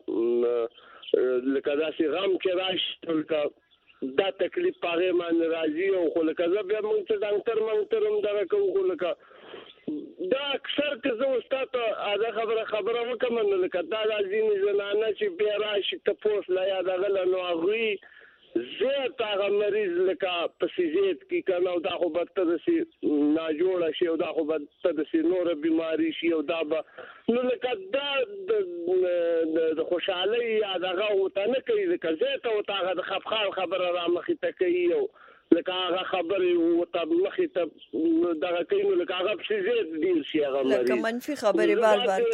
لکه دا سي غم کې راشي لکه دا تکلیف پاره باندې راځي او خو لکه زه بیا مونږ ته ډاکټر هم دا کوم خو لکه دا اکثر که زه استاد دا خبره وکم نو لکه دا ځینې زنانه چې بیا راشي ته پوس لا یاد غل نو هغه زه تا مریض لکه پسیزیت کی کنه او دا خو بدتر شي ناجوړ شي او دا خو بدتر شي نور بیماری شي او دا نو لکه دا د خوشحالي یا دغه وته نه کوي لکه زه ته او د خفخان خبره را مخې ته کوي او لکه هغه خبرې وته مخې ته دغه کوي نو لکه هغه پسیزیت ډیر شي هغه مریض لکه منفي خبرې بار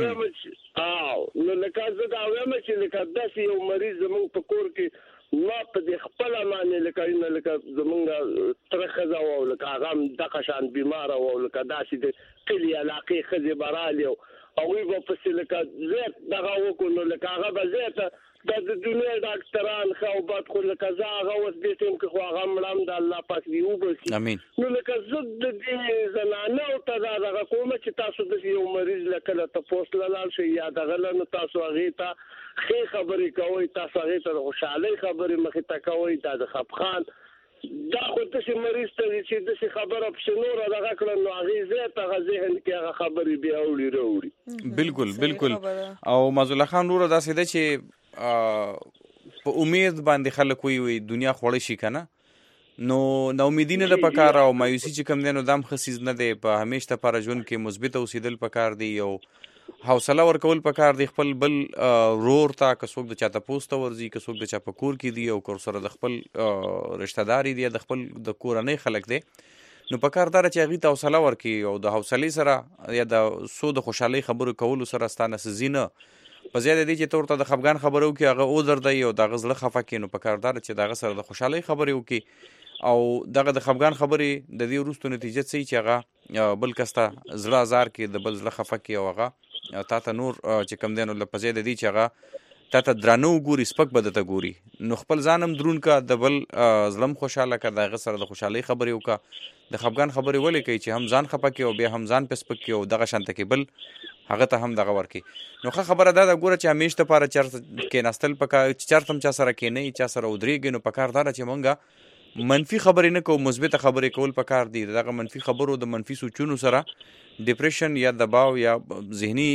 نو لکه زه دا وایم چې لکه داسې یو مریض زموږ په کور کې ما په خپل معنی لکه زمونږ ترخزه او لکه هغه د قشان بیمار او لکه داسې د کلی علاقې خزي برالیو او وی په فصل لکه زیات دغه وکړو لکه هغه به زیات د دنیا ډاکټران خو بد خو لکه زه هغه اوس دې ټیم کې خو هغه مړم د الله پاک دی وبسي امين نو لکه زه د دې زنانه او تداغه کوم چې تاسو د یو مریض لکه ته پوسټ لاله شي یا دغه نو تاسو هغه ته خې خبرې کوي تاسو هغه ته خوشاله خبرې مخې ته کوي د خفخان دا خو ته مریض ته چې د خبره په نور دغه کړه نو هغه زه ته ذهن کې هغه خبرې بیا وړي بالکل او مازله خان نور دا سیده چې په امید باندې خلک وي دنیا خوړې شي کنه نو امیدینه د پکاره او مایوسی چې کم دینو دام خسیز نه دی په همیشه پر ژوند کې مثبت اوسېدل پکار دی او حوصله ورکول پکار دی خپل بل رور ته که څوک د چا تپوس ته ورځي که څوک د چا په کور کې دی او که سره د خپل رشتہ داري دی د خپل د کورنۍ خلک دی نو پکار داره چې هغې ته حوصله ورکړي او د حوصلې سره یا د څو د خوشحالۍ خبرو کولو سره ستانه سزي نه په زیاده دی چې ته ورته د خفګان خبره وکړي هغه او دردی او د هغه زړه خفه کړي نو پکار داره چې د هغه سره د خوشحالۍ خبرې وکړي او دغه د خفګان خبرې د دې وروستو نتیجه څه چې هغه بل کس ته زړه ازار کړي د بل زړه خفه کړي او هغه تا ته نور چې کوم دی نو په زیاده دی چې هغه تا ته درانه وګوري سپک به درته ګوري نو خپل ځان هم درون که د بل زړه هم خوشحاله که د هغه سره د خوشحالۍ خبرې وکړه د خفګان خبرې ولې کوي چې هم ځان خفه کړي او بیا هم ځان په سپک کړي او دغه شانته کې بل هغه ته هم دغه ورکړي نو ښه خبره دا ده ګوره چې همیش دپاره چېرته کېناستل پکار چې چېرته هم چا سره کېنئ چا سره ودرېږئ نو پکار دا ده چې مونږ منفي خبرې نه کوو مثبته خبرې کول پکار دي دغه منفي خبرو د منفي سوچونو سره ډپریشن یا دباو یا ذهني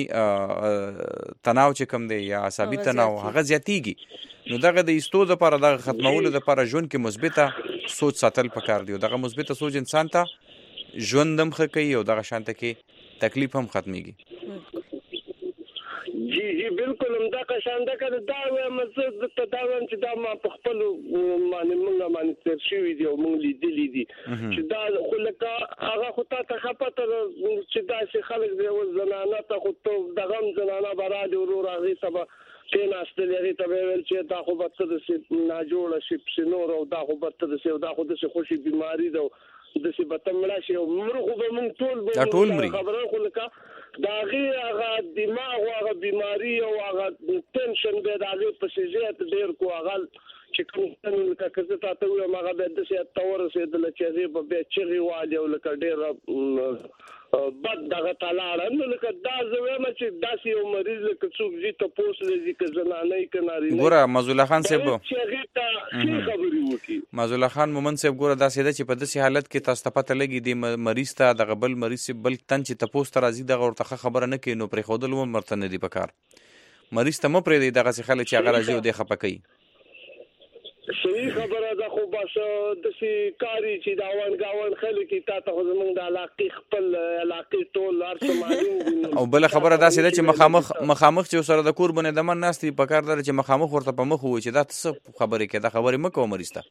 تناو چې کوم دی یا عصبي تناو هغه زیاتیږي نو دغه د ایستو دپاره دغه ختمولو دپاره ژوند کې مثبته سوچ ساتل پکار دی او دغه مثبته سوچ انسان ته ژوند هم ښه کوي او دغه شانته کې تکلیف هم ختمیږي جی بالکل همدا قشان ده که دا وایم زه ته دا وایم چې دا ما په خپلو باندې تېر شوي دي او موږ لیدلي دي چې دا خو لکه هغه خو تا ته ښه پته ده چې داسې خلک دی اوس زنانه ته خو دغه هم زنانه به رادي ورور هغې ته به کېناستلې هغې ته به یې ویل چې دا خو به څه داسې ناجوړه شي پسې نور او دا خو به څه داسې او دا خو داسې خوشي بیماري ده داسې به ته مړه شي او مړه خو به موږ ټول به خبره خو لکه د هغې هغه دماغ او هغه بیماري او هغه ټینشن به د هغې پسې زیات ډېر کو هغه چې کوم لکه که زه تا ته ووایم هغه بیا داسې ته ورسېدله چې هغې به بیا چغې والي او لکه ډېره بد دغه ته لاړه نو لکه دا زه وایم چې داسې یو مریض لکه څوک ځي تپوس دی ځي که زنانۍ که نارینه ګوره معزالله خان صاحب چې هغې ته ښې خبرې وکړي معزالله خان مومن صاحب ګوره داسې ده چې په داسې حالت کې تاسو ته پته لګي دې مریض ته دغه بل مریض بل تن چې تپوس ته راځي دغه ورته ښه خبره نه کوي نو پرېښودل هم ورته نه دي پکار مریض ته مه پرېږدئ دغسې خلک چې هغه راځي او دی خفه کوي صحیح خبره ده خو بس داسې کاري چې د اونګاون خلک تا ته خو زموږ د علاقې خپل علاقې ټول هر څه معلوم دي او بله خبره داسې ده چې مخامخ چې سره د کور باندې دمن ناست وي پکار ده چې مخامخ ورته په مخ ووایي چې دا ته څه خبرې کوې دا خبرې مه کوه مریض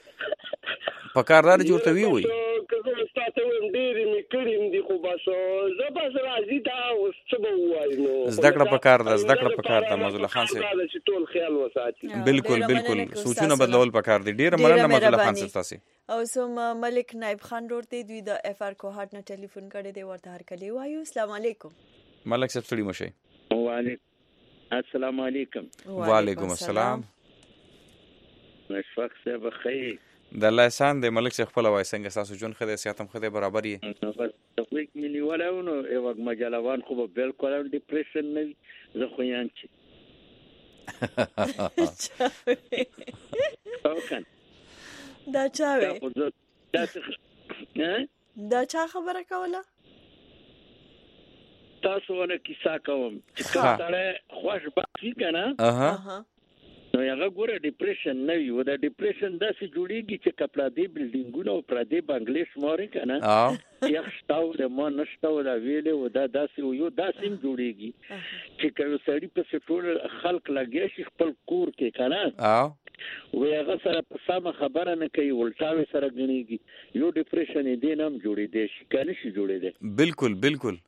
ته پکار ده چې ورته ویې ډېرې مې کړي هم دي خو بس زه بس راځي دا اوس څه به ووایم نو زده کړه پکار ده زده کړه پکار ده معزالله خان صاحب چې ټول خیال وساتي بالکل سوچونه بدلول پکار دي ډېره مننه معزالله خان صاحب تاسې او سم ملک نایب خان ورته دوی د اف ار کوهاټ نه ټلیفون کړی دی ورته هر کلی وایو السلام علیکم ملک صاحب ستړي مه شئ وعلیکم السلام علیکم وعلیکم السلام مشفق صاحب خیر د الله احسان دی ملک صاحب خپل وای څنګه تاسو جون خدای صحت هم خدای برابر یې بس تفریق ملي ولاو نو یو مجلوان خو بالکل ډیپریشن نه زه خو یان چی دا چاوي دا چا خبره کوله تاسو ونه کیسه کوم چې کله خوش باسي کنه نو هغه ګوره ډیپریشن نه وي دا ډیپریشن داسې جوړیږي چې کپلادي بلډینګونه او پردي بنگلیش موري کنه یو شتاو د ما نشتاو دا ویلې و دا داسې یو داسې جوړیږي چې کوي سړی په ټول خلق لګي شي خپل کور کې کنه و هغه سره په سم خبره نه کوي ولټاوي سره غنيږي یو ډیپریشن دې نام جوړې دي شي کنه شي جوړې دي بالکل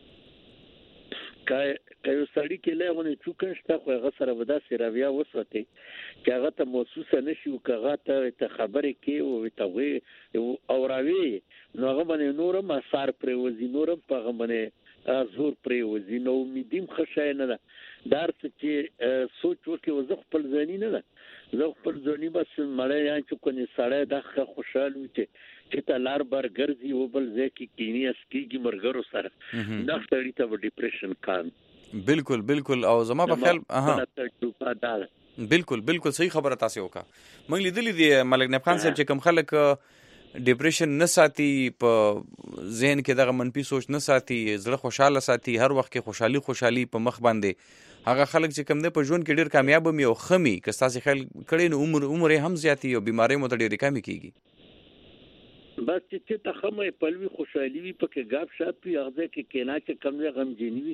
کایو سړی کې له چوکن شته خو هغه سره ودا سیراویا وسوته چې هغه ته محسوسه نشي او هغه ته خبرې کې او توغي او راوي نو هغه باندې نورم اثر پروزي نورم په هغه باندې زور پروزي نو امیدیم خشای نه ده دار چې سوچ وکي وزخ خپل ځانی نه ده زه خپل ځانی بس مړی یا چې کني سړی د خوشاله وي چې ته لار بار ګرځي او بل ځکه کینی اسکیږي مرګرو سره دا ستړي ته ډیپریشن کان بالکل او زما په خیال بالکل صحیح خبره تاسو وکړه موږ لیدلې دي ملک نایب خان صاحب چې کوم خلک ډیپریشن نه ساتي په ذهن کې دغه منفي سوچ نه ساتي زړه خوشاله ساتي هر وخت کې خوشحالي په مخ باندې هغه خلک چې کوم د په ژوند کې ډیر کامیاب مي او خمي که تاسو خیال کړئ نو عمر هم زیاتی او بیماری مو ته ډیره کمی کیږي بس چې ته خمه پلوي خوشحالي وي پکې غاب شاپ وي هغه کې کینا چې کم غم جنوي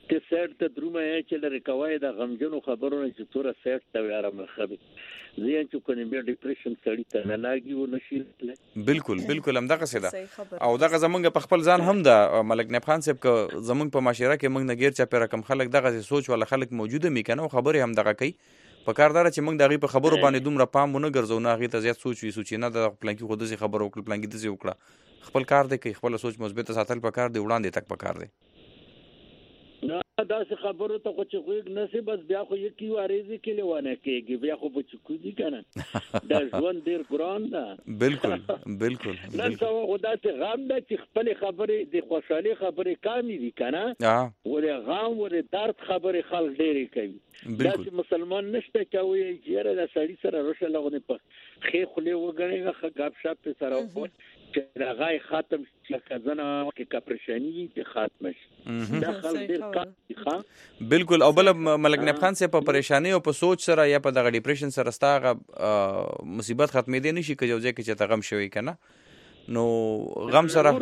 ته سیټ ته درومه چې لري کوي د غمجنو خبرونه چې تور سیټ ته آرام خبي زین چې کنه بیا ډیپریشن سړی ته نه لاګي او نشي بالکل هم دغه څه ده او دغه زمونږ په خپل ځان هم د ملک نایب خان صاحب ک زمونږ په معاشره کې موږ نه غیر چا پر کم خلک دغه سوچ ولا خلک موجوده می کنه خبره هم دغه کوي په کاردار چې موږ دغه په خبرو باندې دومره پام ونه ګرځو نه غي ته زیات سوچ نه د پلان کې خود سي خبرو خپل پلان کې دسي وکړه خپل کار دی کوي خپل سوچ مثبت ساتل په کار دی وړاندې تک په کار دی نه دا څه خبرو ته خو چې خوږ نسی بس بیا خو یکی واريزي کې لونه کېږي بیا خو بچ کو دي کنه دا ژوند ډیر ګران ده بالکل نه څو خدا ته غم ده چې خپل خبرې د خوشحالي خبرې کامې دي کنه ولې غم ولې درد خبرې خلک ډېرې کوي دا چې مسلمان نشته کوي چې د سړي سره روشه لغونه په خې خلې وګڼي غا غاب شپ سره چې راغای ختم چې کزنه کې کپرشنی ته ختم شي دا خلک ډېر کار بالکل او بل ملک نایب خان صاحب په پریشانی او په سوچ سره یا په دغه ډیپریشن سره ستاغه مصیبت ختمې دي نشي کجو ځکه چې ته غم شوی کنه نو غم سره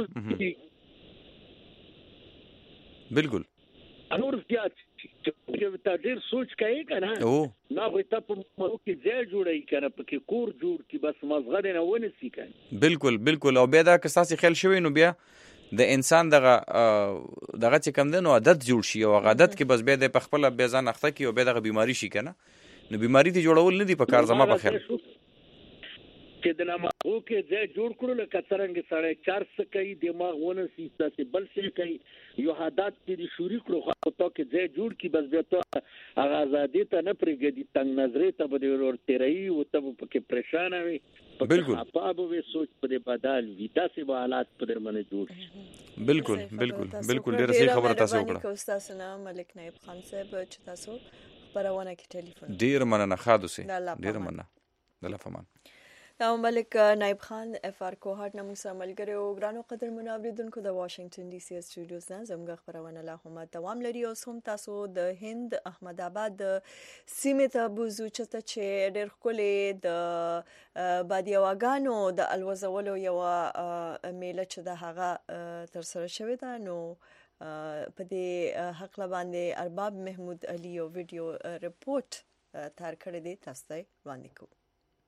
بالکل انور زیات چې تا ډیر سوچ کوي کنه نه خو ته په مو کې ځای جوړی کنه پکې کور جوړ کی بس مزغه نه ونسی کنه بالکل او بیا دا کساسي خیال شوی نو بیا د انسان دغه چې کم دنو عادت جوړ شي او عادت کې بس بیا د خپل بیا ځان اخته کی او بیا دغه بیماری شي کنه نو بیماری ته جوړول نه دی په کار زما په خیر چې د نامو کې ځای جوړ کړو لکه څنګه سره 400 کوي دماغ ونه سي تاسو بل څه کوي یو عادت دې شوري کړو خو ته کې ځای جوړ کی بس بیا ته هغه ازادي ته نه پرېږدي تنگ نظرې ته به ور تیري او ته پکې پریشان وي بالکل په به سوچ په بدل وي تاسو به حالات په درمنه جوړ بالکل ډېر صحیح خبره تاسو وکړه استاد سنا ملک نایب خان صاحب چې تاسو پرونه کې ټلیفون ډېر مننه خادو سي ډېر مننه د لفمان ملک نایب خان اف آر کوهات نمو سملګری او ګرانو قدر منوریدونکو د واشنگټن ډي سي سټوډیوز نه زموږ خبرونه لا هم دوام لري او هم تاسو د هند احمد آباد سیمه ته بوزو چې ډېر خلک د بادیواګانو د الوزولو یو میله چې د هغه تر سره شوی دا نو په دې حق باندې ارباب محمود علي او ویډیو ریپورت تار کړی دی تاسو ته وړاندې کوم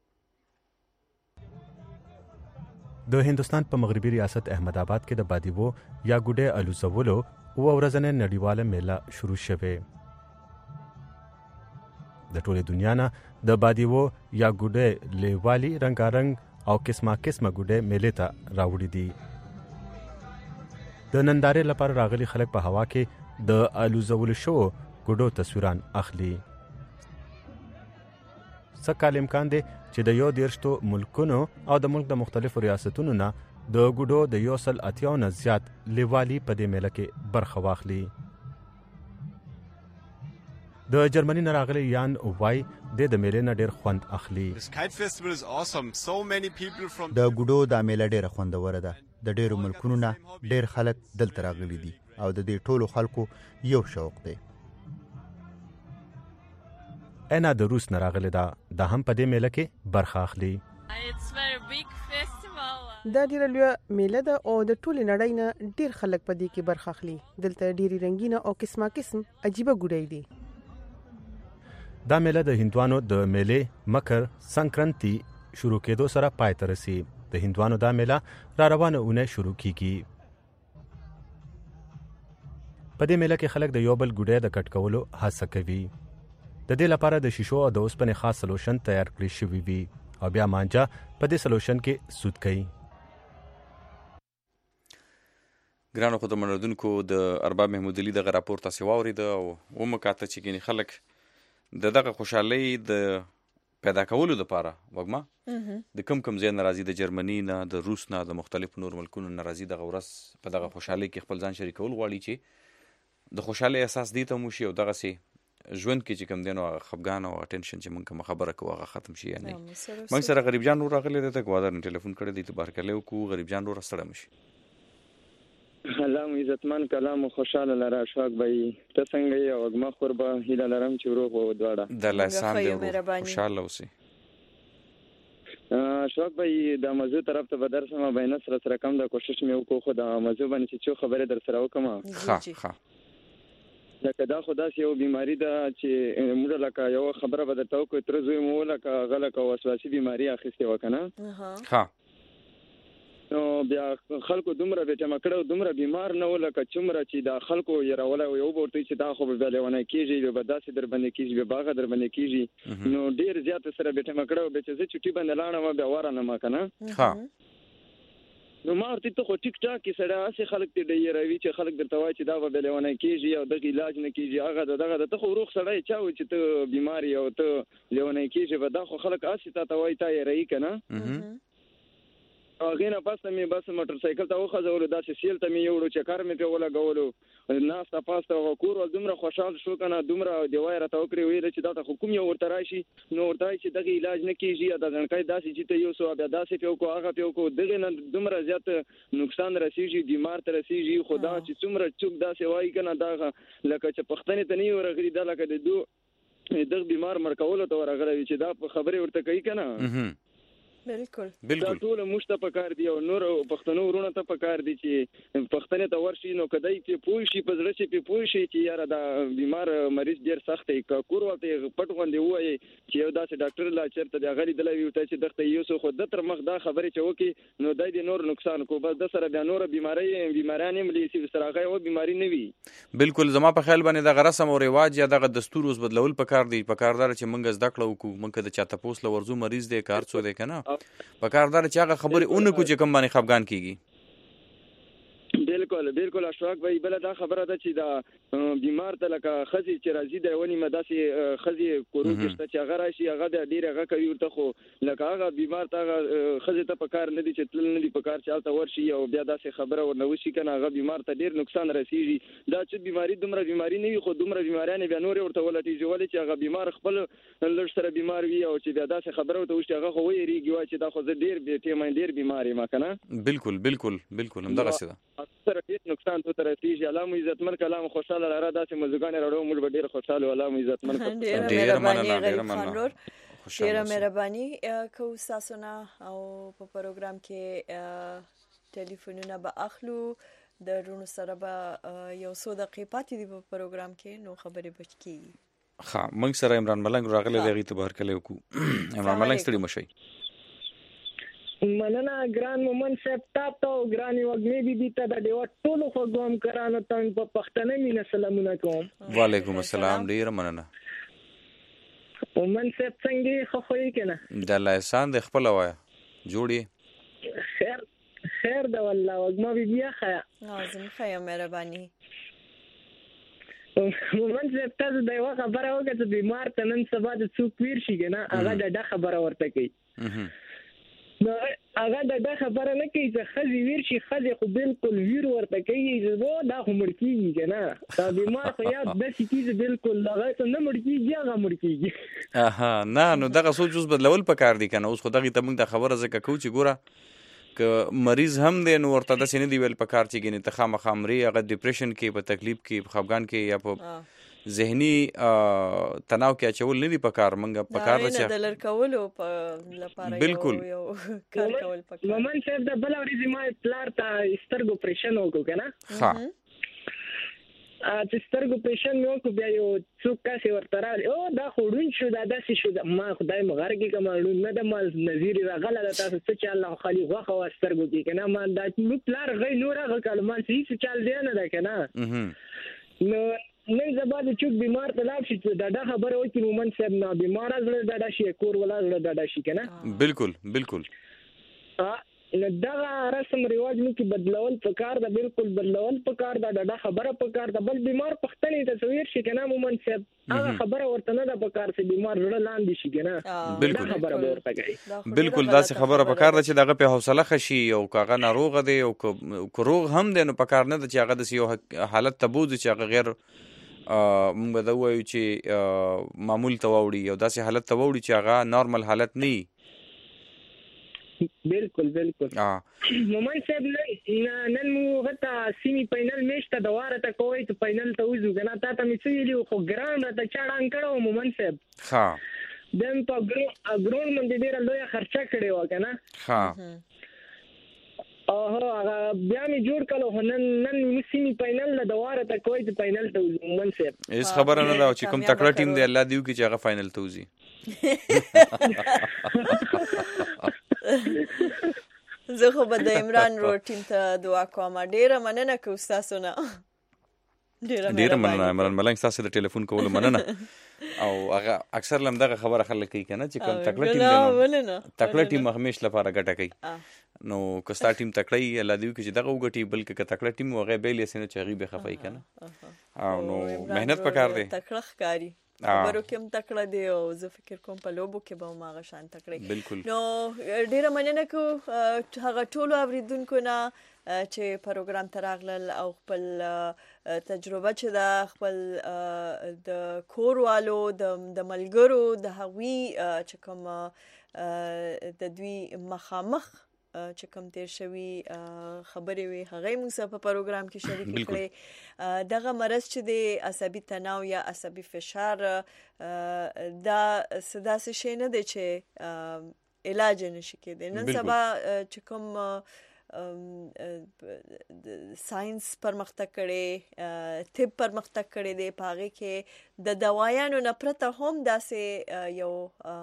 د هندستان په مغربي ریاست احمد آباد کې د بادیوو یا ګوډې الوزولو او ورځنې نړیواله میله شروع شوه د ټوله دنیا نه د بادیوو یا ګوډې لیوالي رنگارنګ او قسمه ګوډې میله ته راوړي دي د نندارې لپاره راغلي خلک په هوا کې د الوزولو شو ګوډو تصویران اخلي سکه امکان دی چې د یو دیرشتو ملکونو او د ملک د مختلفو ریاستونو نه د ګوډو د 180 نه زیات لیوالي په دې میله کې برخه واخلي د جرمني نه راغلي یان وای د میلې نه ډېر خوند اخلي د ګوډو د میله ډېر خوندور ده د ډېرو ملکونو نه ډېر خلک دلته راغلي دي او د دې ټولو خلکو یو شوق دی انا د روس نه راغلی دا هم په دې میله کې برخه اخلي دا ډیره لویه میله ده او د ټولې نړۍ نه ډیر خلک په دې کې برخه اخلي دلته ډیری رنگینه او قسمه عجیبه ګوډۍ دي دا میله د هندوانو د میله مکر سنکرانتی شروع کېدو سره پای ته رسي د هندوانو دا میله را روانه اونه شروع کیږي په دې میله کې خلک د یو بل ګوډۍ د کټ کولو هڅه کوي د دې لپاره د شیشو او د اوسپنې خاص سلوشن تیار کړی شوی وي او بیا مانجا په دې سلوشن کې سود کوي ګرانو خو د منردونکو د ارباب محمود علي دغه راپور تاسو واورید او ومکاته چې ګینه خلک دغه خوشحالي د پیدا کولو لپاره وګما د کم ځای ناراضي د جرمني نه د روس نه د مختلفو نور ملکونو ناراضي دغه ورس په دغه خوشحالي کې خپل ځان شریکول غواړي چې د خوشحالي احساس دي ته مو شي او دغه سي ژوند کې چې کم دینو خفګان او ټینشن چې مونږه خبره کوو هغه ختم شي یعنی موږ سره غریب جان نور راغلی دی ته غواړم ټلیفون کړی دی ته بارکلو کو غریب جان نور سره مشي سلام عزتمن کلام خوشاله لرا شوق بای ته څنګه یې وګما قربا هیله لرم چې روغ و دواړه د الله سان دی خوشاله اوسې شوق بای د موضوع طرف ته بدر سم بینه سره کم د کوشش مې وکړو خو د موضوع باندې چې خبره در سره وکم ها لکه دا خو داسې یو بیماری ده چې موږ لکه یو خبره به درته وکړو تر زوی مو لکه هغه لکه وسواسي بیماري اخیستې وه که نه ښه نو بیا خلکو دومره بېټمه کړی دومره بیمار نه و لکه څومره چې دا خلکو یېرولی و یو به ورته وایي چې دا خو به بیا لیونی کېږي بیا به داسې در باندې کېږي بیا به هغه در باندې کېږي نو ډېر زیات سره بېټمه کړی و بیا چې زه چوټي باندې لاړم بیا ورانم که نه نو ما ورته ته خو ټیک ټاک کې سړی هسې خلک دې ډېروي چې خلک درته وایي چې دا به بیا لیونی کېږي او دغه علاج نه کېږي هغه د دغه د ته خو روغ سړی چا وایي چې ته بیمار یې او ته لیونی کېږي به دا خو خلک هسې تا ته وایي تا یېروي که نه هغې نه پس ته مې بس موټر سایکل ته وخځولو داسې سیل ته مې یوړو چکر مې پرې ولګولو ناسته پاسته هغه کور ول دومره خوشحال شو که نه دومره دیوای راته وکړې ویله چې دا ته خو کوم یو ورته راشي نو ورته وایي چې دغه علاج نه کېږي یا د ځڼکۍ داسې چې ته یو سو بیا داسې پې وکړو هغه پې وکړو دغې نه دومره زیات نقصان رسېږي بیمار ته رسېږي خو دا چې څومره څوک داسې وایي که نه دا لکه چې پښتنې ته نه یې ورغلي دا لکه د دغه بیمار مړ کولو ته ورغلی وي چې دا په خبرې ورته کوي که نه بالکل دا ټول موږ ته پکار دی او نور پښتنو ورونه ته پکار دی چې پښتنې ته ورشي نو کدی چې پوه شي په زړه چې پوه شي چې یاره دا بیمار مریض ډیر سخت دی کور ورته پټ غوندې وایي چې یو داسې ډاکټر لا چېرته د هغه لیدلی وي ورته چې دغته یو څه خو ده تر مخ دا خبرې چې وکړي نو دی د نور نقصان کو بس د سره بیا نوره بیماریان هم لیسي سره هغه یوه بیماري نه وي بالکل زما په خیال باندې دغه رسم او رواج یا دغه دستور اوس بدلول پکار دی پکاردار چې موږ زده کړه وکړو موږ د چا تپوس له ورځو مریض دی کار څو دی که نه پکاردار چې هغه خبرې اونکو چې کوم باندې خفګان کیږي بالکل اشراق بھائی بل دا خبره ده چې دا بیمار ته لکه خزي چې راځي د ونی مداسي خزي کورو کې چې هغه راشي هغه د ډیره هغه کوي ورته خو لکه هغه بیمار ته خزي ته پکار نه دي چې تل نه دي پکار چالت ورشي او بیا داسې خبره ورنوشي کنه هغه بیمار ته ډیر نقصان رسیږي دا چې بیماری دومره بیماری نه وي خو دومره بیماریان بیا نور ورته ولټي جوړي چې هغه بیمار خپل لږ سره بیمار وي او چې بیا داسې خبره ورته وشي هغه خو ویریږي وای چې دا خو زه ډیر به ټیم ډیر بیماری ما کنه بالکل همدغه څه ده سره ډیر نقصان ته رسیږي الله مو عزتمن کلام خوشاله لاره داسې مزګان راړو موږ به ډیر خوشاله الله مو عزتمن ډیر مهرباني کو ساسونه او په پروګرام کې ټلیفونونه به اخلو د رونو سره به یو څو دقیقې پاتې دي په پروګرام کې نو خبرې بچ کیږي ها موږ سره عمران ملنګ راغلی دی غیته بهر کله وکړو عمران ملنګ ستړي مشي مننه ګران مومن صاحب تاسو ګراني وګمې بي ته د ډیو ټولو خو کوم کرانو ته په پښتنه مینه سلامونه کوم وعلیکم السلام ډیر مننه مومن صاحب څنګه خو خو کنه د الله احسان د خپل وایا جوړي خیر دا والله وګما بي بیا خیا لازم خیا مهرباني مومن صاحب تاسو دا یو خبره وکړه چې بیمار ته نن سبا د څوک ویر شي کنه هغه د خبره ورته کوي نو هغه دا خبره نه کوي چې خزي ویر شي خزي خو بالکل ویر ورته کوي چې دا خو مړ کیږي کنه دا بیمار خو یاد د سکیز بالکل هغه ته نه مړ کیږي هغه مړ کیږي اها نه نو دغه سوچ اوس بدلول پکار دي کنه اوس خو دغه ته موږ د خبره زکه کو چې ګوره که مریض هم دی نو ورته د سینې دی ویل پکار چې ګینه ته خامخامري هغه ډیپریشن کې په تکلیف کې په خفګان کې یا په ذهني تناو کې اچول نه دي پکار منګه پکار چې د لر کولو په لپاره بالکل یو کار کول پکار مومن صاحب د بل ورځې ما پلار ته سترګو پریشن وکړو کنه ها چې سترګو پریشن مې وکړو بیا یو څوک کاسې ورته راغلی او دا خو ړوند شو دا داسې شو ما خدای مو غر کې کوم ړوند نه ده ما نظیر راغله ده تاسو څه چې الله خالي غوښه وه سترګو کې که نه ما دا موږ پلار غی نور هغه کال ما هېڅ چال دی نه ده که نه نو نن سبا د چوک بیمار ته لاړ شي چې دا خبره وکړي مومن صاحب نه بیمار زړه ډاډه شي کور ولا زړه ډاډه شي که نه بالکل نو دغه رسم رواج مو کې بدلول پکار ده بالکل بدلول پکار ده دا خبره پکار ده بل بیمار پښتنې تصویر شي که نه مومن صاحب هغه خبره ورته نه ده پکار چې بیمار زړه لاندې شي که نه بالکل خبره ورته کوي بالکل داسې خبره پکار ده چې دغه په حوصله خشي او کاغه ناروغه دی او روغ هم دی نو پکار نه ده چې هغه د یو حالت ته بوځي چې هغه غیر موږ به دا وایو چې معمول ته واوړي او داسې حالت ته واوړي چې هغه نارمل حالت نه وي بالکل مومن صاحب نن مو غته سیمی فائنل میچ ته دواره ته کوی ته فائنل ته وځو کنه تا ته مې ویلو خو ګران ته چاړان کړو مومن صاحب ها دم په ګرون باندې ډیره لوی خرچه کړې و کنه ها هغه بیا می جوړ کړو نن سیمی فائنل د دواره ته کوی د فائنل ته منصب هیڅ خبره نه راو چې کوم تکړه ټیم دی الله دیو کې چې هغه فائنل ته وځي زه خو به د عمران رو ټیم ته دعا کوم. ډیره مننه کوم تاسو نه. ډیره مننه عمران ملنګ تاسو د ټلیفون کولو مننه. او هغه اکثر لم دغه خبره خلک کوي کنه چې کوم تکړه ټیم دی تکړه ټیم همیش لپاره ګټه کوي. نو کستا ټیم تکړه الله دیو کې چې دغه وګټي بلکې که تکړه ټیم وغه بیل سینه چې غیبه خفای کنه او نو مهنت پکار دی تکړه ښکاری خبرو کې هم تکړه دی او زه فکر کوم په لوبو کې به ما غشان تکړه. نو ډیره مننه کو هغه ټولو اوریدونکو نه چې پروګرام ته راغلل او خپل تجربه چې دا خپل د کوروالو د ملګرو د هغوی چې کوم د دوی مخامخ چې کوم تیر شوی خبرې وي هغه موږ په پروګرام کې شریک کړي. دغه مرض چې د عصبي تناو یا عصبي فشار دا سداسې شي نه دی چې علاج نشي کېدی. نن سبا چې کوم ساينس پرمختګ کړي طب پرمختګ کړي دی پاغه کې د دوايانو نه پرته هم داسې یو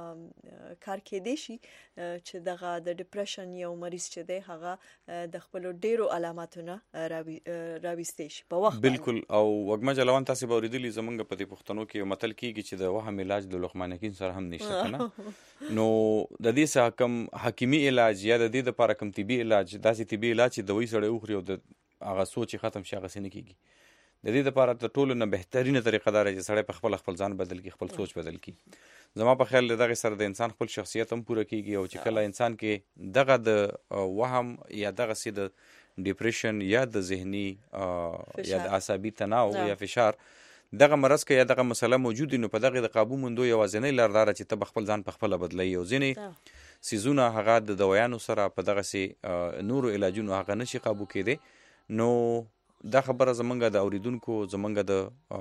کار کې دی شي چې دغه د ډیپریشن یو مریض چې دی هغه د خپل ډیرو علاماتونه راويستي شي په وخت. بالکل. او وګما جلوان تاسو به اوریدلی زمونږ په دې پښتنو کې متل کېږي چې د وهم علاج د لقمانکین سره هم نشته کنه. نو د دې څخه کم حکیمي علاج یا د دې لپاره کم طبي علاج داسې طبي علاج چې دوی سره اوخري او د هغه سوچ ختم شي هغه سن کېږي. د دې لپاره د ټولو نه بهترینه طریقه دا چې سړی په خپل ځان بدل کی خپل سوچ بدل کی. زما په خیال دغه سره د انسان خپل شخصیت هم پوره کیږي او چې کله انسان کې دغه د وهم یا دغه سي د ډیپریشن یا د ذهني یا د عصبي تناو یا فشار دغه مرض کې یا دغه مسله موجود نو په دغه د قابو مندو یوازینی لار چې ته خپل ځان په خپل بدلای او ځینې سيزونه هغه د دوایانو سره په دغه سي نور علاجونو هغه نشي قابو کېده. نو دا خبره زمونږ د اوریدونکو زمونږ د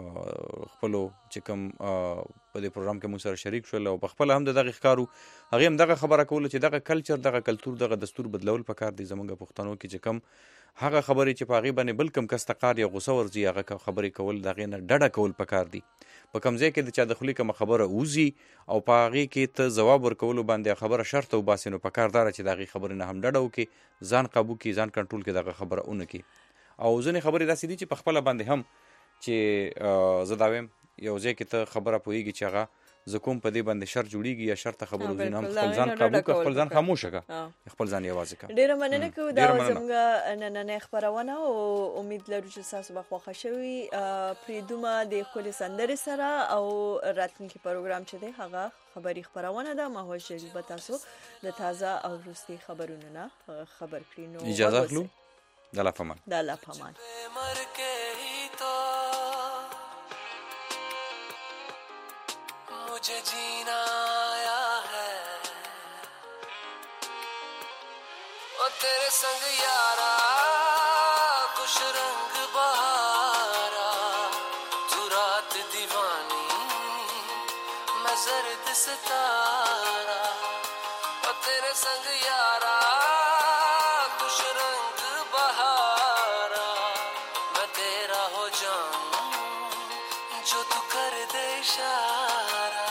خپلو چې کوم په دې پروګرام کې موږ سره شریک شول او په خپل هم دغه ښکارو هغه هم دغه خبره کوله چې دغه کلچر دغه کلتور دغه دستور بدلول پکار دي زمونږ پښتنو کې چې کوم هغه خبرې چې پاغي باندې بل کم کستقار یا غوسه ورځي هغه خبرې کول دغه نه ډډه کول پکار دي. په کمزې کې د چا دخلي کوم خبره اوزي او پاغي کې ته جواب ورکول باندې خبره شرط او باسنو پکار دار چې دغه خبره نه هم ډډه وکي ځان قابو کې ځان کنټرول کې دغه خبره اونکي. او ځنې خبرې داسې دي چې په خپل باندې هم چې زداویم یو ځای کې ته خبره پويږي چې هغه زکوم په دې باندې شر جوړیږي یا شرط خبرو دي نه خپل ځان قابو کې خپل ځان خاموش کا خپل ځان یوازې کا. ډیره مننه کوم دا زموږ نن خبرونه او امید لرو چې تاسو به خوښ شوي. پریدومه د خپل سندره سره او راتلونکي پروګرام چې دی هغه خبري خبرونه ده ما هو شریک به تاسو د تازه او وروستي خبرونه نه خبر کړئ. نو اجازه اخلو د الله پامان د الله پامان. मुझे जीना आया है और तेरे संग यारा खुश रंग बहारा तू रात दीवानी मैं जर्द सितारा और तेरे संग यारा खुश रंग बहारा मैं तेरा हो जाऊं जो तू कर दे इशारा.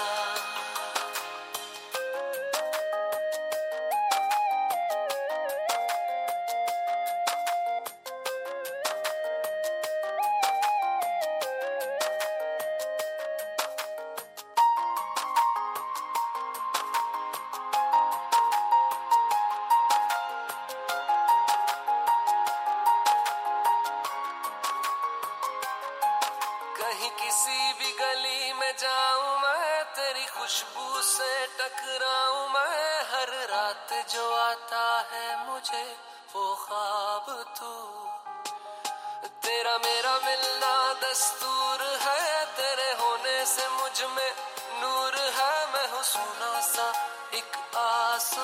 कहीं किसी भी गली में जाऊं मैं तेरी खुशबू से टकराऊं मैं हर रात जो आता है मुझे वो ख्वाब तू तेरा मेरा मिलना दस्तूर है तेरे होने से मुझ में नूर है मैं हूँ सोना सा एक आस